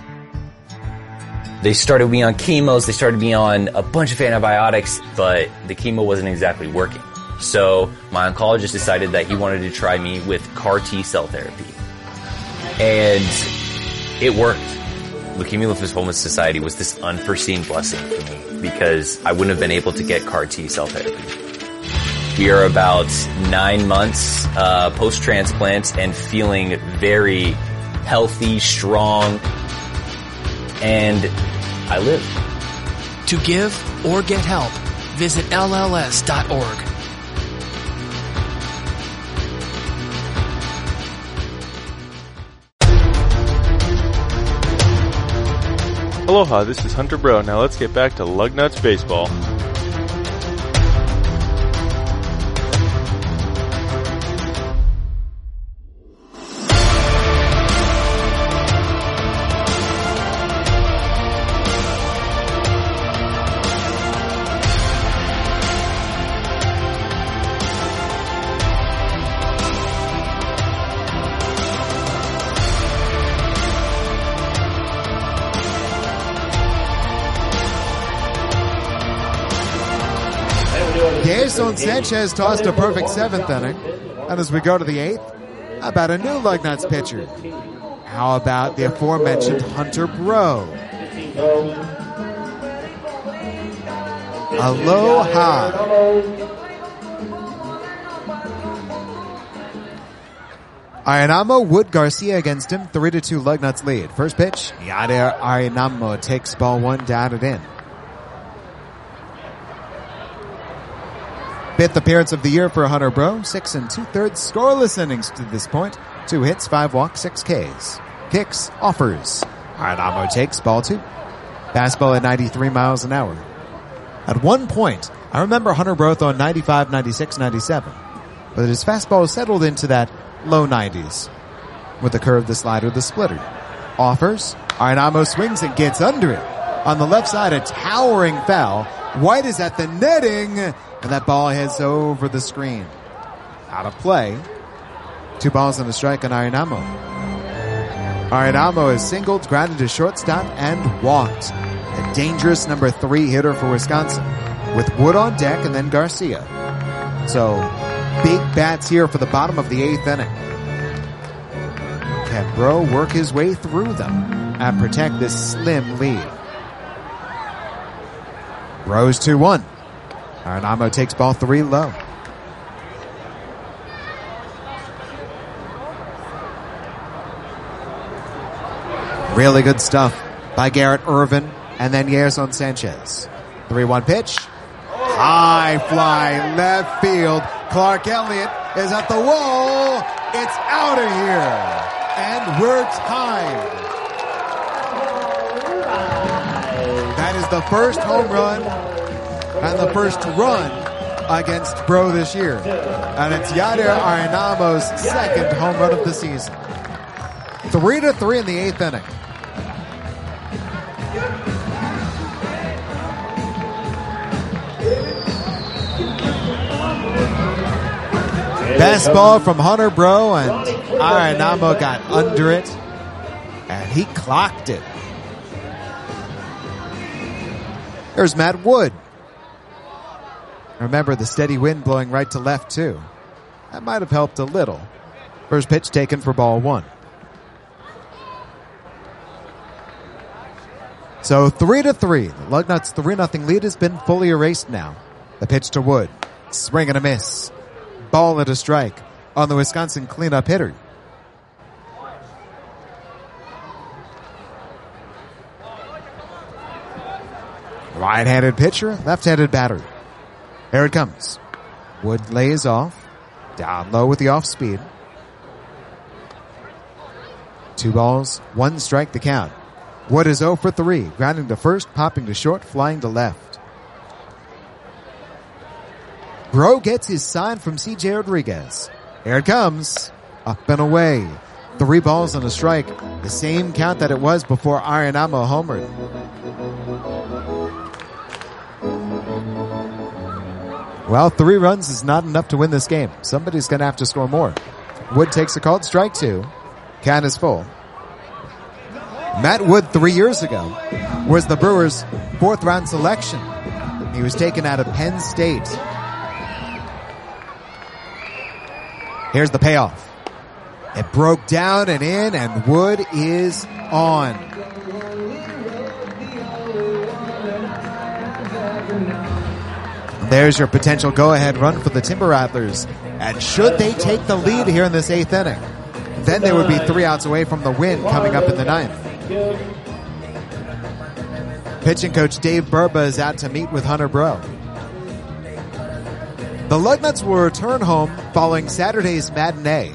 They started me on chemos, they started me on a bunch of antibiotics, but the chemo wasn't exactly working. So my oncologist decided that he wanted to try me with CAR T-cell therapy. And it worked. Leukemia Lymphoma Society was this unforeseen blessing for me because I wouldn't have been able to get CAR T-cell therapy. We are about 9 months post-transplant and feeling very healthy, strong, and I live. To give or get help, visit LLS.org. Aloha, this is Hunter Bro. Now let's get back to Lugnuts Baseball. Jason Sanchez tossed a perfect 7th inning. And as we go to the 8th, how about a new Lugnuts pitcher? How about the aforementioned Hunter Bro? Aloha. Ayanamo, Wood, Garcia against him. 3-2 Lugnuts lead. First pitch, Yadier Ayanamo takes ball one, down and in. Fifth appearance of the year for Hunter Bro. 6 2/3 scoreless innings to this point. 2 hits, 5 walks, 6 Ks. Kicks, offers. Ayanamo takes ball 2. Fastball at 93 miles an hour. At one point, I remember Hunter Bro throwing 95, 96, 97. But his fastball settled into that low 90s. With the curve, the slider, the splitter. Offers. Ayanamo swings and gets under it. On the left side, a towering foul. White is at the netting, and that ball heads over the screen. Out of play. 2 balls and a strike on Ayanamo. Ayanamo has singled, grounded to shortstop, and walked. A dangerous number 3 hitter for Wisconsin, with Wood on deck and then Garcia. So, big bats here for the bottom of the 8th inning. Can Bro work his way through them and protect this slim lead? Bro's 2-1. Ayanamo takes ball 3 low. Really good stuff by Garrett Irvin and then Yerson Sanchez. 3-1 pitch. High fly left field. Clark Elliott is at the wall. It's out of here. And we're tied. That is the first home run and the first run against Bro this year. And it's Yadier Ayanamo's second home run of the season. 3-3 in the 8th inning. Fastball from Hunter Bro, and Ayanamo got under it, and he clocked it. There's Matt Wood. Remember the steady wind blowing right to left, too. That might have helped a little. First pitch taken for ball 1. So 3-3. The Lugnuts 3-0 lead has been fully erased now. The pitch to Wood. Swing and a miss. Ball at a strike on the Wisconsin cleanup hitter. Right-handed pitcher, left-handed batter. Here it comes. Wood lays off. Down low with the off speed. 2 balls, 1 strike the count. Wood is 0 for 3, grounding to first, popping to short, flying to left. Bro gets his sign from C.J. Rodriguez. Here it comes. Up and away. 3 balls and a strike. The same count that it was before Ayanamo homered. Well, 3 runs is not enough to win this game. Somebody's going to have to score more. Wood takes a called strike 2. Count is full. Matt Wood 3 years ago was the Brewers' 4th round selection. He was taken out of Penn State. Here's the payoff. It broke down and in, and Wood is on. There's your potential go-ahead run for the Timber Rattlers. And should they take the lead here in this 8th inning, then they would be 3 outs away from the win coming up in the 9th. Pitching coach Dave Burba is out to meet with Hunter Bro. The Lugnuts will return home following Saturday's matinee.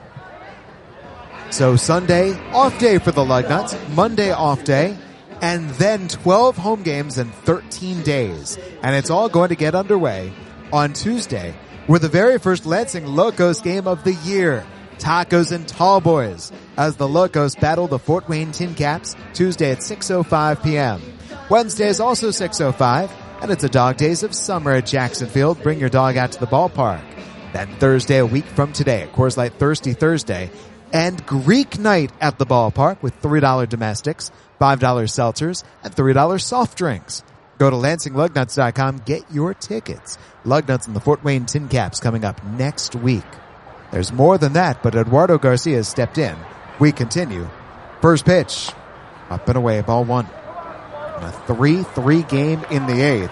So Sunday, off day for the Lugnuts, Monday, off day, and then 12 home games in 13 days. And it's all going to get underway on Tuesday with the very first Lansing Locos game of the year. Tacos and Tall Boys as the Locos battle the Fort Wayne Tin Caps Tuesday at 6:05 p.m. Wednesday is also 6:05. And it's a dog days of summer at Jackson Field. Bring your dog out to the ballpark. Then Thursday, a week from today, Coors Light Thirsty Thursday. And Greek night at the ballpark with $3 domestics, $5 seltzers, and $3 soft drinks. Go to LansingLugnuts.com. Get your tickets. Lugnuts and the Fort Wayne Tin Caps coming up next week. There's more than that, but Eduardo Garcia has stepped in. We continue. First pitch. Up and away, ball 1. A 3-3 game in the 8th.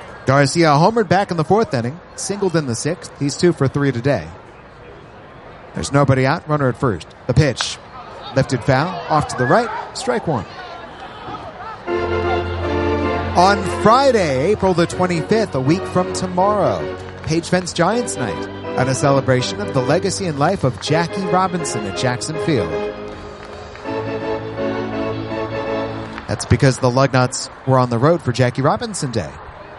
Garcia homered back in the 4th inning, singled in the 6th. He's 2 for 3 today. There's nobody out, runner at first. The pitch. Lifted foul, off to the right, strike one. On Friday, April the 25th, a week from tomorrow, Page Fence Giants Night, and a celebration of the legacy and life of Jackie Robinson at Jackson Field. That's because the Lugnuts were on the road for Jackie Robinson Day.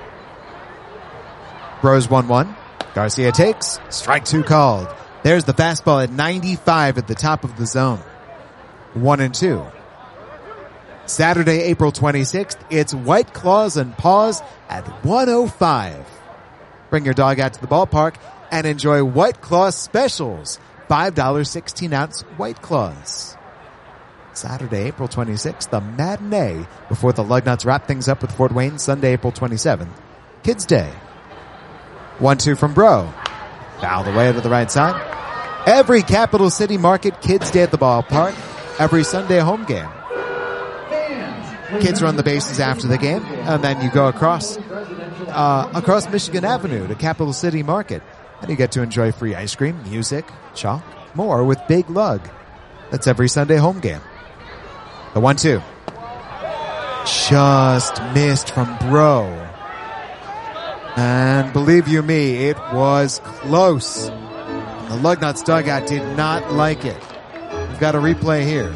Bros 1-1. Garcia takes. Strike two called. There's the fastball at 95 at the top of the zone. 1-2. Saturday, April 26th, it's White Claws and Paws at 1:05. Bring your dog out to the ballpark and enjoy White Claws specials. $5 16-ounce White Claws. Saturday, April 26th, the matinee before the Lugnuts wrap things up with Fort Wayne. Sunday, April 27th, Kids Day. 1-2 from Bro. Fouled away to the right side. Every Capital City Market Kids Day at the ballpark. Every Sunday home game. Kids run the bases after the game, and then you go across Michigan Avenue to Capital City Market, and you get to enjoy free ice cream, music, chalk, more with Big Lug. That's every Sunday home game. The 1-2. Just missed from Bro. And believe you me, it was close. The Lugnuts dugout did not like it. We've got a replay here.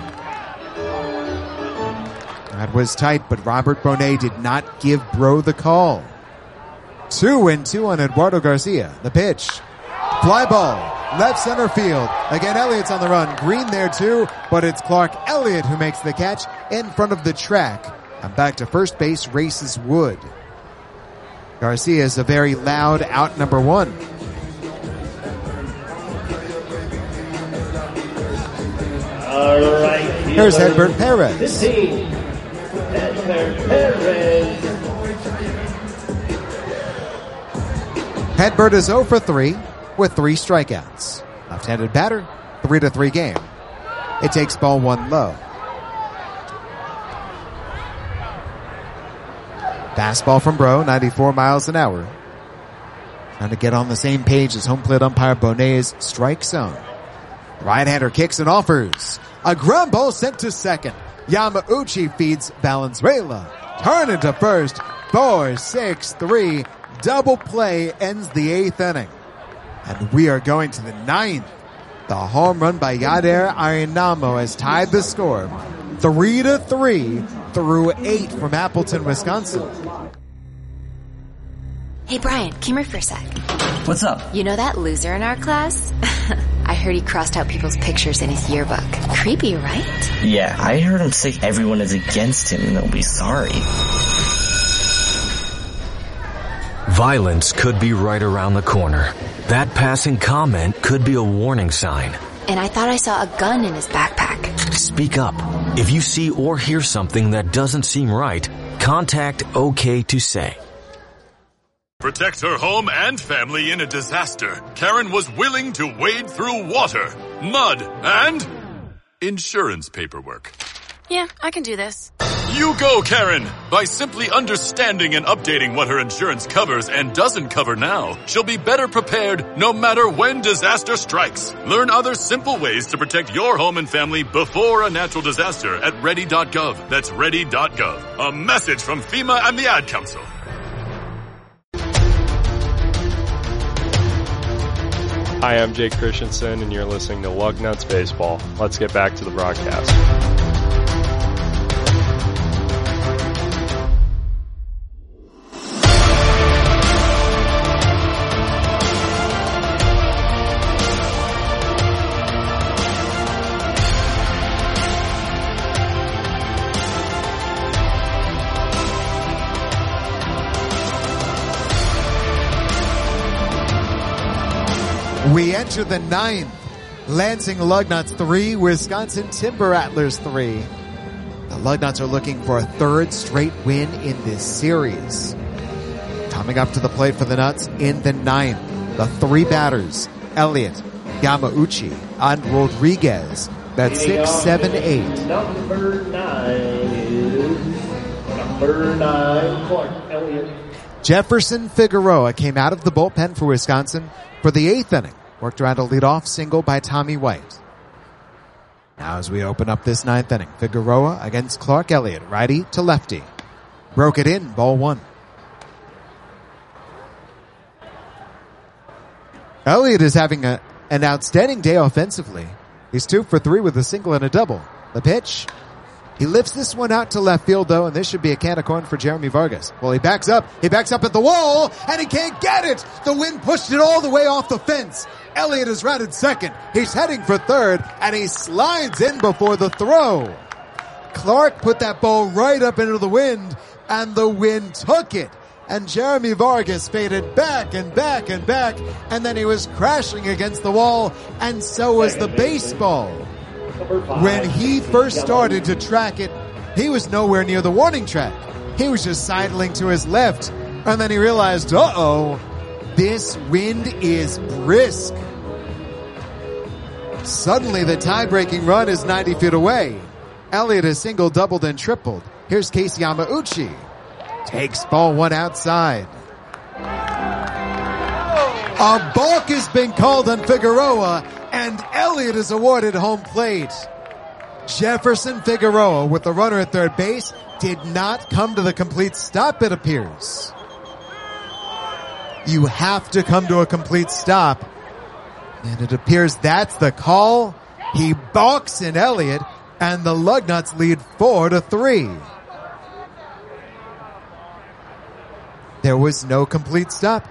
That was tight, but Robert Bonet did not give Bro the call. 2-2 on Eduardo Garcia. The pitch. Fly ball. Left center field. Again, Elliott's on the run. Green there too, but it's Clark Elliott who makes the catch in front of the track. And back to first base races Wood. Garcia is a very loud out number one. All right. Here's Hedbert Perez. Hedbert is 0 for 3 with 3 strikeouts. Left-handed batter, 3-3 game. It takes ball one low. Fastball from Bro, 94 miles an hour. Trying to get on the same page as home plate umpire Bonet's strike zone. Right-hander kicks and offers. A ground ball sent to second. Yamauchi feeds Valenzuela. Turn into first. 4-6-3. Double play ends the 8th inning. And we are going to the 9th. The home run by Yadier Arenamo has tied the score. 3-3 through 8 from Appleton, Wisconsin. Hey Brian, come here for a sec. What's up? You know that loser in our class? I heard he crossed out people's pictures in his yearbook. Creepy, right? Yeah, I heard him say everyone is against him and they'll be sorry. Violence could be right around the corner. That passing comment could be a warning sign. And I thought I saw a gun in his backpack. Speak up. If you see or hear something that doesn't seem right, contact OK to Say. Protect her home and family in a disaster. Karen was willing to wade through water, mud, and insurance paperwork. Yeah, I can do this. You go, Karen! By simply understanding and updating what her insurance covers and doesn't cover now, she'll be better prepared no matter when disaster strikes. Learn other simple ways to protect your home and family before a natural disaster at ready.gov. That's ready.gov. A message from FEMA and the Ad Council. Hi, I'm Jake Christensen, and you're listening to Lugnuts Baseball. Let's get back to the broadcast. We enter the 9th. Lansing Lugnuts 3, Wisconsin Timber Rattlers 3. The Lugnuts are looking for a 3rd straight win in this series. Coming up to the plate for the Nuts in the 9th, the 3 batters, Elliott, Yamauchi, and Rodriguez. That's 6, 7, 8. Number 9, Clark Elliott. Jefferson Figueroa came out of the bullpen for Wisconsin for the 8th inning Worked around a leadoff single by Tommy White. Now as we open up this ninth inning, Figueroa against Clark Elliott, righty to lefty. Broke it in, ball one. Elliott is having an outstanding day offensively. He's 2 for 3 with a single and a double. The pitch. He lifts this one out to left field, though, and this should be a can of corn for Jeremy Vargas. Well, he backs up at the wall, and he can't get it! The wind pushed it all the way off the fence. Elliott is rounded second. He's heading for third, and he slides in before the throw. Clark put that ball right up into the wind, and the wind took it. And Jeremy Vargas faded back and back and back, and then he was crashing against the wall, and so was the baseball. When he first started to track it, he was nowhere near the warning track. He was just sidling to his left, and then he realized, uh-oh, this wind is brisk. Suddenly, the tie-breaking run is 90 feet away. Elliott has singled, doubled, and tripled. Here's Casey Yamauchi. Takes ball one outside. A balk has been called on Figueroa, and Elliott is awarded home plate. Jefferson Figueroa, with the runner at third base, did not come to the complete stop, it appears. You have to come to a complete stop. And it appears that's the call. He balks in Elliott, and the Lugnuts lead 4-3. There was no complete stop.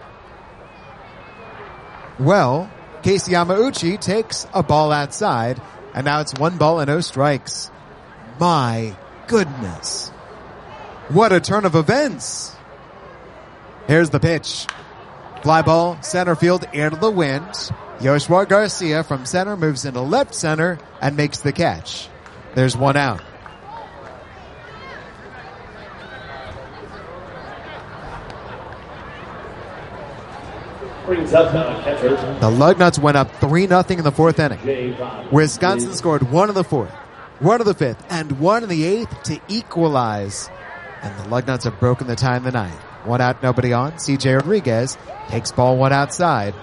Well, Casey Yamauchi takes a ball outside, and now it's 1 ball and no strikes. My goodness. What a turn of events. Here's the pitch. Fly ball, center field, into the wind. Yoshua Garcia from center moves into left center and makes the catch. There's 1 out. Brings up catcher. The Lugnuts went up 3-0 in the 4th inning. Wisconsin scored 1 in the 4th, 1 in the 5th, and 1 in the 8th to equalize. And the Lugnuts have broken the tie in the 9th. 1 out, nobody on. CJ Rodriguez takes ball 1 outside.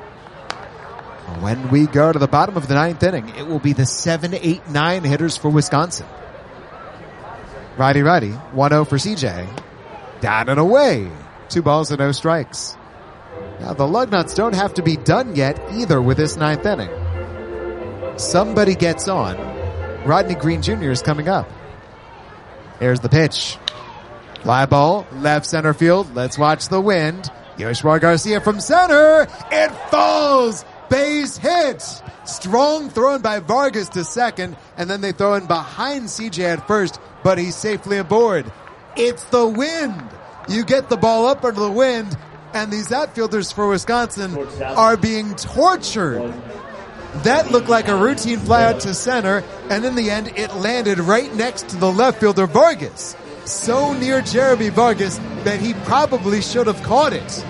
When we go to the bottom of the 9th inning, it will be the 7, 8, 9 hitters for Wisconsin. Righty, 1-0 for CJ. Down and away. 2 balls and no strikes. Now, the Lugnuts don't have to be done yet either with this 9th inning. Somebody gets on. Rodney Green Jr. is coming up. Here's the pitch. Fly ball, left center field. Let's watch the wind. Yoshua Garcia from center. It falls. Base hit. Strong thrown by Vargas to second, and then they throw in behind CJ at first, but he's safely aboard. It's the wind. You get the ball up under the wind, and these outfielders for Wisconsin are being tortured. That looked like a routine flyout to center, and in the end, it landed right next to the left fielder Vargas. So near Jeremy Vargas that he probably should have caught it.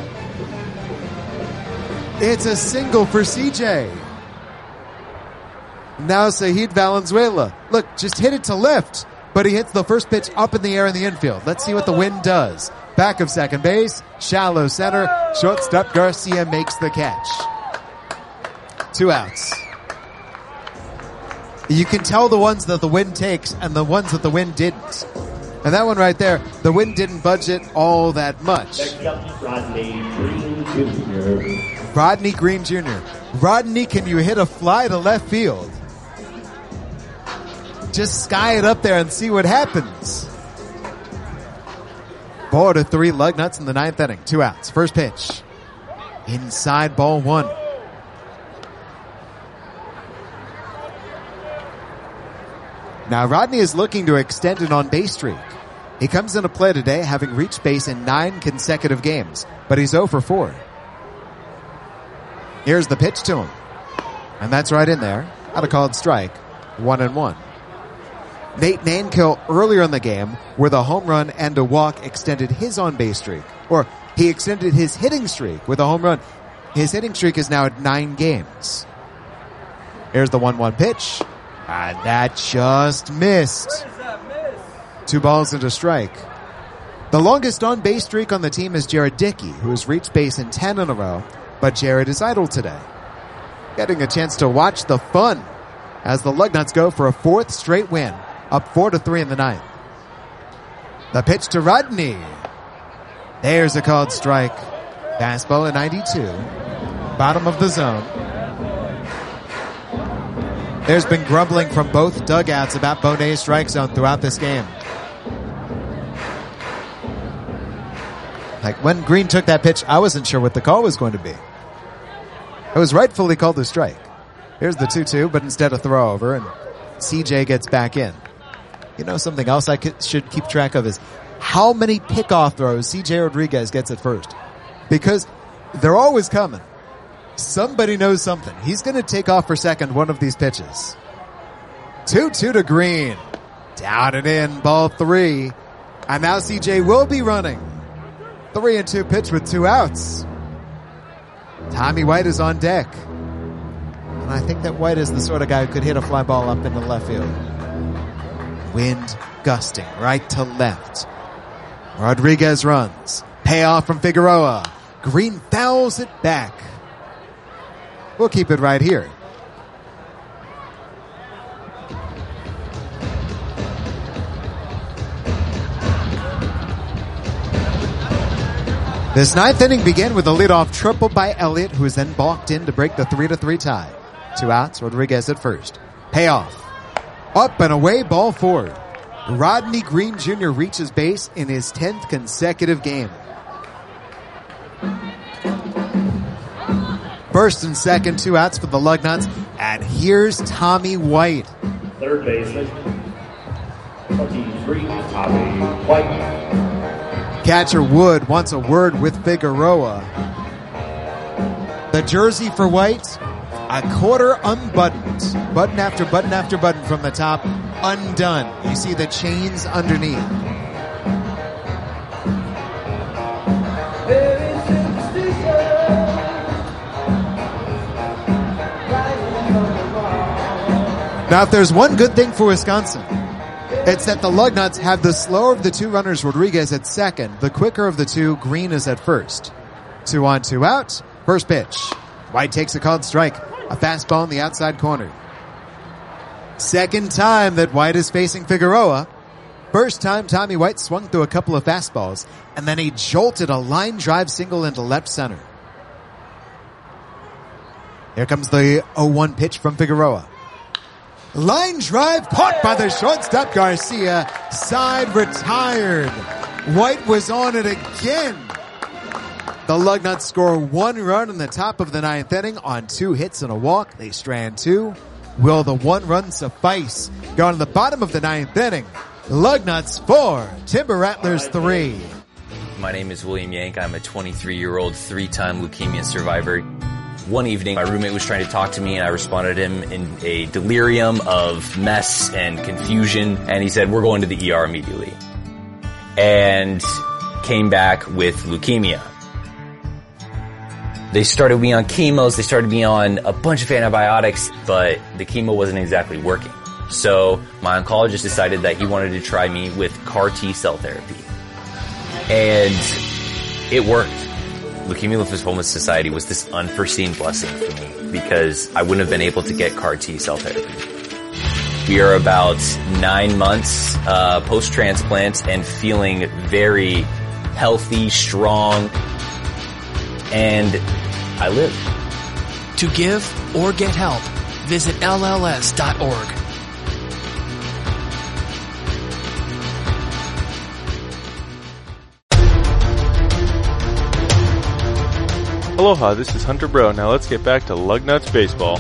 It's a single for CJ. Now Sahid Valenzuela. Look, just hit it to left, but he hits the first pitch up in the air in the infield. Let's see what the wind does. Back of second base, shallow center, shortstop Garcia makes the catch. 2 outs. You can tell the ones that the wind takes and the ones that the wind didn't. And that one right there, the wind didn't budge it all that much. Next up, Rodney Green Jr. Rodney Green Jr. Rodney, can you hit a fly to left field? Just sky it up there and see what happens. 4-3 Lugnuts in the 9th inning. 2 outs. First pitch. Inside, ball 1. Now Rodney is looking to extend an on-base streak. He comes into play today having reached base in 9 consecutive games, but he's 0 for 4. Here's the pitch to him. And that's right in there. Out of called strike. 1-1. Nate Nankill earlier in the game with a home run and a walk extended his on-base streak. Or he extended his hitting streak with a home run. His hitting streak is now at 9 games. Here's the 1-1 pitch. And that just missed. 2 balls and a strike. The longest on-base streak on the team is Jared Dickey, who has reached base in 10 in a row, but Jared is idle today. getting a chance to watch the fun as the Lugnuts go for a fourth straight win, up 4-3 in the ninth. The pitch to Rodney. There's a called strike. Fastball at 92. Bottom of the zone. There's been grumbling from both dugouts about Bonet's strike zone throughout this game. Like when Green took that pitch, I wasn't sure what the call was going to be. It was rightfully called a strike. Here's the 2-2, but instead a throw over, and CJ gets back in. You know, something else I should keep track of is how many pickoff throws CJ Rodriguez gets at first. Because they're always coming. Somebody knows something. He's going to take off for second one of these pitches. 2-2 to Green. Down and in, ball 3. And now CJ will be running. 3-2 pitch with 2 outs. Tommy White is on deck. And I think that White is the sort of guy who could hit a fly ball up into left field. Wind gusting right to left. Rodriguez runs. Payoff from Figueroa. Green fouls it back. We'll keep it right here. This ninth inning began with a leadoff triple by Elliott, who was then balked in to break the 3-3 tie. 2 outs, Rodriguez at first. Payoff. Up and away, ball 4. Rodney Green Jr. reaches base in his 10th consecutive game. First and second, 2 outs for the Lugnuts. And here's Tommy White. Third baseman, 23, Tommy White. Catcher Wood wants a word with Figueroa. The jersey for White, a quarter unbuttoned. Button after button after button from the top, undone. You see the chains underneath. Now, if there's one good thing for Wisconsin, it's that the Lugnuts have the slower of the 2 runners, Rodriguez, at second. The quicker of the 2, Green, is at first. 2 on, 2 out. First pitch. White takes a called strike. A fastball in the outside corner. Second time that White is facing Figueroa. First time Tommy White swung through a couple of fastballs, and then he jolted a line drive single into left center. Here comes the 0-1 pitch from Figueroa. Line drive caught by the shortstop Garcia. Side retired. White was on it again. The Lugnuts score 1 run in the top of the 9th inning on 2 hits and a walk. They strand 2. Will the 1 run suffice? Going to the bottom of the 9th inning. Lugnuts 4, Timber Rattlers 3. My name is William Yank. I'm a 23-year-old 3-time leukemia survivor. One evening, my roommate was trying to talk to me, and I responded to him in a delirium of mess and confusion, and he said, "We're going to the ER immediately." And came back with leukemia. They started me on chemos, they started me on a bunch of antibiotics, but the chemo wasn't exactly working. So my oncologist decided that he wanted to try me with CAR T-cell therapy. And it worked. Leukemia Lymphoma Society was this unforeseen blessing for me because I wouldn't have been able to get CAR T-cell therapy. We are about 9 months post-transplant and feeling very healthy, strong, and I live. To give or get help, visit LLS.org. Aloha, this is Hunter Bro. Now let's get back to Lugnuts Baseball.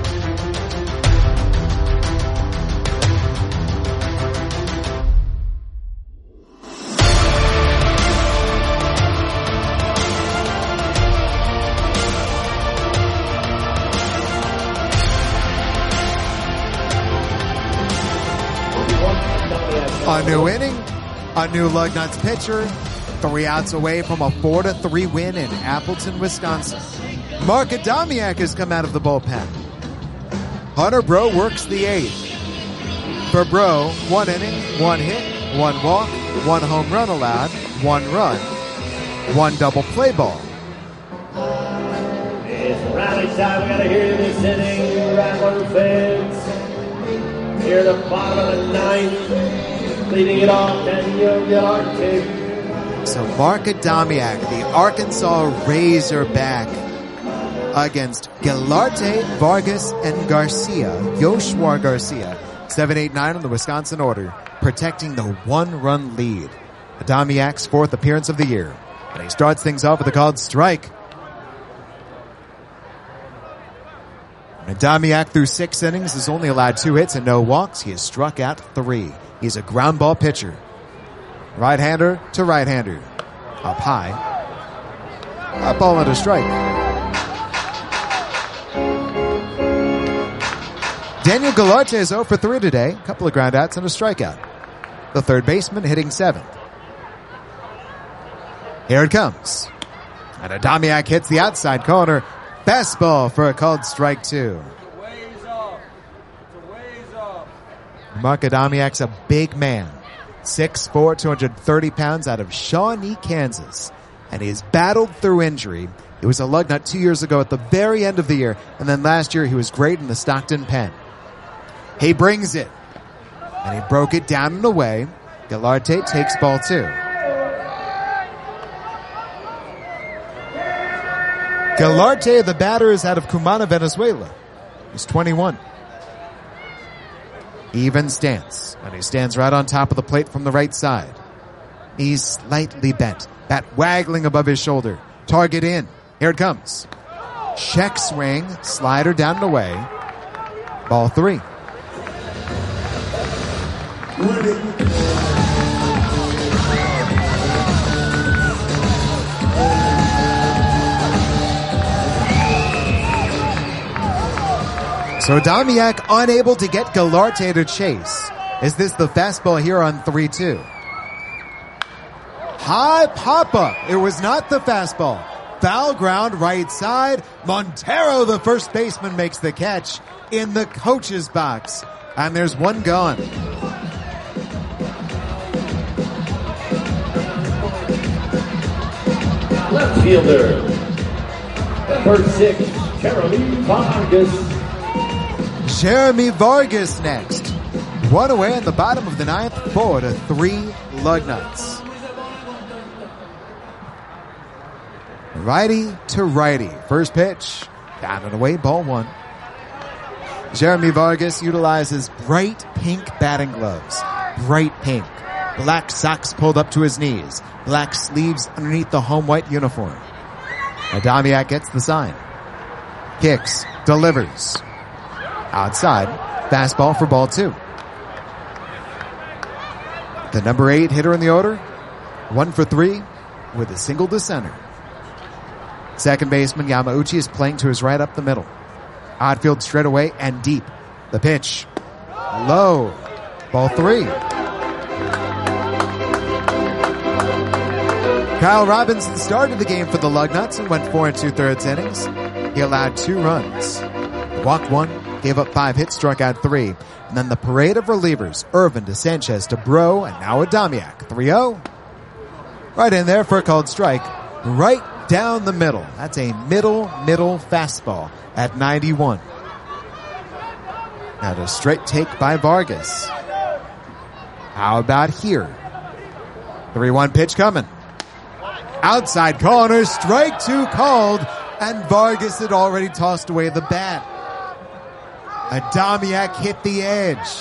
A new inning, a new Lugnuts pitcher, 3 outs away from a 4-3 win in Appleton, Wisconsin. Mark Adamiak has come out of the bullpen. Hunter Bro works the 8th. For Bro, 1 inning, 1 hit, 1 walk, 1 home run allowed, 1 run, 1 double play ball. It's Rally nice job. We got to hear you this inning, Rattler fans. Here at the bottom of the ninth, leading it off, Daniel Galarte. So Mark Adamiak, the Arkansas Razorback, against Galarte, Vargas, and Garcia. Yoshua Garcia, 7-8-9 on the Wisconsin order, protecting the one-run lead. Adamiak's fourth appearance of the year. And he starts things off with a called strike. Adamiak, through 6 innings, has only allowed 2 hits and no walks. He has struck out 3. He's a ground ball pitcher. Right-hander to right-hander. Up high. Up ball and a strike. Daniel Galarte is 0 for 3 today. A couple of ground outs and a strikeout. The third baseman hitting 7th. Here it comes. And Adamiak hits the outside corner. Fastball for a called strike 2. Mark Adamiak's a big man. 6'4", 230 pounds out of Shawnee, Kansas. And he has battled through injury. He was a lug nut 2 years ago at the very end of the year. And then last year he was great in the Stockton pen. He brings it. And he broke it down and away. Galarte takes ball 2. Galarte, the batter, is out of Cumana, Venezuela. He's 21. Even stance. And he stands right on top of the plate from the right side. He's slightly bent. Bat waggling above his shoulder. Target in. Here it comes. Check swing. Slider down and away. Ball 3. So Adamiak unable to get Galarte to chase. Is this the fastball here on 3-2? High pop-up. It was not the fastball. Foul ground right side. Montero, the first baseman, makes the catch in the coach's box. And there's one gone. Left fielder, number 6, Jeremy Vargas. Jeremy Vargas next. One away in the bottom of the ninth, 4-3 Lugnuts. Righty to righty. First pitch, down and away, ball 1. Jeremy Vargas utilizes bright pink batting gloves. Bright pink. Black socks pulled up to his knees. Black sleeves underneath the home white uniform. Adamiak gets the sign. Kicks. Delivers. Outside. Fastball for ball 2. The number 8 hitter in the order. 1 for 3 with a single to center. Second baseman Yamauchi is playing to his right up the middle. Outfield straight away and deep. The pitch. Low. Ball 3. Kyle Robinson started the game for the Lugnuts and went 4 2/3 innings. He allowed 2 runs. Walked 1, gave up 5 hits, struck out 3. And then the parade of relievers, Irvin to Sanchez to Bro, and now Adamiak. 3-0. Right in there for a called strike. Right down the middle. That's a middle fastball at 91. Now a straight take by Vargas. How about here? 3-1 pitch coming. Outside corner, strike 2 called, and Vargas had already tossed away the bat. Adamiak hit the edge.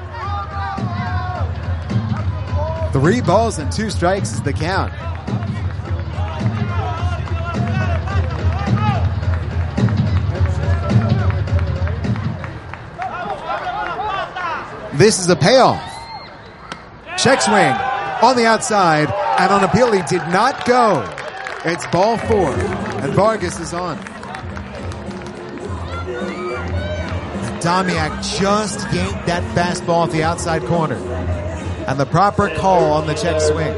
3 balls and 2 strikes is the count. This is a payoff. Check swing on the outside, and on appeal he did not go. It's ball 4, and Vargas is on. Adamiak just yanked that fastball off the outside corner. And the proper call on the check swing.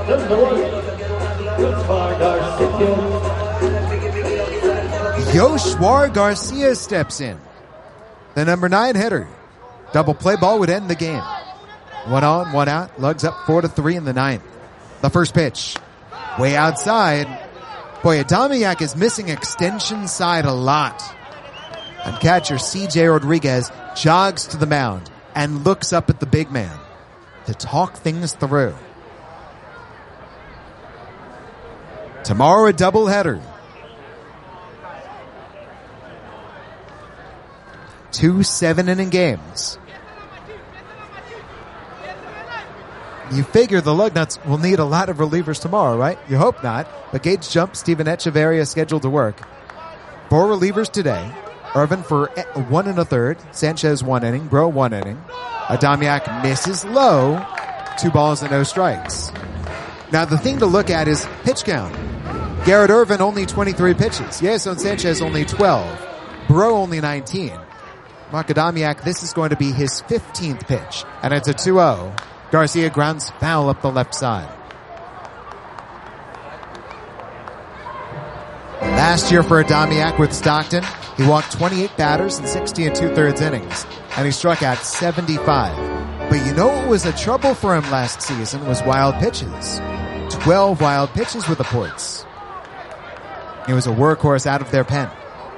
Yoshua Garcia steps in. The number 9 hitter. Double play ball would end the game. 1 on, 1 out. Lugs up 4-3 in the 9th. The first pitch. Way outside. Boy, Adamiak is missing extension side a lot. And catcher CJ Rodriguez jogs to the mound and looks up at the big man to talk things through. Tomorrow a doubleheader. 2 7-inning games. You figure the Lugnuts will need a lot of relievers tomorrow, right? You hope not. But Gage Jump, Steven Echeverria scheduled to work. 4 relievers today. Irvin for 1 1/3. Sanchez 1 inning. Bro 1 inning. Adamiak misses low. 2 balls and no strikes. Now the thing to look at is pitch count. Garrett Irvin only 23 pitches. Yason Sanchez only 12. Bro only 19. Mark Adamiak, this is going to be his 15th pitch. And it's a 2-0. Garcia grounds foul up the left side. Last year for Adamiak with Stockton, he walked 28 batters in 60 2/3 innings, and he struck out 75. But you know what was a trouble for him last season was wild pitches. 12 wild pitches with the Ports. He was a workhorse out of their pen.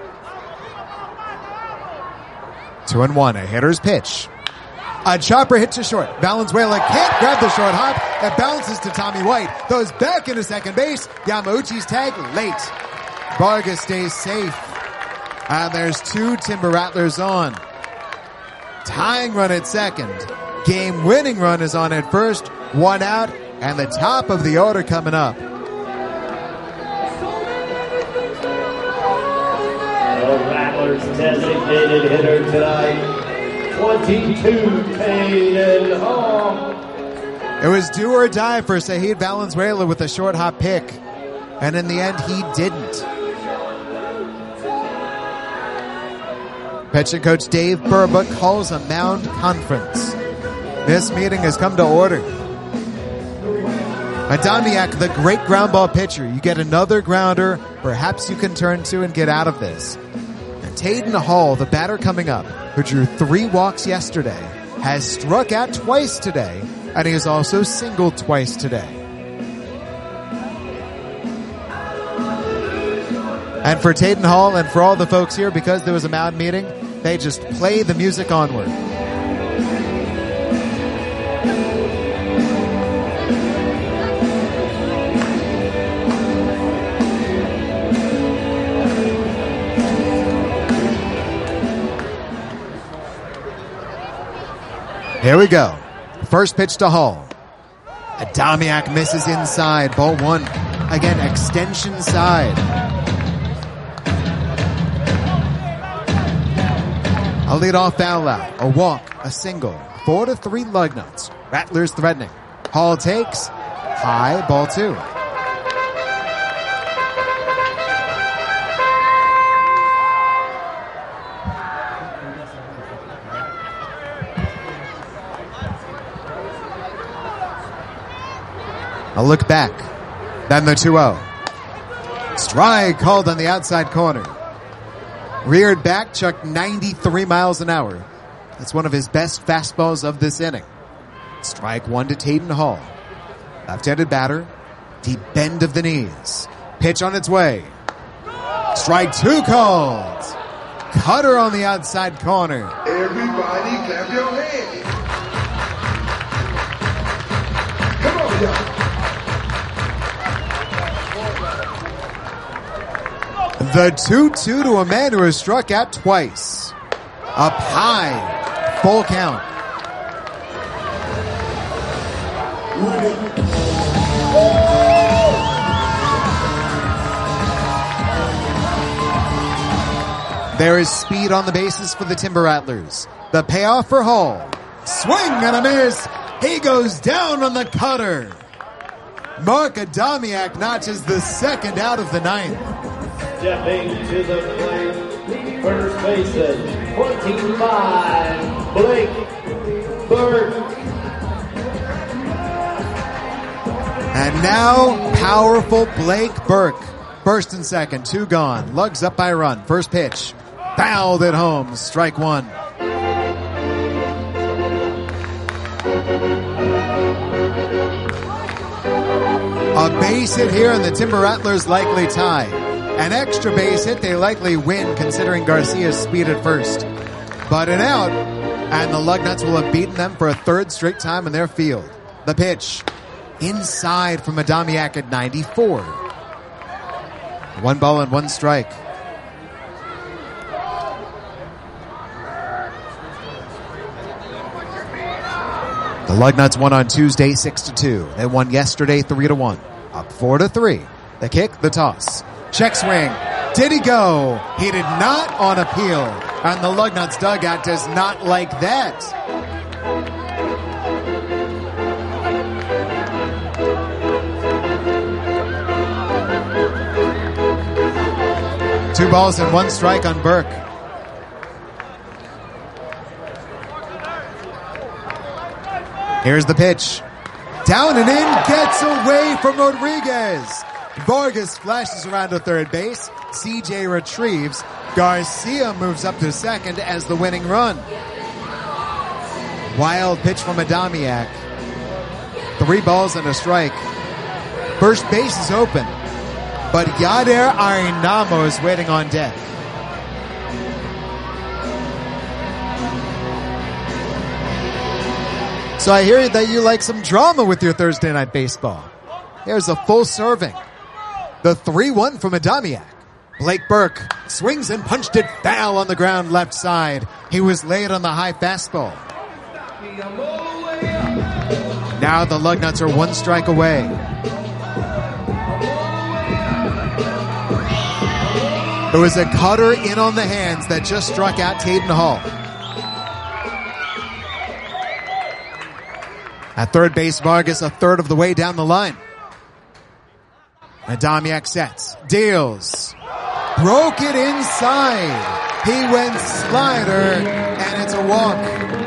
2-1, a hitter's pitch. A chopper hit to short. Valenzuela can't grab the short hop. It bounces to Tommy White. Goes back into second base. Yamauchi's tag late. Vargas stays safe. And there's 2 Timber Rattlers on. Tying run at second. Game-winning run is on at first. 1 out. And the top of the order coming up. The Rattlers designated hitter tonight. 22, Taden Hall. It was do or die for Saheed Valenzuela with a short hop pick. And in the end, he didn't. Pitching coach Dave Burbuck calls a mound conference. This meeting has come to order. Adamiak, the great ground ball pitcher. You get another grounder, perhaps you can turn to and get out of this. And Taden Hall, the batter coming up, who drew 3 walks yesterday, has struck out twice today, and he has also singled twice today. And for Taden Hall and for all the folks here, because there was a mound meeting, they just play the music onward. Here we go. First pitch to Hall. Adamiak misses inside. Ball 1. Again, extension side. A leadoff foul out. A walk. A single. 4-3 Lugnuts. Rattlers threatening. Hall takes. High. Ball 2. A look back. Then the 2-0. Strike called on the outside corner. Reared back, chucked 93 miles an hour. That's one of his best fastballs of this inning. Strike 1 to Taden Hall. Left-handed batter. Deep bend of the knees. Pitch on its way. Strike 2 called. Cutter on the outside corner. Everybody clap your hands. Come on, y'all. The 2-2 to a man who has struck out twice. Up high. Full count. There is speed on the bases for the Timber Rattlers. The payoff for Hall. Swing and a miss. He goes down on the cutter. Mark Adamiak notches the second out of the 9th. Stepping to the plate, first baseman, 25, Blake Burke. And now, powerful Blake Burke. First and second, 2 gone. Lugs up by a run. First pitch. Fouled at home. Strike 1. A base hit here and the Timber Rattlers likely tie. An extra base hit, they likely win considering Garcia's speed at first. But an out, and the Lugnuts will have beaten them for a third straight time in their field. The pitch, inside from Adamiak at 94. 1 ball and 1 strike. The Lugnuts won on Tuesday 6-2. They won yesterday 3-1. Up 4-3. The kick, the toss. Check swing. Did he go? He did not on appeal. And the Lugnuts dugout does not like that. Two balls and 1 strike on Burke. Here's the pitch. Down and in, gets away from Rodriguez. Vargas flashes around to third base. CJ retrieves. Garcia moves up to second as the winning run. Wild pitch from Adamiak. 3 balls and a strike. First base is open, but Yadier Arenamo is waiting on deck. So I hear that you like some drama with your Thursday night baseball. Here's a full serving. The 3-1 from Adamiak. Blake Burke swings and punched it foul on the ground left side. He was late on the high fastball. Now the Lugnuts are 1 strike away. There was a cutter in on the hands that just struck out Taden Hall. At third base, Vargas a third of the way down the line. Adamiak sets, deals, broke it inside. He went slider, and it's a walk.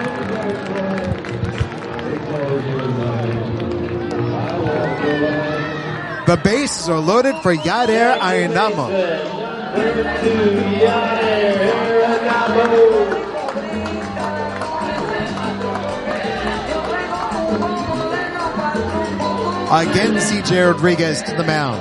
The bases are loaded for Yadier Arenamo. Again, CJ Rodriguez to the mound.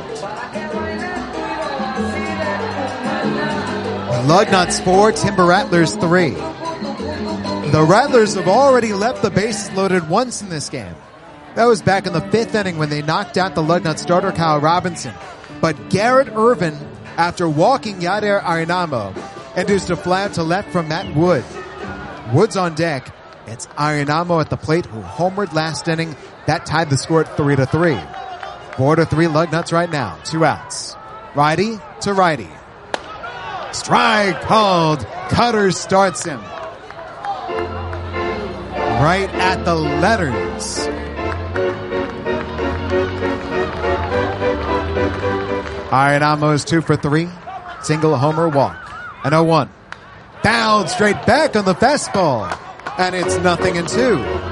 Lugnuts 4, Timber Rattlers 3. The Rattlers have already left the bases loaded once in this game. That was back in the 5th inning when they knocked out the Lugnut starter Kyle Robinson. But Garrett Irvin, after walking Yadier Arenamo, induced a fly out to left from Matt Wood. Wood's on deck. It's Arenamo at the plate who homered last inning. That tied the score at 3-3. 4-3 Lugnuts right now. 2 outs. Righty to righty. Strike called. Cutter starts him. Right at the letters. Arenamo's 2 for 3. Single homer walk. An 0-1. Fouled straight back on the fastball. And it's 0-2.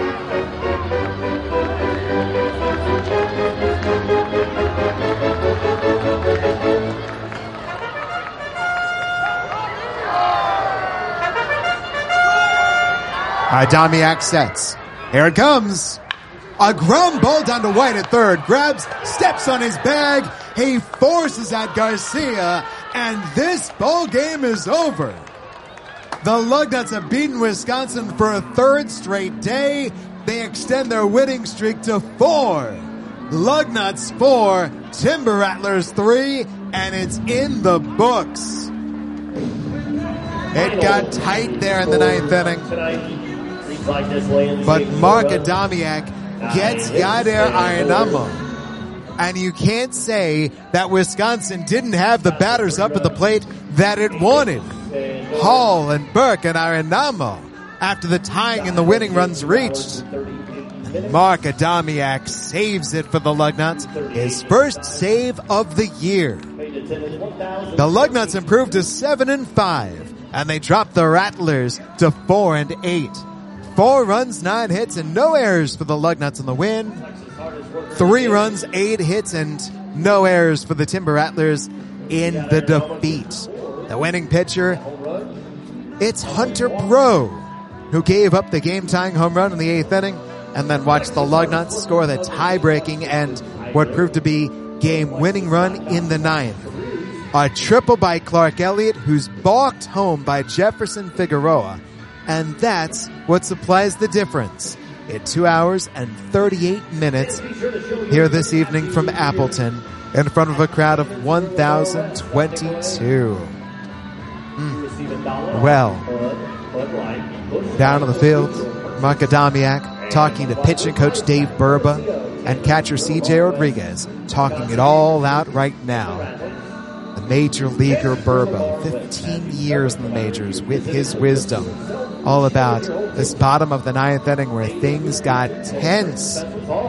Adamiak sets. Here it comes. A ground ball down to White at third. Grabs, steps on his bag. He forces out Garcia. And this ball game is over. The Lugnuts have beaten Wisconsin for a 3rd straight day. They extend their winning streak to 4. Lugnuts 4, Timber Rattlers 3, and it's in the books. It got tight there in the 9th inning. But Mark Adamiak gets Yadier Arenamo. And you can't say that Wisconsin didn't have the batters up at the plate that it wanted. Hall and Burke and Arenamo after the tying and the winning runs reached. Mark Adamiak saves it for the Lugnuts, his first save of the year. The Lugnuts improved to 7-5, and they dropped the Rattlers to 4-8. 4 runs, 9 hits, and no errors for the Lugnuts in the win. 3 runs, 8 hits, and no errors for the Timber Rattlers in the defeat. The winning pitcher, it's Hunter Breaux, who gave up the game-tying home run in the 8th inning and then watched the Lugnuts score the tie-breaking and what proved to be game-winning run in the ninth. A triple by Clark Elliott, who's balked home by Jefferson Figueroa. And that's what supplies the difference in 2 hours and 38 minutes here this evening from Appleton in front of a crowd of 1,022. Well, down on the field, Mark Adamiak talking to pitching coach Dave Burba and catcher CJ Rodriguez talking it all out right now. The major leaguer Burba, 15 years in the majors with his wisdom, all about this bottom of the ninth inning where things got tense.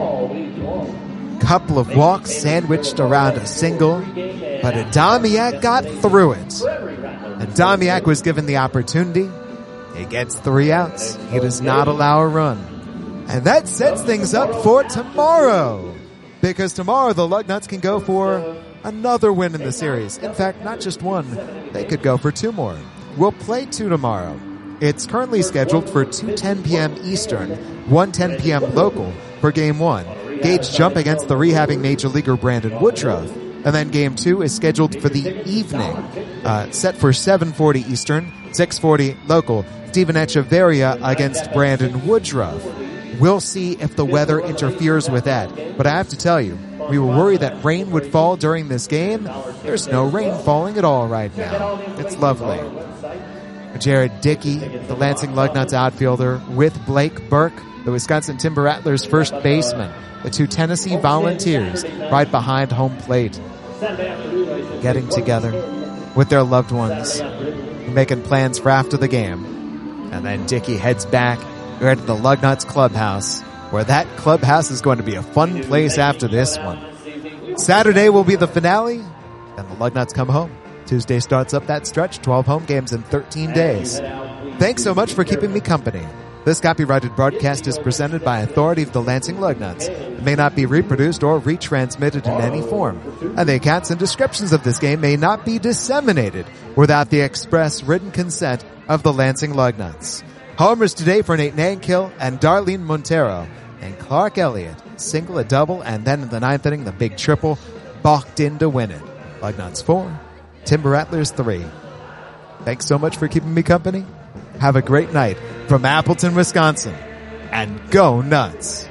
Couple of walks sandwiched around a single, but Adamiak got through it. Adamiak was given the opportunity. He gets 3 outs. He does not allow a run. And that sets things up for tomorrow. Because tomorrow the Lugnuts can go for another win in the series. In fact, not just one. They could go for 2 more. We'll play 2 tomorrow. It's currently scheduled for 2:10 p.m. Eastern, 1:10 p.m. local for Game 1. Gage Jump against the rehabbing major leaguer Brandon Woodruff. And then Game 2 is scheduled for the evening, set for 7:40 Eastern, 6:40 local. Steven Echeverria against Brandon Woodruff. We'll see if the weather interferes with that. But I have to tell you, we were worried that rain would fall during this game. There's no rain falling at all right now. It's lovely. Jared Dickey, the Lansing Lugnuts outfielder, with Blake Burke, the Wisconsin Timber Rattlers first baseman. The 2 Tennessee Volunteers right behind home plate, getting together with their loved ones, making plans for after the game. And then Dickey heads back to the Lugnuts clubhouse, where that clubhouse is going to be a fun place after this one. Saturday will be the finale, and the Lugnuts come home. Tuesday starts up that stretch, 12 home games in 13 days. Thanks so much for keeping me company. This copyrighted broadcast is presented by authority of the Lansing Lugnuts. It may not be reproduced or retransmitted in any form, and the accounts and descriptions of this game may not be disseminated without the express written consent of the Lansing Lugnuts. Homers today for Nate Nankill and Darlene Montero, and Clark Elliott, single, a double, and then in the ninth inning, the big triple, balked in to win it. Lugnuts 4, Timber Rattlers 3. Thanks so much for keeping me company. Have a great night from Appleton, Wisconsin, and go Nuts!